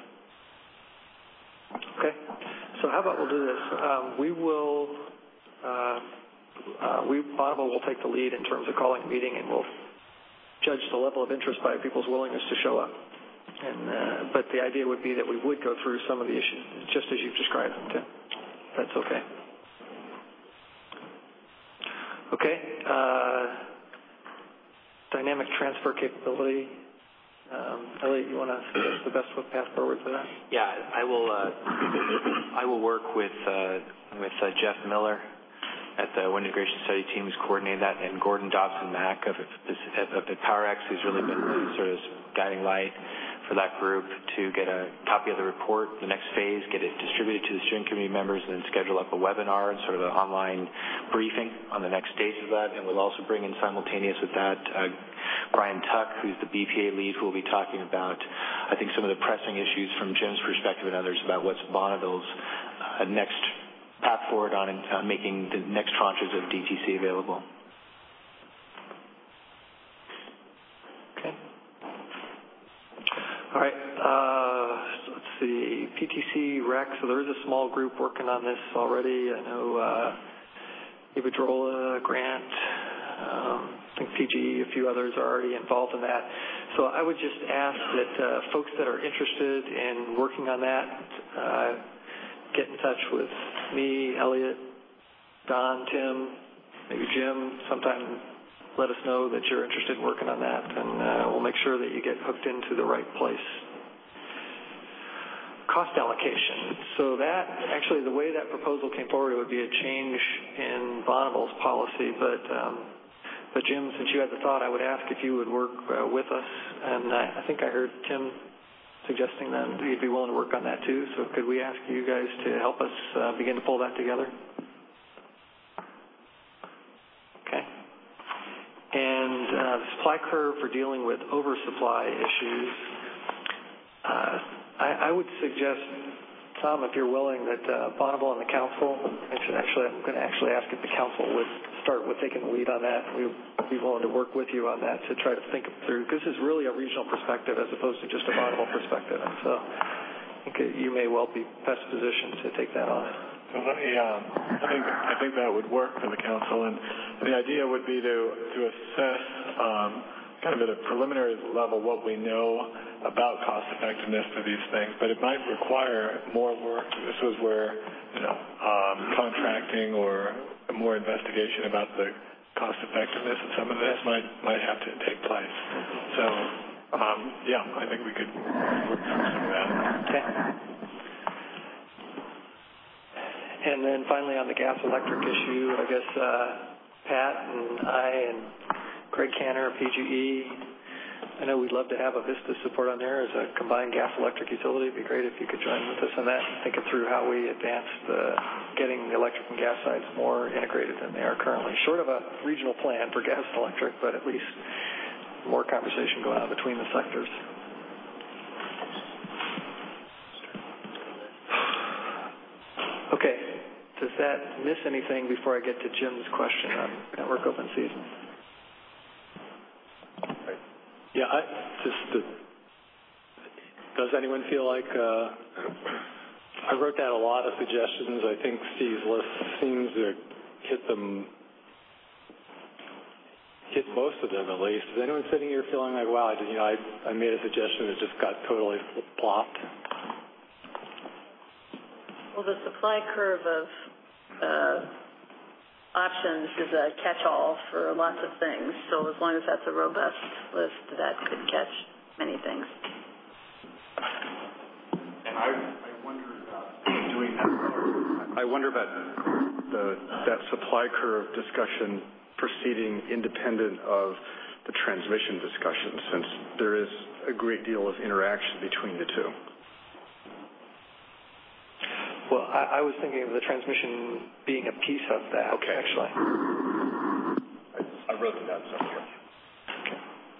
Okay. So how about we'll do this? Um, we will, uh, uh, we, Audible will take the lead in terms of calling a meeting, and we'll judge the level of interest by people's willingness to show up. And, uh, but the idea would be that we would go through some of the issues, just as you've described them, Tim. That's okay. Okay. Uh, dynamic transfer capability. Um, Elliot, you want to suggest the best path forward for that? Yeah, I will. Uh, I will work with uh, with uh, Jeff Miller at the Wind Integration Study Team, who's coordinated that, and Gordon Dobson-Mack of, of, of PowerX, who's really been the sort of guiding light for that group to get a copy of the report, the next phase, get it distributed to the steering committee members, and then schedule up a webinar and sort of an online briefing on the next stage of that. And we'll also bring in simultaneous with that uh, Brian Tuck, who's the B P A lead, who will be talking about, I think, some of the pressing issues from Jim's perspective and others about what's Bonneville's uh, next path forward on uh, making the next tranches of D T C available. Okay. All right. Uh, let's see. P T C R E C. So there is a small group working on this already. I know uh, Iberdrola grant. Um, I think P G E, a few others are already involved in that. So I would just ask that uh, folks that are interested in working on that uh, get in touch with me, Elliot, Don, Tim, maybe Jim. Sometime let us know that you're interested in working on that, and uh, we'll make sure that you get hooked into the right place. Cost allocation. So that, actually, the way that proposal came forward, it would be a change in Bonneville's policy, but um, But Jim, since you had the thought, I would ask if you would work uh, with us, and I, I think I heard Tim suggesting that you'd be willing to work on that too. So could we ask you guys to help us uh, begin to pull that together? Okay. And uh, the supply curve for dealing with oversupply issues. Uh, I, I would suggest, Tom, if you're willing, that uh, Bonneville and the council. I should actually, I'm going to actually ask if the council would start with taking the lead on that. We would be willing to work with you on that to try to think through, because this is really a regional perspective as opposed to just a Bonneville perspective. And so I think you may well be best positioned to take that on. So let me, um, I think I think that would work for the council, and the idea would be to to assess um, kind of at a preliminary level what we know about cost effectiveness for these things, but it might require more work. This was where, you know, um, contracting or more investigation about the cost effectiveness of some of this might might have to take place. So, um, yeah, I think we could work through some of that. Okay. And then finally on the gas electric issue, I guess uh, Pat and I and Greg Canner, P G E, I know we'd love to have a Vista support on there as a combined gas electric utility. It'd be great if you could join with us on that and think it through how we advance the getting the electric and gas sides more integrated than they are currently. Short of a regional plan for gas and electric, but at least more conversation going on between the sectors. Okay. Does that miss anything before I get to Jim's question on network open season? Yeah, I just, uh, does anyone feel like, uh, I wrote down a lot of suggestions. I think Steve's list seems to hit them, hit most of them at least. Is anyone sitting here feeling like, wow, I, did, you know, I, I made a suggestion that just got totally plopped? Well, the supply curve of uh, options is a catch-all for lots of things. So as long as that's a robust list, that could catch many things. And I, I wonder about doing that. I wonder about the, that supply curve discussion proceeding independent of the transmission discussion, since there is a great deal of interaction between the two. Well, I, I was thinking of the transmission being a piece of that, okay. Actually. I, I wrote it down somewhere. Okay.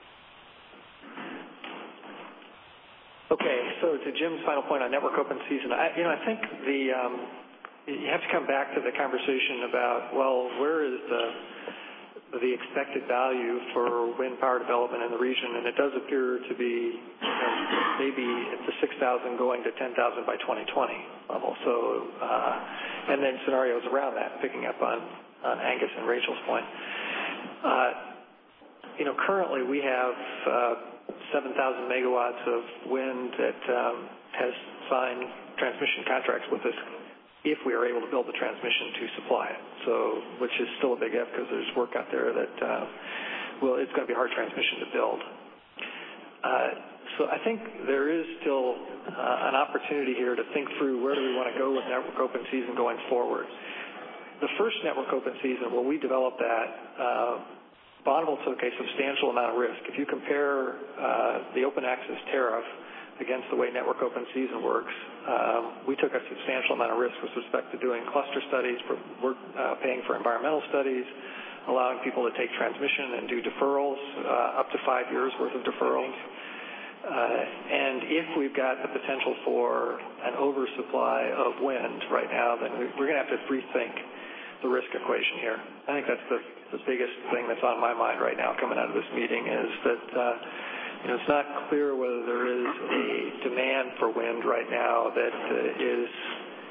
Okay, so to Jim's final point on network open season, I, you know, I think the um, you have to come back to the conversation about, well, where is the the expected value for wind power development in the region, and it does appear to be, you know, maybe it's a six thousand going to ten thousand by twenty twenty level. So, uh, and then scenarios around that, picking up on, on Angus and Rachel's point. Uh, you know, currently we have uh, seven thousand megawatts of wind that um, has signed transmission contracts with us if we are able to build the transmission to supply it. So, which is still a big if because there's work out there that, uh, well, it's going to be hard transmission to build. Uh, so I think there is still uh, an opportunity here to think through where do we want to go with network open season going forward. The first network open season, when we developed that, uh, Bonneville took a substantial amount of risk. If you compare uh, the open access tariff against the way network open season works, um, we took a substantial amount of risk with respect to doing cluster studies, for work, uh, paying for environmental studies, allowing people to take transmission and do deferrals, uh, up to five years worth of deferrals. Uh, and if we've got the potential for an oversupply of wind right now, then we're going to have to rethink the risk equation here. I think that's the, the biggest thing that's on my mind right now coming out of this meeting is that uh, you know, it's not clear whether there is a demand for wind right now that uh, is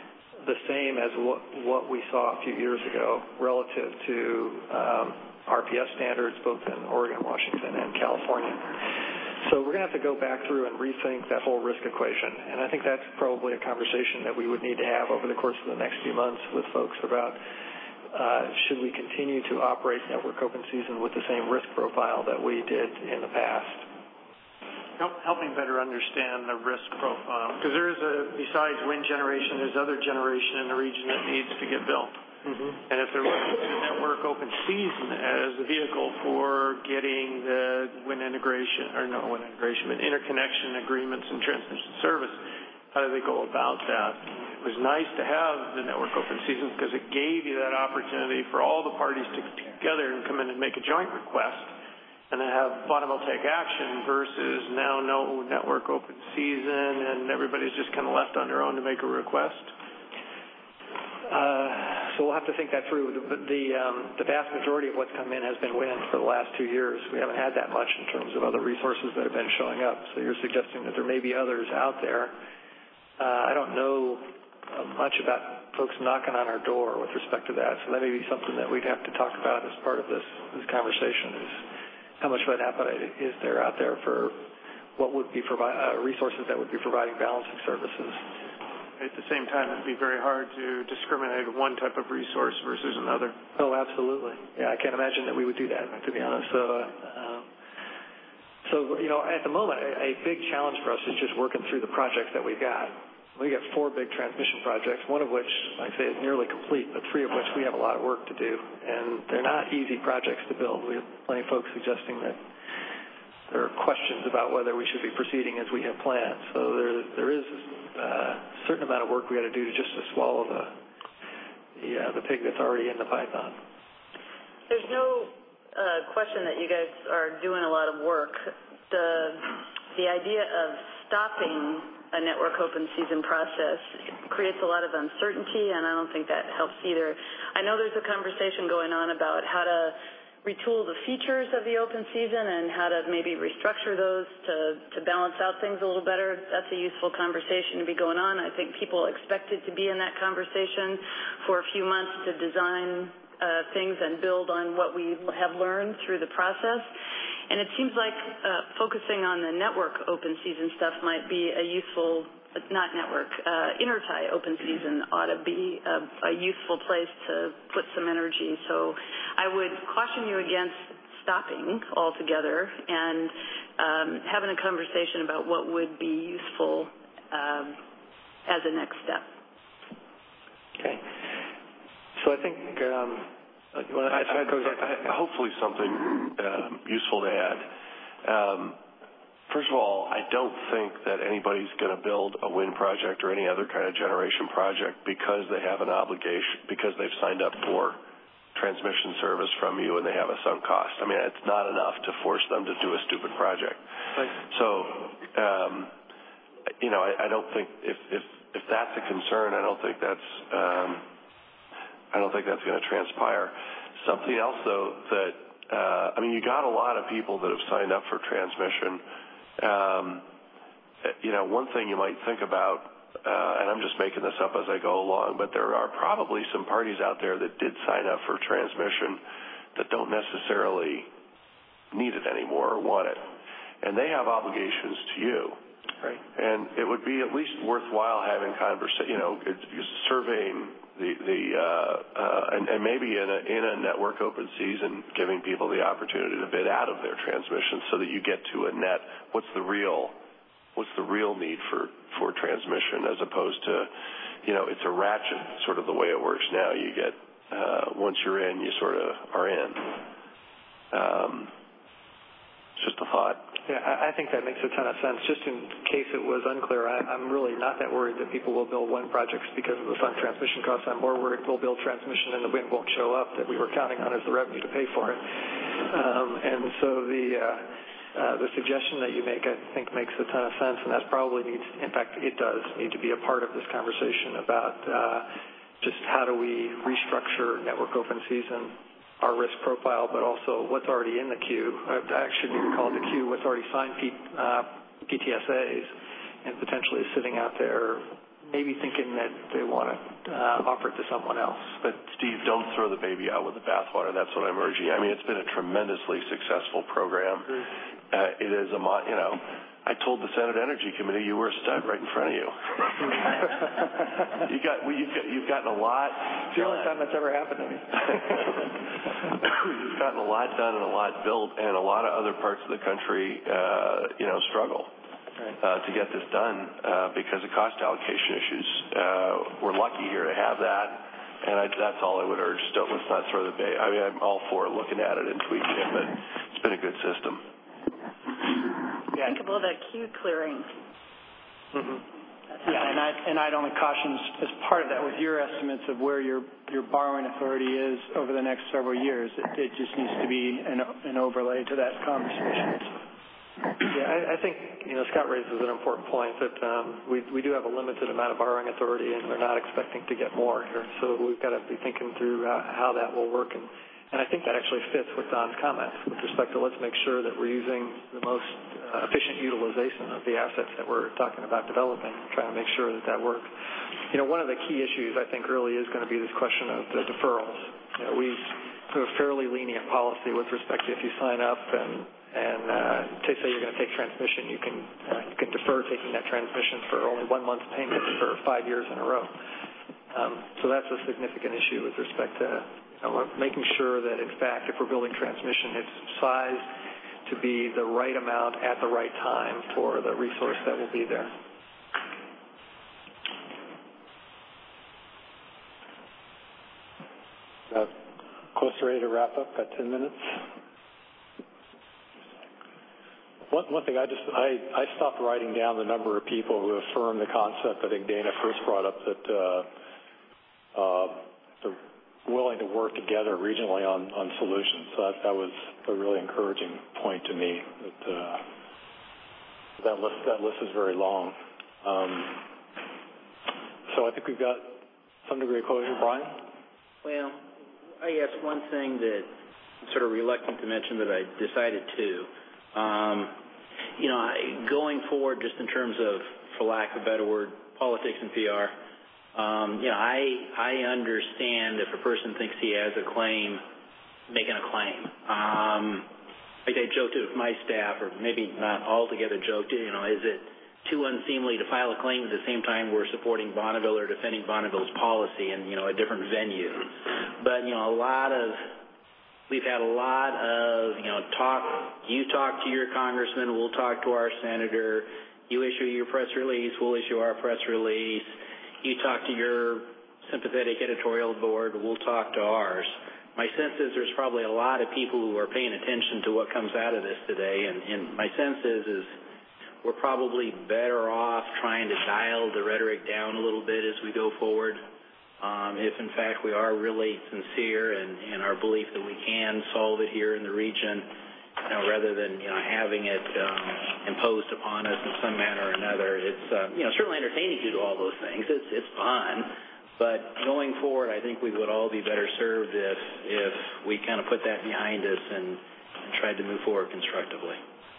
the same as what, what we saw a few years ago relative to um, R P S standards, both in Oregon, Washington, and California. So we're going to have to go back through and rethink that whole risk equation. And I think that's probably a conversation that we would need to have over the course of the next few months with folks about uh, should we continue to operate network open season with the same risk profile that we did in the past. Help, helping better understand the risk profile. Because there is a, besides wind generation, there's other generation in the region that needs to get built. Mm-hmm. And if they're looking at the network open season as the vehicle for getting the wind integration, or no wind integration, but interconnection agreements and transmission service, how do they go about that? It was nice to have the network open season because it gave you that opportunity for all the parties to get together and come in and make a joint request and then have Bonneville take action versus now no network open season and everybody's just kind of left on their own to make a request. Uh, so we'll have to think that through. The, the, um, the vast majority of what's come in has been wind for the last two years. We haven't had that much in terms of other resources that have been showing up. So you're suggesting that there may be others out there. Uh, I don't know uh, much about folks knocking on our door with respect to that. So that may be something that we'd have to talk about as part of this, this conversation is how much of an appetite is there out there for what would be provi- uh, resources that would be providing balancing services. At the same time, it'd be very hard to discriminate one type of resource versus another. Oh, absolutely. Yeah, I can't imagine that we would do that, to be honest. So, uh, so you know, at the moment, a, a big challenge for us is just working through the projects that we've got. We've got four big transmission projects, one of which, like I say, is nearly complete, but three of which we have a lot of work to do. And they're not easy projects to build. We have plenty of folks suggesting that there are questions about whether we should be proceeding as we have planned. So there, there is a certain amount of work we got to do to just to swallow the the, uh, the pig that's already in the python. There's no uh, question that you guys are doing a lot of work. The the idea of stopping a network open season process creates a lot of uncertainty, and I don't think that helps either. I know there's a conversation going on about how to retool the features of the open season and how to maybe restructure those to, to balance out things a little better. That's a useful conversation to be going on. I think people expected to be in that conversation for a few months to design uh, things and build on what we have learned through the process. And it seems like uh, focusing on the network open season stuff might be a useful, not network, uh, intertie open season ought to be a, a useful place to put some energy. So I would caution you against stopping altogether and um, having a conversation about what would be useful um, as a next step. Okay. So I think um, you want to I, I, I, hopefully something um, useful to add. Um, First of all, I don't think that anybody's going to build a wind project or any other kind of generation project because they have an obligation, because they've signed up for transmission service from you and they have a sunk cost. I mean, it's not enough to force them to do a stupid project. Right. So, um, you know, I, I don't think if, if if that's a concern, I don't think that's um, I don't think that's going to transpire. Something else, though, that uh, I mean, you got a lot of people that have signed up for transmission. Um, you know, one thing you might think about, uh, and I'm just making this up as I go along, but there are probably some parties out there that did sign up for transmission that don't necessarily need it anymore or want it. And they have obligations to you. Right. And it would be at least worthwhile having conversation, you know, surveying the, the uh, uh, and, and maybe in a, in a network open season, giving people the opportunity to bid out of their transmission so that you get to a net. What's the real, what's the real need for, for transmission as opposed to, you know, it's a ratchet sort of the way it works now. You get, uh, once you're in, you sort of are in. Um, just a thought. Yeah, I think that makes a ton of sense. Just in case it was unclear, I, I'm really not that worried that people will build wind projects because of the sunk transmission costs. I'm more worried we'll build transmission and the wind won't show up that we were counting on as the revenue to pay for it. Um, and so the uh, uh, the suggestion that you make, I think, makes a ton of sense, and that probably needs, in fact, it does need to be a part of this conversation about uh, just how do we restructure network open season, our risk profile, but also what's already in the queue. I should maybe call it the queue, what's already signed P, uh, P T S As and potentially is sitting out there maybe thinking that they want to uh, offer it to someone else. But Steve, don't throw the baby out with the bathwater. That's what I'm urging. I mean, it's been a tremendously successful program. Uh, it is a, mo- you know, I told the Senate Energy Committee you were a stud right in front of you. you got, well, you've, got, you've gotten a lot. It's the only time that's ever happened to me. You've gotten a lot done and a lot built, and a lot of other parts of the country, uh, you know, struggle uh, to get this done uh, because of cost allocation issues. Uh, we're lucky here to have that, and I, that's all I would urge. Don't, let's not throw the baby. I mean, I'm all for looking at it and tweaking it, but it's been a good system. Yeah. Think of all that queue clearing. Mm-hmm. Yeah, and, I, and I'd only caution as part of that with your estimates of where your, your borrowing authority is over the next several years. It, it just needs to be an, an overlay to that conversation. Yeah, I, I think, you know, Scott raises an important point that um, we, we do have a limited amount of borrowing authority, and we're not expecting to get more here. So we've got to be thinking through uh, how that will work. And And I think that actually fits with Don's comments with respect to let's make sure that we're using the most uh, efficient utilization of the assets that we're talking about developing, trying to make sure that that works. You know, one of the key issues I think really is going to be this question of the deferrals. You know, we have a fairly lenient policy with respect to if you sign up and and uh, say you're going to take transmission, you can uh, you can defer taking that transmission for only one month's payment for five years in a row. Um, so that's a significant issue with respect to you know, making sure that, in fact, if we're building transmission, it's sized to be the right amount at the right time for the resource that will be there. Uh, close to ready to wrap up. Got ten minutes. One, one thing I just I, I stopped writing down the number of people who affirm the concept. I think Dana first brought up that uh, uh, they're willing to work together regionally on, on solutions. So that, that was a really encouraging point to me. That uh, that list that list is very long. Um, so I think we've got some degree of closure, Brian. Well, I guess one thing that I'm sort of reluctant to mention, but I decided to. Um, you know, I, going forward, just in terms of, for lack of a better word, politics and P R, um, you know, I I understand if a person thinks he has a claim, making a claim. Um, like I joked it with my staff, or maybe not altogether joked it, you know, is it too unseemly to file a claim at the same time we're supporting Bonneville or defending Bonneville's policy in, you know, a different venue? But, you know, a lot of We've had a lot of, you know, talk, you talk to your congressman, we'll talk to our senator, you issue your press release, we'll issue our press release, you talk to your sympathetic editorial board, we'll talk to ours. My sense is there's probably a lot of people who are paying attention to what comes out of this today, and, and my sense is, is we're probably better off trying to dial the rhetoric down a little bit as we go forward. Um, if, in fact, we are really sincere in, in our belief that we can solve it here in the region, you know, rather than, you know, having it um, imposed upon us in some manner or another. It's, uh, you know, certainly entertaining to do all those things. It's, it's fun. But going forward, I think we would all be better served if, if we kind of put that behind us and, and tried to move forward constructively.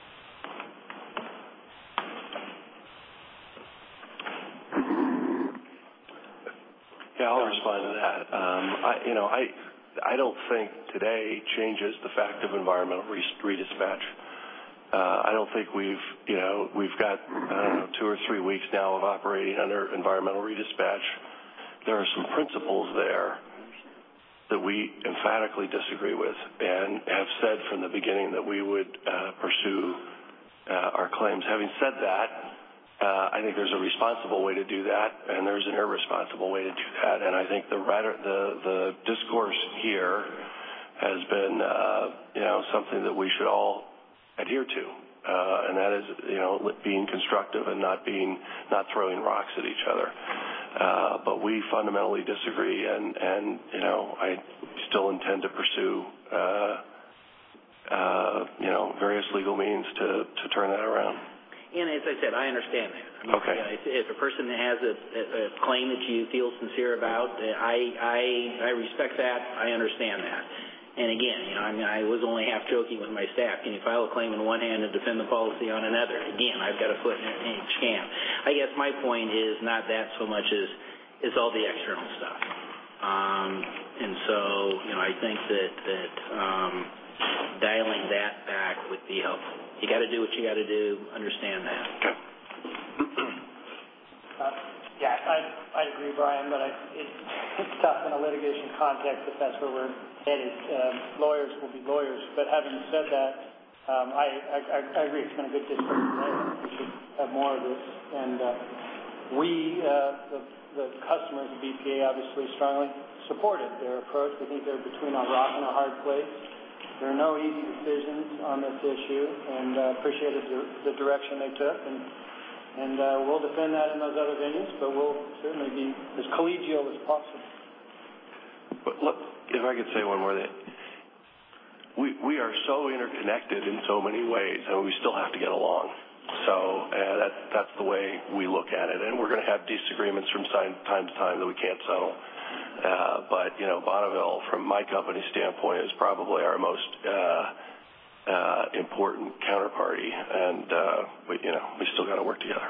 Yeah, I'll respond to that. Um, I, you know, I, I don't think today changes the fact of environmental redispatch. Uh, I don't think we've, you know, we've got, I don't know, two or three weeks now of operating under environmental redispatch. There are some principles there that we emphatically disagree with and have said from the beginning that we would uh, pursue uh, our claims. Having said that, Uh, I think there's a responsible way to do that, and there's an irresponsible way to do that. And I think the the, the discourse here has been, uh, you know, something that we should all adhere to, uh, and that is, you know, being constructive and not being not throwing rocks at each other. Uh, but we fundamentally disagree, and and you know, I still intend to pursue, uh, uh, you know, various legal means to to turn that around. And as I said, I understand that. I mean, okay. You know, if, if a person has a, a claim that you feel sincere about, I, I, I respect that. I understand that. And again, you know, I mean, I was only half joking with my staff. Can you file a claim in one hand and defend the policy on another? Again, I've got a foot in each camp. I guess my point is not that so much as it's all the external stuff. Um, and so, you know, I think that that um, dialing that back would be helpful. You got to do what you got to do. Understand that. Uh, yeah, I I agree, Brian, but I, it, it's tough in a litigation context if that's where we're headed. Um, lawyers will be lawyers. But having said that, um, I, I I agree. It's been a good discussion today. We should have more of this. And uh, we, uh, the the customers of B P A, obviously strongly supported their approach. We think they're between a rock and a hard place. There are no easy decisions on this issue, and uh, appreciated the, the direction they took. And And uh, we'll defend that in those other venues, but we'll certainly be as collegial as possible. But look, if I could say one more thing. We, we are so interconnected in so many ways, and we still have to get along. So uh, that, that's the way we look at it. And we're going to have disagreements from time to time that we can't settle. Uh, but, you know, Bonneville, from my company standpoint, is probably our most uh, Uh, important counterparty, and uh, we, you know, we still got to work together.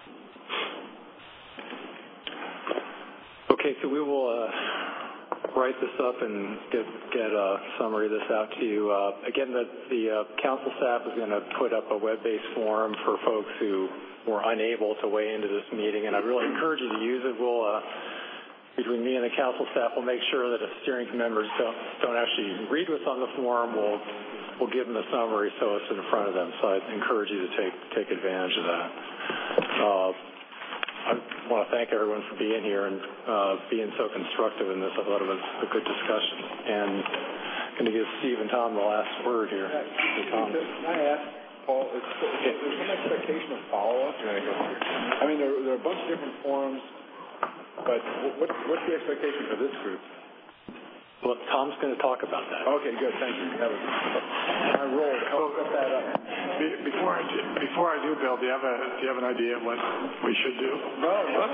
Okay, so we will uh, write this up and get get a summary of this out to you. Uh, again, the, the uh, council staff is going to put up a web-based forum for folks who were unable to weigh into this meeting, and I'd really encourage you to use it. We'll uh, between me and the council staff, we'll make sure that if steering members don't, don't actually read what's on the forum, we'll We'll give them the summary so it's in front of them. So I encourage you to take take advantage of that. Uh, I want to thank everyone for being here and uh, being so constructive in this. I thought it was a good discussion. And I'm going to give Steve and Tom the last word here. Tom. Can I ask, Paul, is, is there some expectation of follow-up? I mean, there, there are a bunch of different forums, but what, what's the expectation for this group? Well, Tom's going to talk about that. Okay, good. Thank you. That was my role to help set that up. Before I do, before I do, Bill, do you have a do you have an idea of what we should do? No.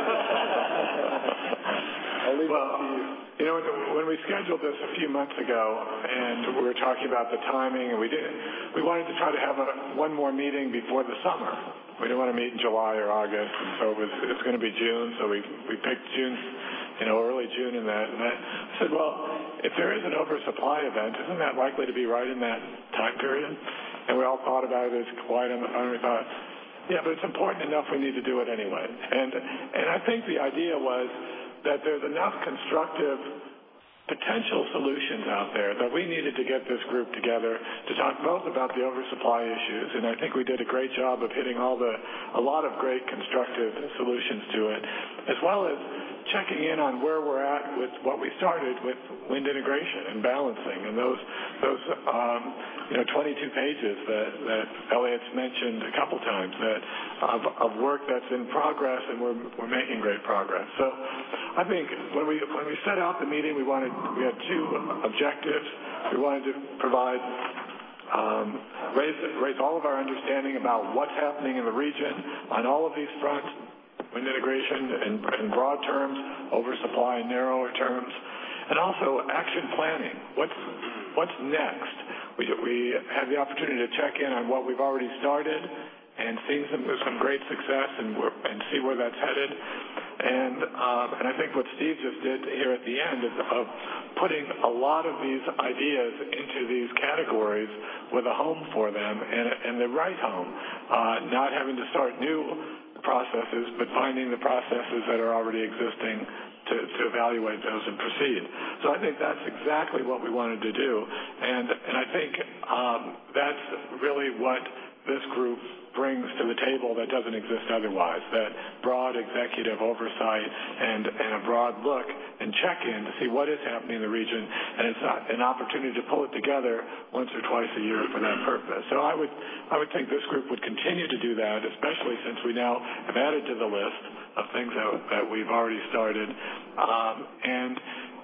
I'll leave well, it to you. You know, when we scheduled this a few months ago, and we were talking about the timing, and we did, we wanted to try to have a, one more meeting before the summer. We didn't want to meet in July or August, and so it was it's going to be June. So we we picked June. You know, early June in that. And I said, well, if there is an oversupply event, isn't that likely to be right in that time period? And we all thought about it as quiet on the phone. We thought, yeah, but it's important enough we need to do it anyway. And and I think the idea was that there's enough constructive potential solutions out there that we needed to get this group together to talk both about the oversupply issues, and I think we did a great job of hitting all the a lot of great constructive solutions to it, as well as checking in on where we're at with what we started with wind integration and balancing, and those those um, you know twenty-two pages that that Elliot's mentioned a couple times that of, of work that's in progress, and we're we're making great progress. So I think when we when we set out the meeting, we wanted we had two objectives. We wanted to provide um, raise raise all of our understanding about what's happening in the region on all of these fronts. Wind integration in, in broad terms, oversupply in narrower terms, and also action planning. What's what's next? We we had the opportunity to check in on what we've already started and seen some some great success and and see where that's headed. And um, and I think what Steve just did here at the end is of putting a lot of these ideas into these categories with a home for them and and the right home, uh, not having to start new processes, but finding the processes that are already existing to, to evaluate those and proceed. So I think that's exactly what we wanted to do, and and I think um, that's really what this group brings to the table that doesn't exist otherwise, that broad executive oversight and, and a broad look and check-in to see what is happening in the region, and it's not an opportunity to pull it together once or twice a year for that purpose. So I would I would think this group would continue to do that, especially since we now have added to the list of things that, that we've already started. Um, and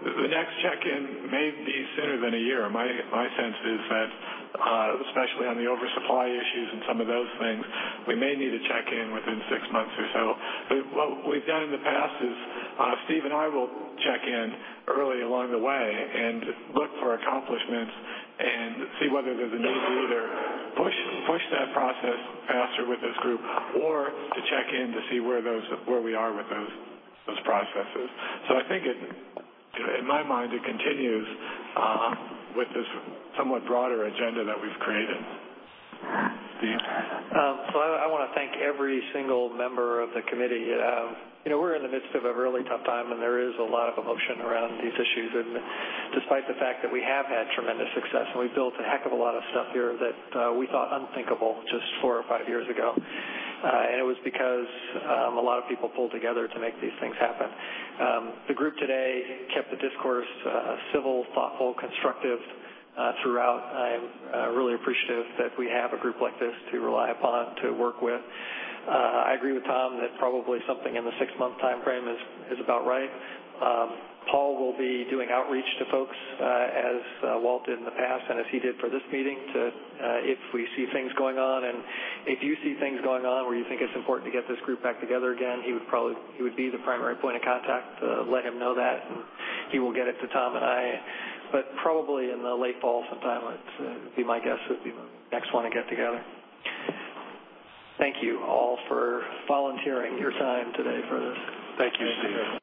the next check-in may be sooner than a year. My my sense is that, uh, especially on the oversupply issues and some of those things, we may need a check-in within six months or so. But what we've done in the past is uh, Steve and I will check in early along the way and look for accomplishments and see whether there's a need to either push push that process faster with this group or to check in to see where those where we are with those those processes. So I think it, in my mind, it continues uh, with this somewhat broader agenda that we've created. Steve? Um, so I, I want to thank every single member of the committee. Um, you know, we're in the midst of a really tough time, and there is a lot of emotion around these issues. And despite the fact that we have had tremendous success, and we built a heck of a lot of stuff here that uh, we thought unthinkable just four or five years ago. Uh, and it was because um, a lot of people pulled together to make these things happen. Um, the group today kept the discourse uh, civil, thoughtful, constructive uh, throughout. I'm uh, really appreciative that we have a group like this to rely upon, to work with. Uh, I agree with Tom that probably something in the six-month time frame is, is about right. Um, Paul will be doing outreach to folks uh, as uh, Walt did in the past and as he did for this meeting to uh, if we see things going on, and if you see things going on where you think it's important to get this group back together again, he would probably he would be the primary point of contact. Uh, let him know that, and he will get it to Tom and I. But probably in the late fall sometime, it's, uh, would be my guess would be the next one to get together. Thank you all for volunteering your time today for this. Thank you, Steve.